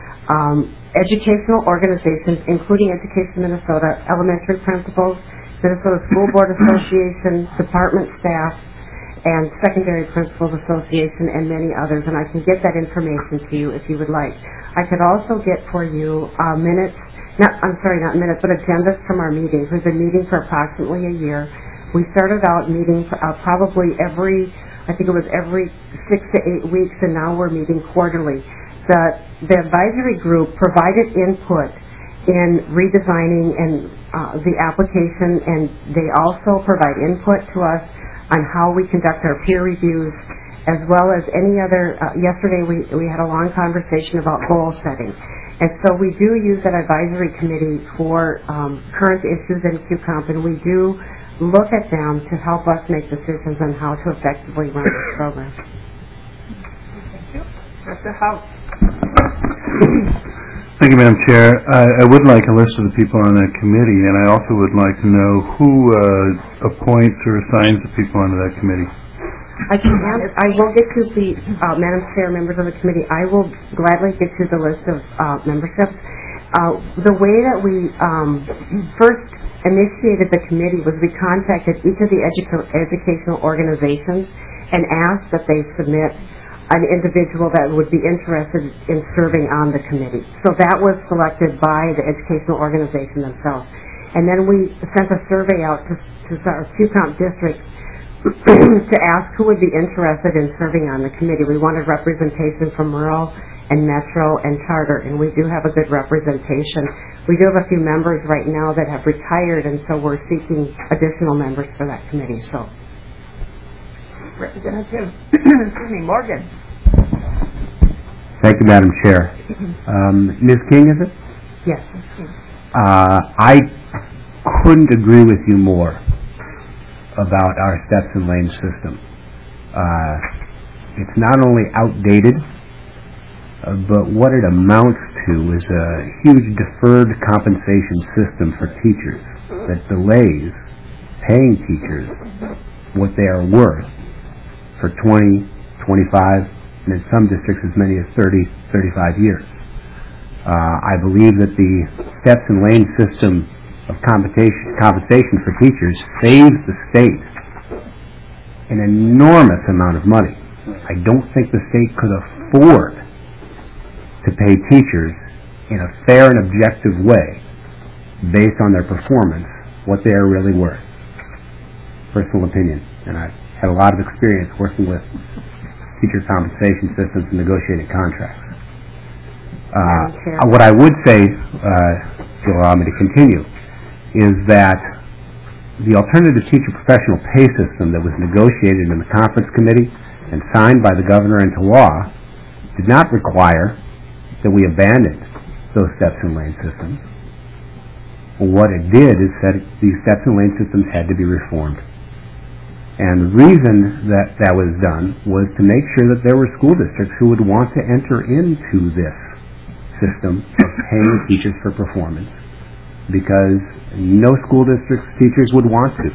um, educational organizations, including Education Minnesota, elementary principals, Minnesota School Board Association, department staff, and Secondary Principals Association, and many others, and I can get that information to you if you would like. I could also get for you uh, minutes, not, I'm sorry, not minutes, but agendas from our meetings. We've been meeting for approximately a year. We started out meeting uh, probably every, I think it was every six to eight weeks, and now we're meeting quarterly. The, the advisory group provided input in redesigning and uh, the application, and they also provide input to us on how we conduct our peer reviews, as well as any other, uh, yesterday we, we had a long conversation about goal setting. And so we do use that advisory committee for um, current issues in Q COMP, and we do look at them to help us make decisions on how to effectively run this program. Thank you. Mister House. Thank you, Madam Chair. I, I would like a list of the people on that committee, and I also would like to know who uh, appoints or assigns the people onto that committee. I can add, I will get you the, uh, Madam Chair, members of the committee, I will gladly get you the list of uh, memberships. Uh, the way that we um, first initiated the committee was we contacted each of the edu- educational organizations and asked that they submit an individual that would be interested in serving on the committee. So that was selected by the educational organization themselves. And then we sent a survey out to, to our Q COMP districts to ask who would be interested in serving on the committee. We wanted representation from rural and metro and charter, and we do have a good representation. We do have a few members right now that have retired, and so we're seeking additional members for that committee. So, Representative excuse me, Morgan. Thank you, Madam Chair. Um, Miz King, is it? Yes. Uh, I couldn't agree with you more about our steps and lanes system. Uh, it's not only outdated, uh, but what it amounts to is a huge deferred compensation system for teachers that delays paying teachers what they are worth for twenty, twenty-five, and in some districts as many as thirty, thirty-five years. Uh, I believe that the steps and lane system of compensation, compensation for teachers saves the state an enormous amount of money. I don't think the state could afford to pay teachers in a fair and objective way based on their performance what they are really worth. Personal opinion. And I've had a lot of experience working with teacher compensation systems and negotiating contracts. Uh, what I would say, uh, if you'll allow me to continue, is that the alternative teacher professional pay system that was negotiated in the conference committee and signed by the governor into law did not require that we abandoned those steps and lane systems. What it did is that these steps and lane systems had to be reformed. And the reason that that was done was to make sure that there were school districts who would want to enter into this system of paying teachers for performance, because no school district's teachers would want to.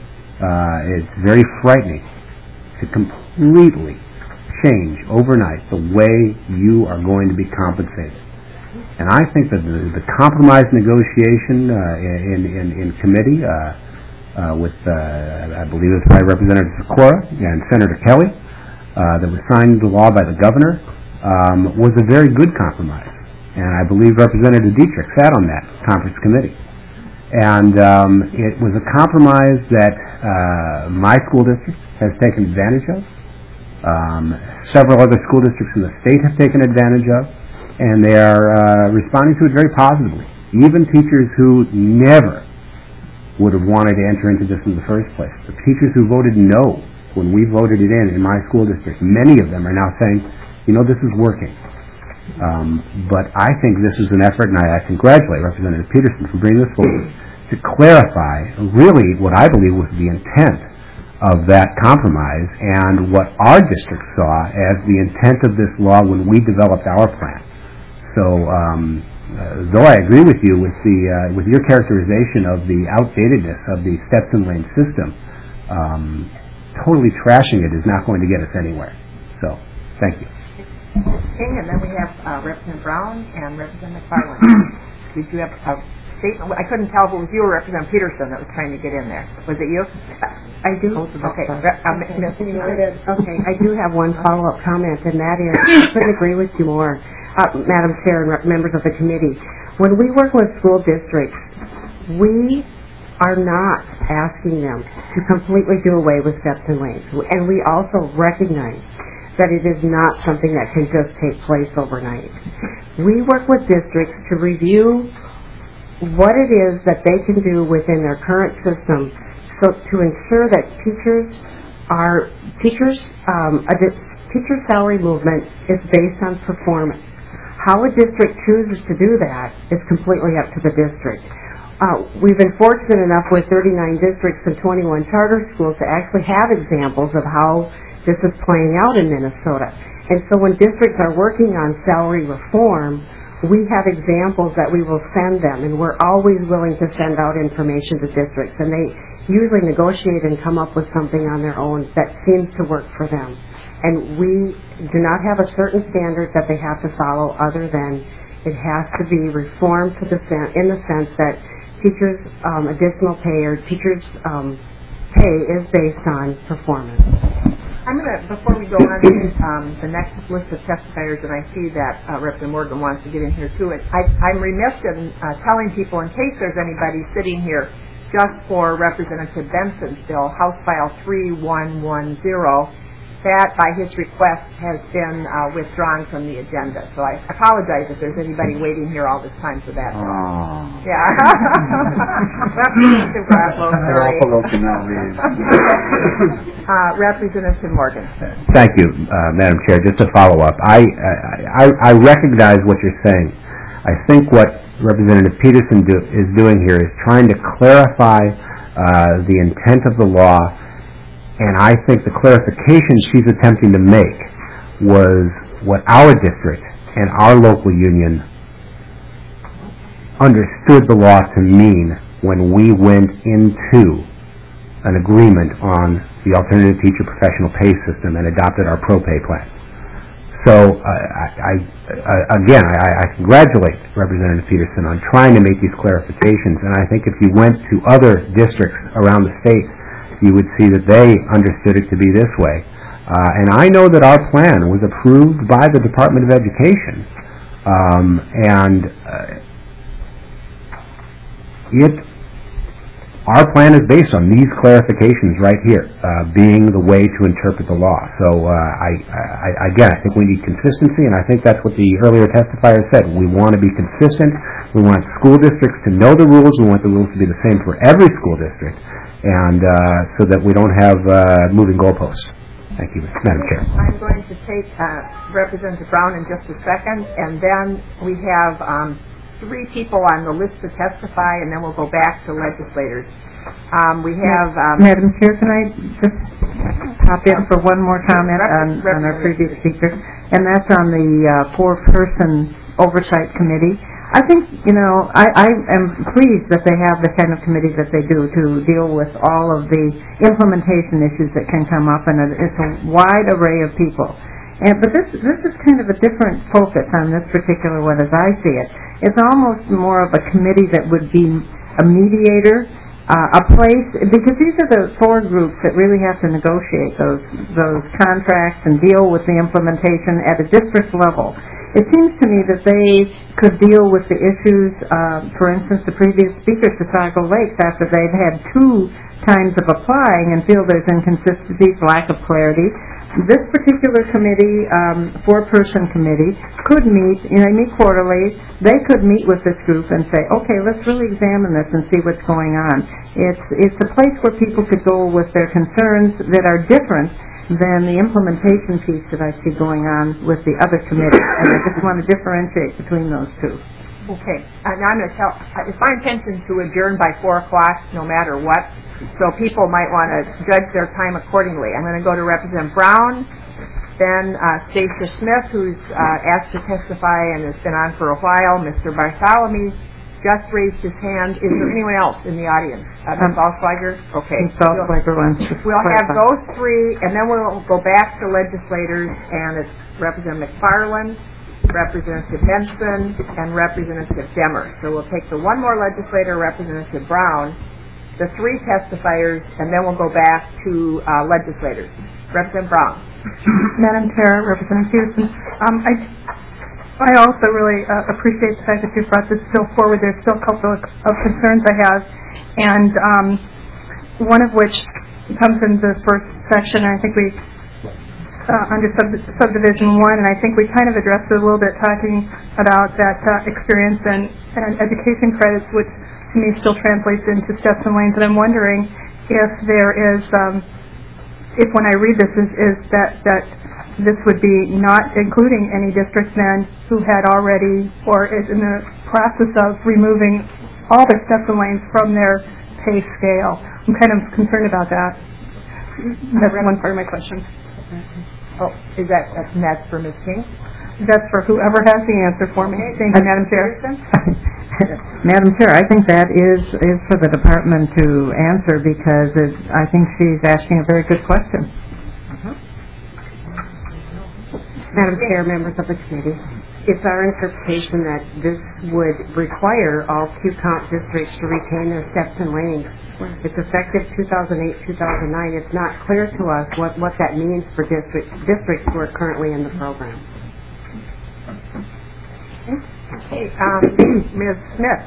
Uh, it's very frightening to completely change overnight the way you are going to be compensated. And I think that the, the compromise negotiation uh, in, in, in committee uh, uh, with, uh, I believe it was by Representative Sikora and Senator Kelly, uh, that was signed into law by the governor, um, was a very good compromise. And I believe Representative Dietrich sat on that conference committee. And um, it was a compromise that uh, my school district has taken advantage of. Um, several other school districts in the state have taken advantage of. And they are uh, responding to it very positively. Even teachers who never would have wanted to enter into this in the first place. The teachers who voted no when we voted it in in my school district, many of them are now saying, you know, this is working. Um, but I think this is an effort, and I, I congratulate Representative Peterson for bringing this forward, to clarify really what I believe was the intent of that compromise and what our district saw as the intent of this law when we developed our plan. So, um, uh, though I agree with you with the uh, with your characterization of the outdatedness of the steps and lane system, um, totally trashing it is not going to get us anywhere. So, thank you. Okay, and then we have uh, Representative Brown and Representative Farland. Did you have a statement? I couldn't tell if it was you or Representative Peterson that was trying to get in there. Was it you? I do. Okay. Re- um, okay, I do have one follow-up comment, and that is, I couldn't agree with you more, uh, Madam Chair and re- members of the committee. When we work with school districts, we are not asking them to completely do away with steps and lanes, and we also recognize that it is not something that can just take place overnight. We work with districts to review what it is that they can do within their current system so to ensure that teachers are, teachers, um, a di- teacher salary movement is based on performance. How a district chooses to do that is completely up to the district. Uh, we've been fortunate enough with thirty-nine districts and twenty-one charter schools to actually have examples of how this is playing out in Minnesota. And so when districts are working on salary reform, we have examples that we will send them, and we're always willing to send out information to districts, and they usually negotiate and come up with something on their own that seems to work for them. And we do not have a certain standard that they have to follow other than it has to be reformed to the sen- in the sense that teachers' um, additional pay or teachers' um, pay is based on performance. I'm going to, before we go on to um, the next list of testifiers, and I see that uh, Representative Morgan wants to get in here too, I, I'm remiss in uh, telling people, in case there's anybody sitting here just for Representative Benson's bill, House File three one one zero, that, by his request, has been uh, withdrawn from the agenda. So I apologize if there's anybody waiting here all this time for that. Oh. Yeah. Representative Bravo, sorry. uh, Representative Morgan. Thank you, uh, Madam Chair. Just to follow up, I, I, I recognize what you're saying. I think what Representative Peterson do, is doing here is trying to clarify uh, the intent of the law. And I think the clarification she's attempting to make was what our district and our local union understood the law to mean when we went into an agreement on the alternative teacher professional pay system and adopted our pro pay plan. So, uh, I, I, I, again, I, I congratulate Representative Peterson on trying to make these clarifications, and I think if you went to other districts around the state, you would see that they understood it to be this way. Uh, and I know that our plan was approved by the Department of Education, um, and uh, it our plan is based on these clarifications right here, uh, being the way to interpret the law. So, uh, I, I, again, I think we need consistency, and I think that's what the earlier testifier said. We want to be consistent. We want school districts to know the rules. We want the rules to be the same for every school district, and uh, so that we don't have uh, moving goalposts. Thank you, Madam Chair. I'm going to take uh, Representative Brown in just a second, and then we have um, three people on the list to testify, and then we'll go back to legislators. Um, we have... Um, Madam Chair, can I just pop in for one more comment on, on our previous speaker? And that's on the uh, four-person oversight committee. I think, you know, I, I am pleased that they have the kind of committee that they do to deal with all of the implementation issues that can come up, and it's a wide array of people. And, but this this is kind of a different focus on this particular one as I see it. It's almost more of a committee that would be a mediator, uh, a place, because these are the four groups that really have to negotiate those those contracts and deal with the implementation at a district level. It seems to me that they could deal with the issues, uh, for instance, the previous speaker, Chisago Lakes, after they've had two times of applying and feel there's inconsistencies, lack of clarity. This particular committee, um, four-person committee, could meet, you know, meet quarterly. They could meet with this group and say, okay, let's really examine this and see what's going on. It's it's a place where people could go with their concerns that are different than the implementation piece that I see going on with the other committee. And I just want to differentiate between those two. Okay. Uh, now I'm going to tell, it's my intention to adjourn by four o'clock no matter what, so people might want to judge their time accordingly. I'm going to go to Representative Brown, then uh, Stacia Smith, who's uh, asked to testify and has been on for a while. Mister Bartholomew just raised his hand. Is there anyone else in the audience? Uh, Miz Alsweiger? Okay. Miz Alsweiger wants to We'll have those three, and then we'll go back to legislators, and it's Representative McFarland, Representative Benson, and Representative Demmer. So we'll take the one more legislator, Representative Brown, the three testifiers, and then we'll go back to uh, legislators. Representative Brown. Madam Chair, Representative Peterson, um, I, I also really uh, appreciate the fact that you've brought this bill forward. There's still a couple of, of concerns I have, and um, one of which comes in the first section, and I think we Uh, under sub subdivision one, and I think we kind of addressed it a little bit, talking about that uh, experience and, and education credits, which to me still translates into steps and lanes. And I'm wondering if there is, um, if when I read this, is, is that that this would be not including any districts then who had already or is in the process of removing all their steps and lanes from their pay scale. I'm kind of concerned about that. That's one part of my question. Oh, is that that's, that's for Miz King? That's for whoever has the answer for me. Thank you, Madam Chair. Madam Chair, I think that is is for the department to answer, because it, I think she's asking a very good question. Uh-huh. Madam Chair, members of the committee, it's our interpretation that this would require all Q-Comp districts to retain their steps and lanes. It's effective two thousand eight, two thousand nine. It's not clear to us what, what that means for district, districts who are currently in the program. Okay, um, Miz Smith.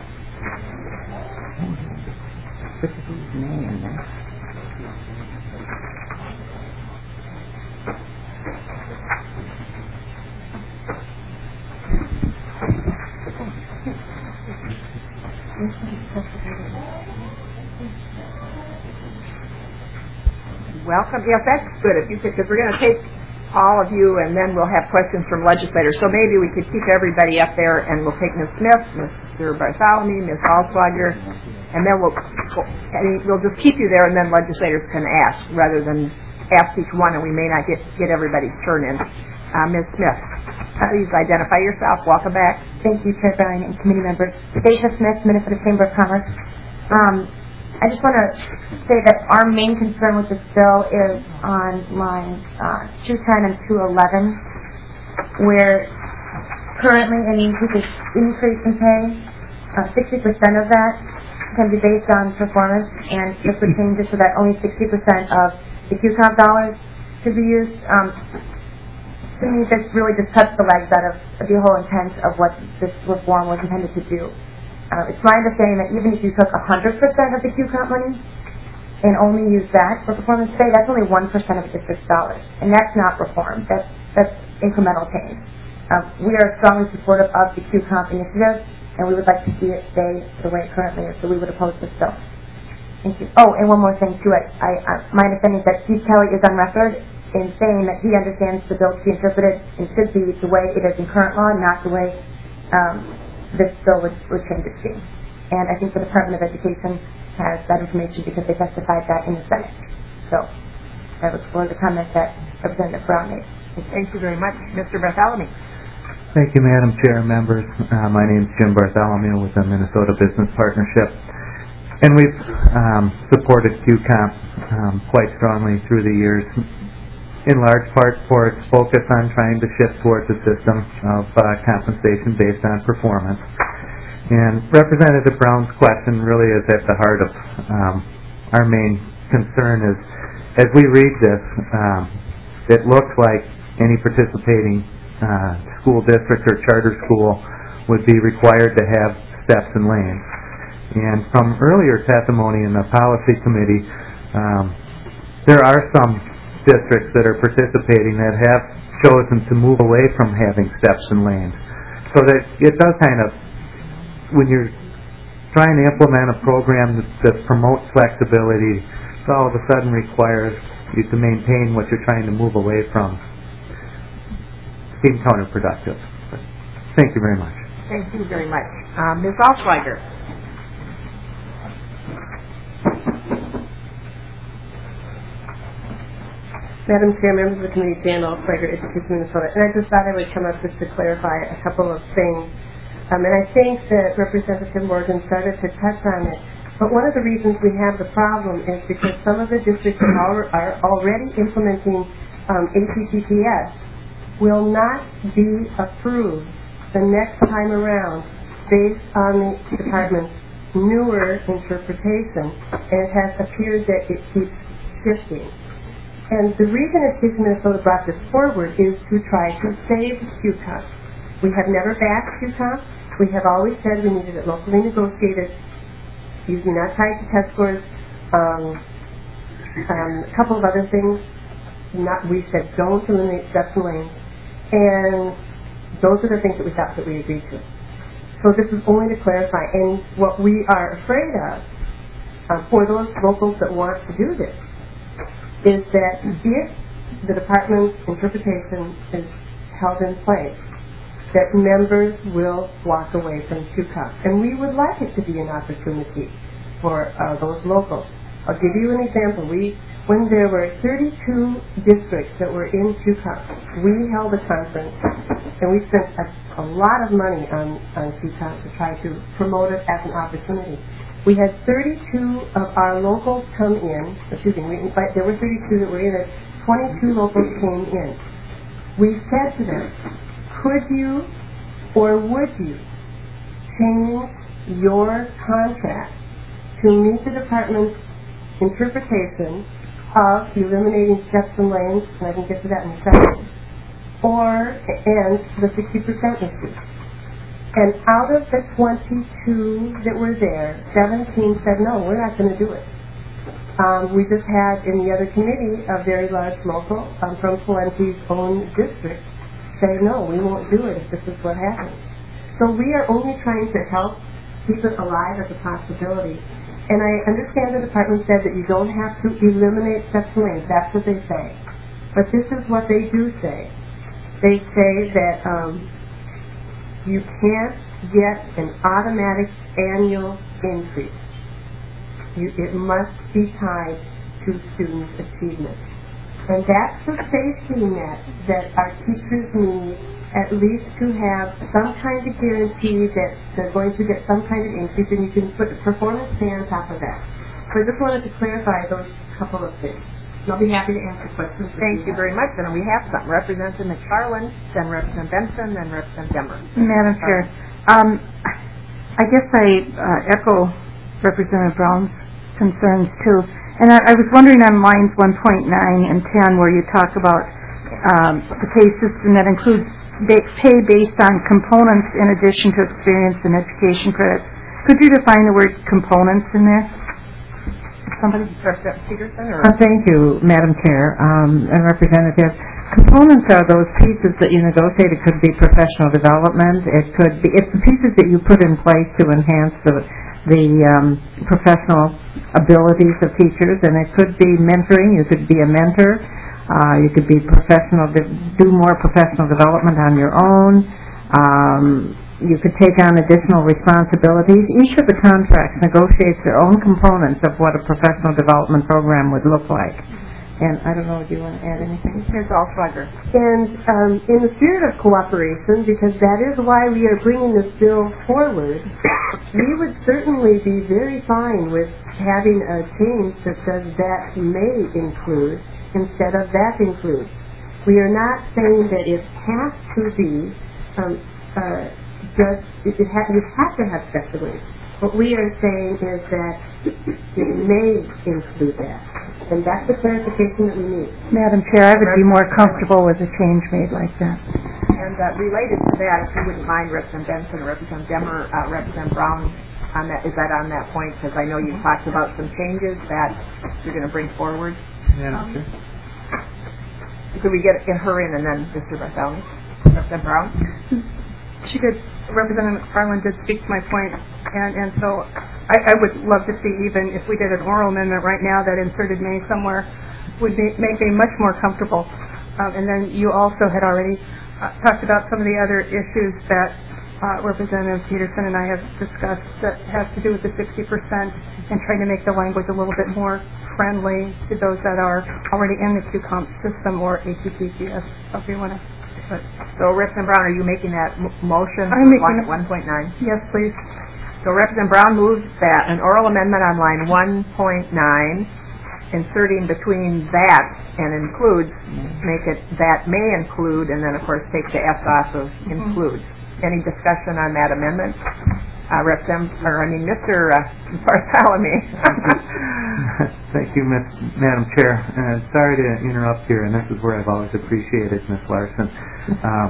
Welcome. Yes, that's good. If you could, because we're going to take all of you, and then we'll have questions from legislators. So maybe we could keep everybody up there, and we'll take Miz Smith, Mister Bartholomew, Miz Alsweiger, and then we'll and we'll just keep you there, and then legislators can ask rather than ask each one, and we may not get get everybody's turn in. Uh, Miz Smith, please identify yourself. Welcome back. Thank you, Chair Bryan and committee members. Stacia Smith, Minnesota Chamber of Commerce. Um, I just want to say that our main concern with this bill is on lines uh, two ten and two eleven, where currently an increase, increase in pay, uh, sixty percent of that can be based on performance, and this would change it so that only sixty percent of the Q COMP dollars could be used. Um, to me, this really just cuts the legs out of the whole intent of what this reform was intended to do. Uh, it's my understanding that even if you took one hundred percent of the Q COMP money and only used that for performance pay, that's only one percent of the district's dollars. And that's not reform. That's, that's incremental change. Uh, we are strongly supportive of the Q COMP initiative, and we would like to see it stay the way it currently is, so we would oppose this bill. Thank you. Oh, and one more thing, too. I, I, I, my understanding is that Steve Kelly is on record in saying that he understands the bill to be interpreted and should be the way it is in current law, not the way um, this bill would, would change it to. And I think the Department of Education has that information because they testified that in the Senate. So I look forward to the comment that Representative Brown made. Thank you very much. Mister Bartholomew. Thank you, Madam Chair and members. Uh, my name is Jim Bartholomew with the Minnesota Business Partnership. And we've um, supported Q COMP um, quite strongly through the years, in large part for its focus on trying to shift towards a system of uh, compensation based on performance. And Representative Brown's question really is at the heart of um, our main concern is, as we read this, um, it looks like any participating uh, school district or charter school would be required to have steps and lanes. And from earlier testimony in the policy committee, um, there are some districts that are participating that have chosen to move away from having steps and lanes. So that it does kind of, when you're trying to implement a program that, that promotes flexibility, it all of a sudden requires you to maintain what you're trying to move away from. Being counterproductive. But thank you very much. Thank you very much. Uh, Miz Alsweiger. Madam Chair, members of the committee, Dan Alsweiger, Education Minnesota, and I just thought I would come up just to clarify a couple of things. Um, and I think that Representative Morgan started to touch on it. But one of the reasons we have the problem is because some of the districts that are, are already implementing um, A P T P S will not be approved the next time around based on the department's newer interpretation, and it has appeared that it keeps shifting. And the reason Education Minnesota brought this forward is to try to save Q COMP. We have never backed Q COMP. We have always said we needed it locally negotiated, usually not tied to test scores. Um, um, a couple of other things. Not, we said don't eliminate steps and lanes. And those are the things that we thought that we agreed to. So this is only to clarify. And what we are afraid of, uh, for those locals that want to do this, is that if the department's interpretation is held in place, that members will walk away from Q COMP. And we would like it to be an opportunity for uh, those locals. I'll give you an example. We, when there were thirty-two districts that were in Q COMP, we held a conference, and we spent a, a lot of money on, on Q COMP to try to promote it as an opportunity. We had thirty-two of our locals come in, excuse me, we invite, there were thirty-two that were in it, twenty-two locals came in. We said to them, could you or would you change your contract to meet the department's interpretation of eliminating steps and lanes, and I can get to that in a second, or, and the sixty percent issue? And out of the twenty-two that were there, seventeen said, no, we're not going to do it. Um, we just had in the other committee a very large local um, from Palente's own district say, no, we won't do it if this is what happens. So we are only trying to help keep it alive as a possibility. And I understand the department said that you don't have to eliminate steps and lanes. That's what they say. But this is what they do say. They say that um, you can't get an automatic annual increase. You, it must be tied to student achievement. And that's the safety net that our teachers need, at least to have some kind of guarantee that they're going to get some kind of increase, and you can put the performance pay on top of that. So I just wanted to clarify those couple of things. And I'll be happy to answer questions. Thank you very much. Then we have some. Representative McFarland, then Representative Benson, then Representative Demmer. Madam Chair, um, I guess I uh, echo Representative Brown's concerns too. And I, I was wondering on lines one point nine and ten where you talk about um, the pay system that includes ba- pay based on components in addition to experience and education credits. Could you define the word components in there? Somebody? Representative Peterson? Or? Uh, thank you, Madam Chair um, and Representative. Components are those pieces that you negotiate. It could be professional development. It could be, it's the pieces that you put in place to enhance the, the um, professional abilities of teachers, and it could be mentoring. You could be a mentor. Uh, you could be professional, do more professional development on your own. Um, you could take on additional responsibilities. Each of the contracts negotiates their own components of what a professional development program would look like. And I don't know, do you want to add anything? Miz Alswager. And um, in the spirit of cooperation, because that is why we are bringing this bill forward, we would certainly be very fine with having a change that says that may include instead of that includes. We are not saying that it has to be um, uh, just, it, it ha- you have to have special aid. What we are saying is that it may include that. And that's the clarification that we need. Madam Chair, I would be more comfortable with a change made like that. And uh, related to that, if you wouldn't mind, Representative Benson or Representative Demmer, uh, Representative Brown, on that, is that on that point? Because I know you talked about some changes that you're going to bring forward. Madam Chair. Could we get, get her in and then Mister Bartholomew? Representative Brown? She did, Representative McFarland did speak to my point, and, and so I, I would love to see, even if we did an oral amendment right now that inserted may somewhere, would be, make me much more comfortable. Um, and then you also had already uh, talked about some of the other issues that uh, Representative Peterson and I have discussed that have to do with the sixty percent and trying to make the language a little bit more friendly to those that are already in the Q COMP system or A T P G S, if you want to. But, so, Representative Brown, are you making that m- motion? I'm making one point nine. Yes, please. So, Representative Brown moves that an oral amendment on line one point nine, inserting between that and includes, make it that may include, and then, of course, take the S off of include. Mm-hmm. Any discussion on that amendment? Uh, Representative, or I mean, Mister Uh, Bartholomew. Thank you, Miz Madam Chair. And sorry to interrupt here, and this is where I've always appreciated Miz Larson. Um,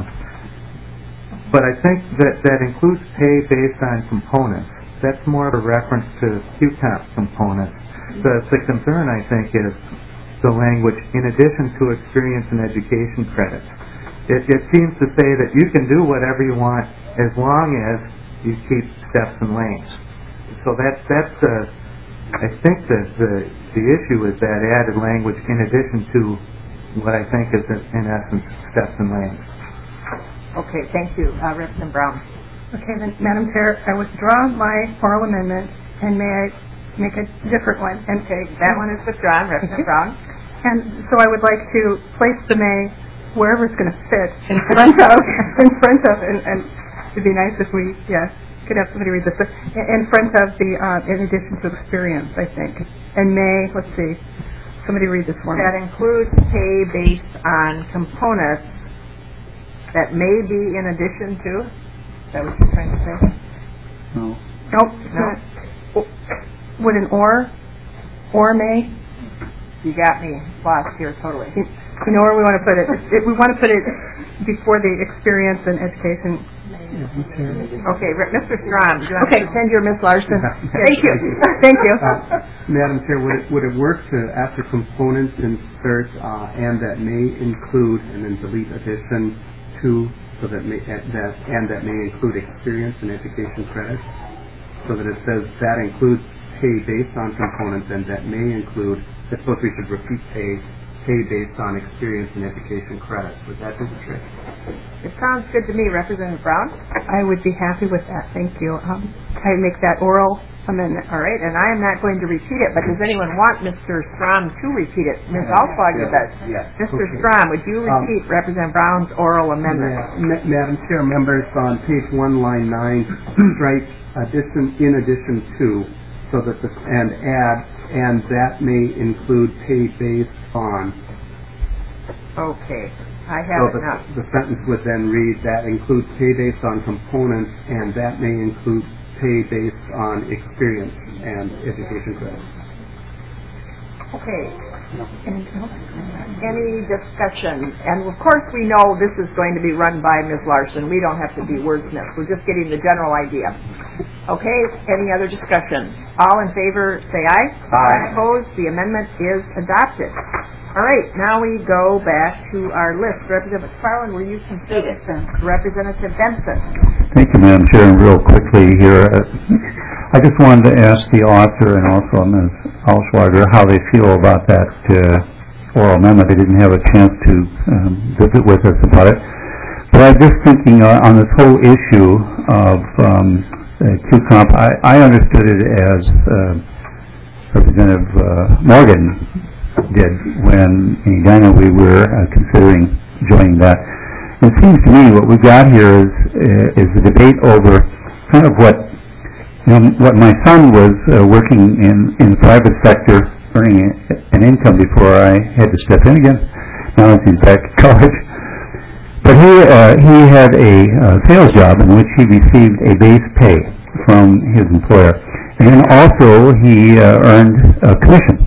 but I think that that includes pay based on components. That's more of a reference to Q COMP components. The, the concern, I think, is the language, in addition to experience and education credits. It, it seems to say that you can do whatever you want as long as you keep steps and lanes. So that, that's, uh, I think that the, the issue is that added language in addition to what I think is, in essence, steps and lanes. Okay, thank you. Uh, Representative Brown. Okay, then, Madam Chair, I withdraw my oral amendment, and may I make a different one? And okay, that one is withdrawn. Representative Brown. And so I would like to place the may wherever it's going to fit in front of, in front of, and, and it'd be nice if we, yeah, could have somebody read this, but in front of the, uh, in addition to experience, I think. And may, let's see, somebody read this for me. That includes pay based on components that may be in addition to. Is that what you're trying to say? No. Nope. No. Would an or, or may? You got me lost here totally. You know where we want to put it? it we want to put it before the experience and education. Okay, Mister Strom, do you want okay. to send your Miz Larson? Thank you. Thank you. Uh, Madam Chair, would it, would it work to, after components, insert uh, and that may include, and then delete addition to, so that may, that and that may include experience and education credits, so that it says that includes pay based on components, and that may include. I suppose we should repeat pay. Pay based on experience and education credits. Would that do the trick? It sounds good to me, Representative Brown. I would be happy with that. Thank you. Um, I make that oral amendment. All right, and I am not going to repeat it, but does anyone want Mister Strom to repeat it? Miz Alswager does. Yes. Mister Okay. Strom, would you repeat um, Representative Brown's oral amendment? Ma- Madam Chair, members, on page one, line nine, strike addition in addition to, so that the and add and that may include pay based on. Okay, I So have it the, now. the sentence would then read, that includes pay based on components, and that may include pay based on experience and education credits. Okay. Any discussion? And of course we know this is going to be run by Miz Larson. We don't have to be wordsmiths. We're just getting the general idea. Okay, any other discussion? All in favor say aye. Aye. Opposed? The amendment is adopted. All right, now we go back to our list. Representative McFarland, were you completed? Representative Benson. Thank you, Madam Chair. And real quickly here, uh, I just wanted to ask the author and also Miz Alschwager how they feel about that uh, oral amendment. They didn't have a chance to um, visit with us about it. But I'm just thinking uh, on this whole issue of um, uh, Q COMP, I, I understood it as uh, Representative uh, Morgan did when in Edina we were uh, considering joining that. It seems to me what we've got here is uh, is a debate over kind of what you know what my son was uh, working in in the private sector, earning a, an income before I had to step in again. Now he's back at college, but he uh, he had a uh, sales job in which he received a base pay from his employer, and then also he uh, earned a commission.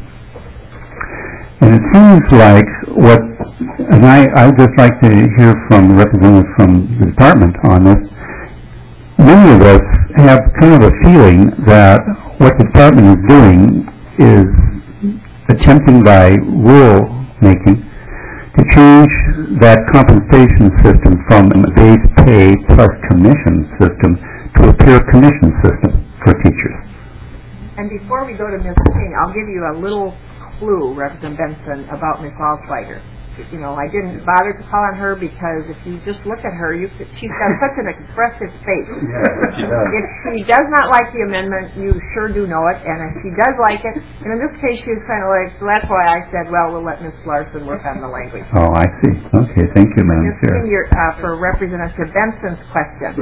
And it seems like what, and I, I'd just like to hear from the representative from the department on this. Many of us have kind of a feeling that what the department is doing is attempting by rule making to change that compensation system from a base pay plus commission system to a pure commission system for teachers. And before we go to Miz King, I'll give you a little clue, Representative Benson, about Miz Alschwager. You know, I didn't bother to call on her because if you just look at her, you could, she's got such an expressive face. Yeah, she does. If she does not like the amendment, you sure do know it, and if she does like it, and in this case she was kind of like, so that's why I said, well, we'll let Miz Larson work on the language. Oh, I see. Okay, thank you, Madam Miz Chair. King, you're, uh, for Representative Benson's question.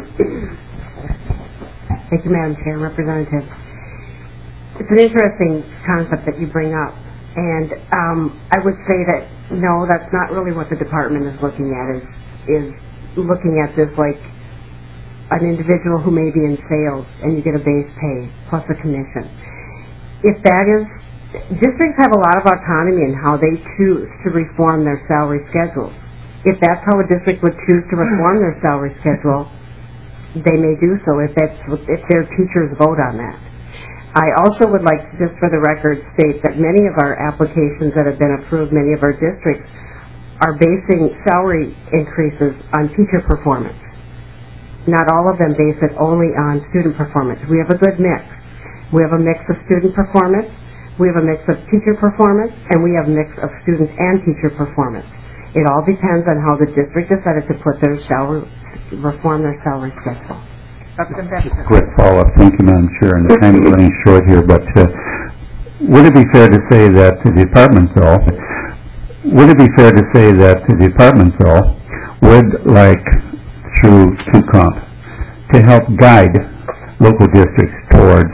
Thank you, Madam Chair. Representative. It's an interesting concept that you bring up. And um, I would say that, no, that's not really what the department is looking at, is, is looking at this like an individual who may be in sales and you get a base pay plus a commission. If that is, districts have a lot of autonomy in how they choose to reform their salary schedules. If that's how a district would choose to reform their salary schedule, they may do so if, that's, if their teachers vote on that. I also would like to, just for the record, state that many of our applications that have been approved, many of our districts, are basing salary increases on teacher performance. Not all of them base it only on student performance. We have a good mix. We have a mix of student performance, we have a mix of teacher performance, and we have a mix of student and teacher performance. It all depends on how the district decided to put their salary, reform their salary schedule. Quick follow-up. Thank you, Madam Chair. And the time is running short here, but uh, would it be fair to say that the department, though, would it be fair to say that the department, though, would like through Q COMP to help guide local districts towards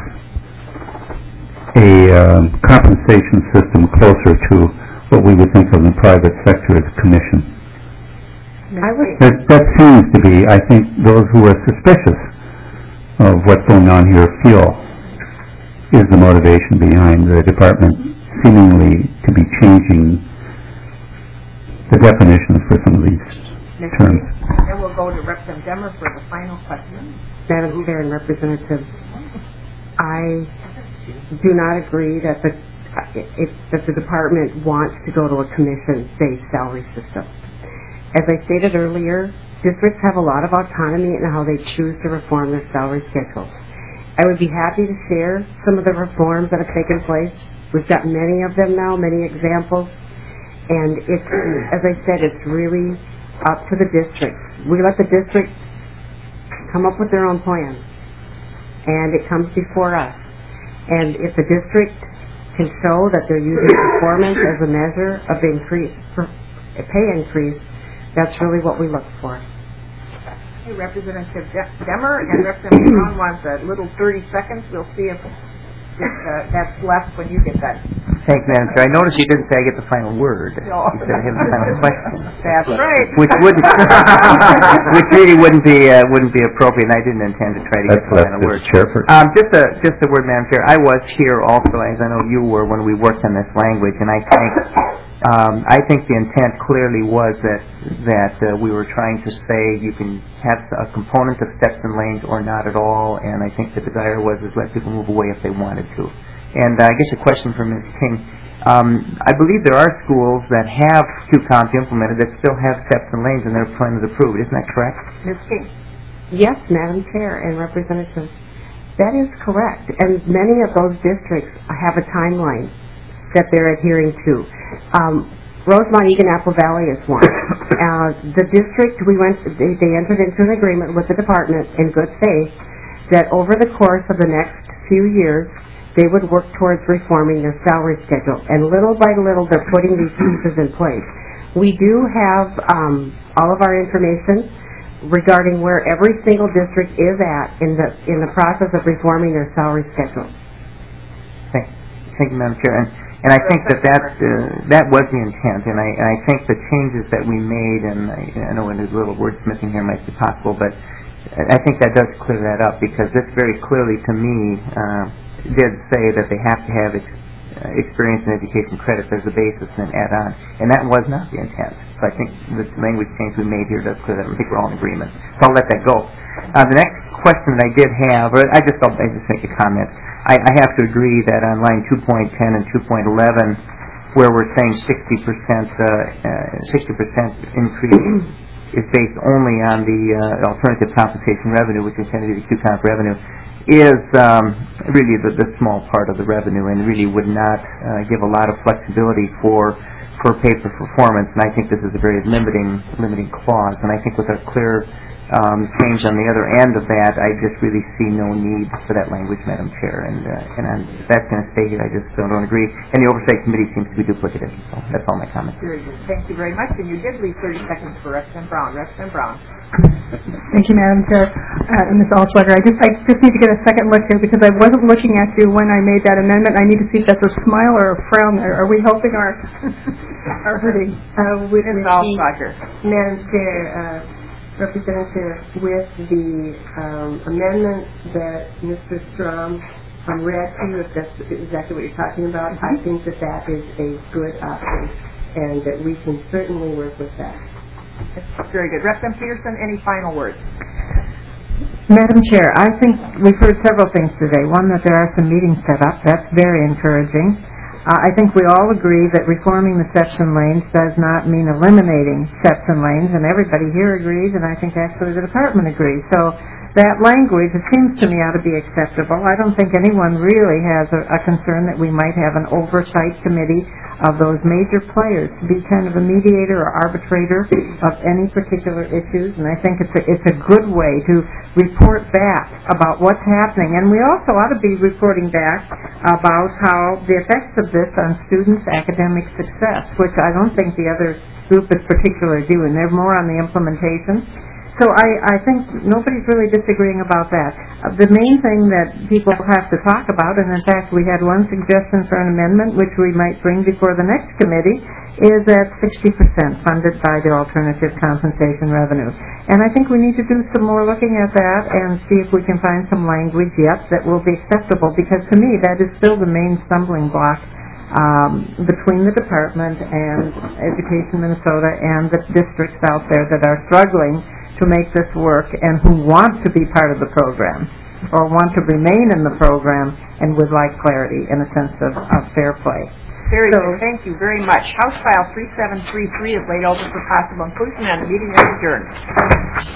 a um, compensation system closer to what we would think of in the private sector as commission? I would, That, that seems to be, I think, those who are suspicious of what's going on here feel is the motivation behind the department seemingly to be changing the definitions for some of these terms. Then we'll go to Representative Demmer for the final question. Madam Chair and Representative, I do not agree that the it, that the department wants to go to a commission-based salary system. As I stated earlier, districts have a lot of autonomy in how they choose to reform their salary schedules. I would be happy to share some of the reforms that have taken place. We've got many of them now, many examples, and it's, as I said, it's really up to the district. We let the district come up with their own plan, and it comes before us. And if the district can show that they're using performance as a measure of the increase, a pay increase, that's really what we look for. Hey, Representative De- Demmer and Representative Brown wants a little thirty seconds. We'll see if uh, that's left when you get done. Thank you, Madam Chair. I noticed you didn't say I get the final word. No. You said I have the final question. That's right. Which would, which really wouldn't be uh, wouldn't be appropriate, and I didn't intend to try to That's get the final left word. as chairperson. Um, just a just a word, Madam Chair. I was here also, as I know you were, when we worked on this language, and I think um, I think the intent clearly was that that uh, we were trying to say you can have a component of steps and lanes or not at all, and I think the desire was is let people move away if they wanted to. And uh, I guess a question for Miz King. Um, I believe there are schools that have Q COMP implemented that still have steps and lanes and their plan is approved. Isn't that correct? Miz King. Yes, Madam Chair and Representative. That is correct. And many of those districts have a timeline that they're adhering to. Um, Rosemont, Eagan, Apple Valley is one. uh, the district, we went, they, they entered into an agreement with the department in good faith that over the course of the next few years, they would work towards reforming their salary schedule. And little by little, they're putting these pieces in place. We do have um, all of our information regarding where every single district is at in the in the process of reforming their salary schedule. Thank, thank you, Madam Chair. And, and I think that that, uh, that was the intent. And I, and I think the changes that we made, and I, I know a little wordsmithing here might be possible, but I think that does clear that up because this very clearly, to me, uh, did say that they have to have ex- uh, experience in education credits as a basis and add on. And that was not the intent. So I think the language change we made here does clear that. I think we're all in agreement. So I'll let that go. Uh, the next question that I did have, or I just I'll, I just make a comment. I, I have to agree that on line two point ten and two point eleven, where we're saying sixty percent, uh, uh, sixty percent increase is based only on the uh, alternative compensation revenue, which is intended to be the Q COMP revenue, is um, really the, the small part of the revenue and really would not uh, give a lot of flexibility for for pay for performance. And I think this is a very limiting limiting clause. And I think with a clear um, change on the other end of that, I just really see no need for that language, Madam Chair. And uh, and I'm, if that's going to stay here, I just don't, don't agree. And the Oversight Committee seems to be duplicative. So that's all my comments. Very good. Thank you very much. And you did leave thirty seconds for Representative Brown. Representative Brown. Thank you, Madam Chair. Uh, and Miz Altsweger, I just I just need to get a second look here because I wasn't looking at you when I made that amendment. I need to see if that's a smile or a frown there. Are we helping our our hurting? Uh, with Miz the, Altsweger. Madam Chair, uh, Representative, with the um, amendment that Mister Strom um, read to you, if that's exactly what you're talking about, I think that that is a good option and that we can certainly work with that. Very good. Representative Peterson, any final words? Madam Chair, I think we've heard several things today. One, that there are some meetings set up. That's very encouraging. Uh, I think we all agree that reforming the steps and lanes does not mean eliminating steps and lanes, and everybody here agrees, and I think actually the department agrees. So that language, it seems to me, ought to be acceptable. I don't think anyone really has a, a concern that we might have an oversight committee of those major players to be kind of a mediator or arbitrator of any particular issues, and I think it's a, it's a good way to report back about what's happening. And we also ought to be reporting back about how the effects of this on students' academic success, which I don't think the other group is particularly doing. They're more on the implementation. So I, I think nobody's really disagreeing about that. Uh, the main thing that people have to talk about, and in fact we had one suggestion for an amendment which we might bring before the next committee, is at sixty percent funded by the alternative compensation revenue. And I think we need to do some more looking at that and see if we can find some language yet that will be acceptable, because to me that is still the main stumbling block Um, between the department and Education Minnesota and the districts out there that are struggling to make this work and who want to be part of the program or want to remain in the program and would like clarity and a sense of, of fair play. Very so, good. Thank you very much. House File three seven three three is laid over for possible inclusion and the meeting is adjourned.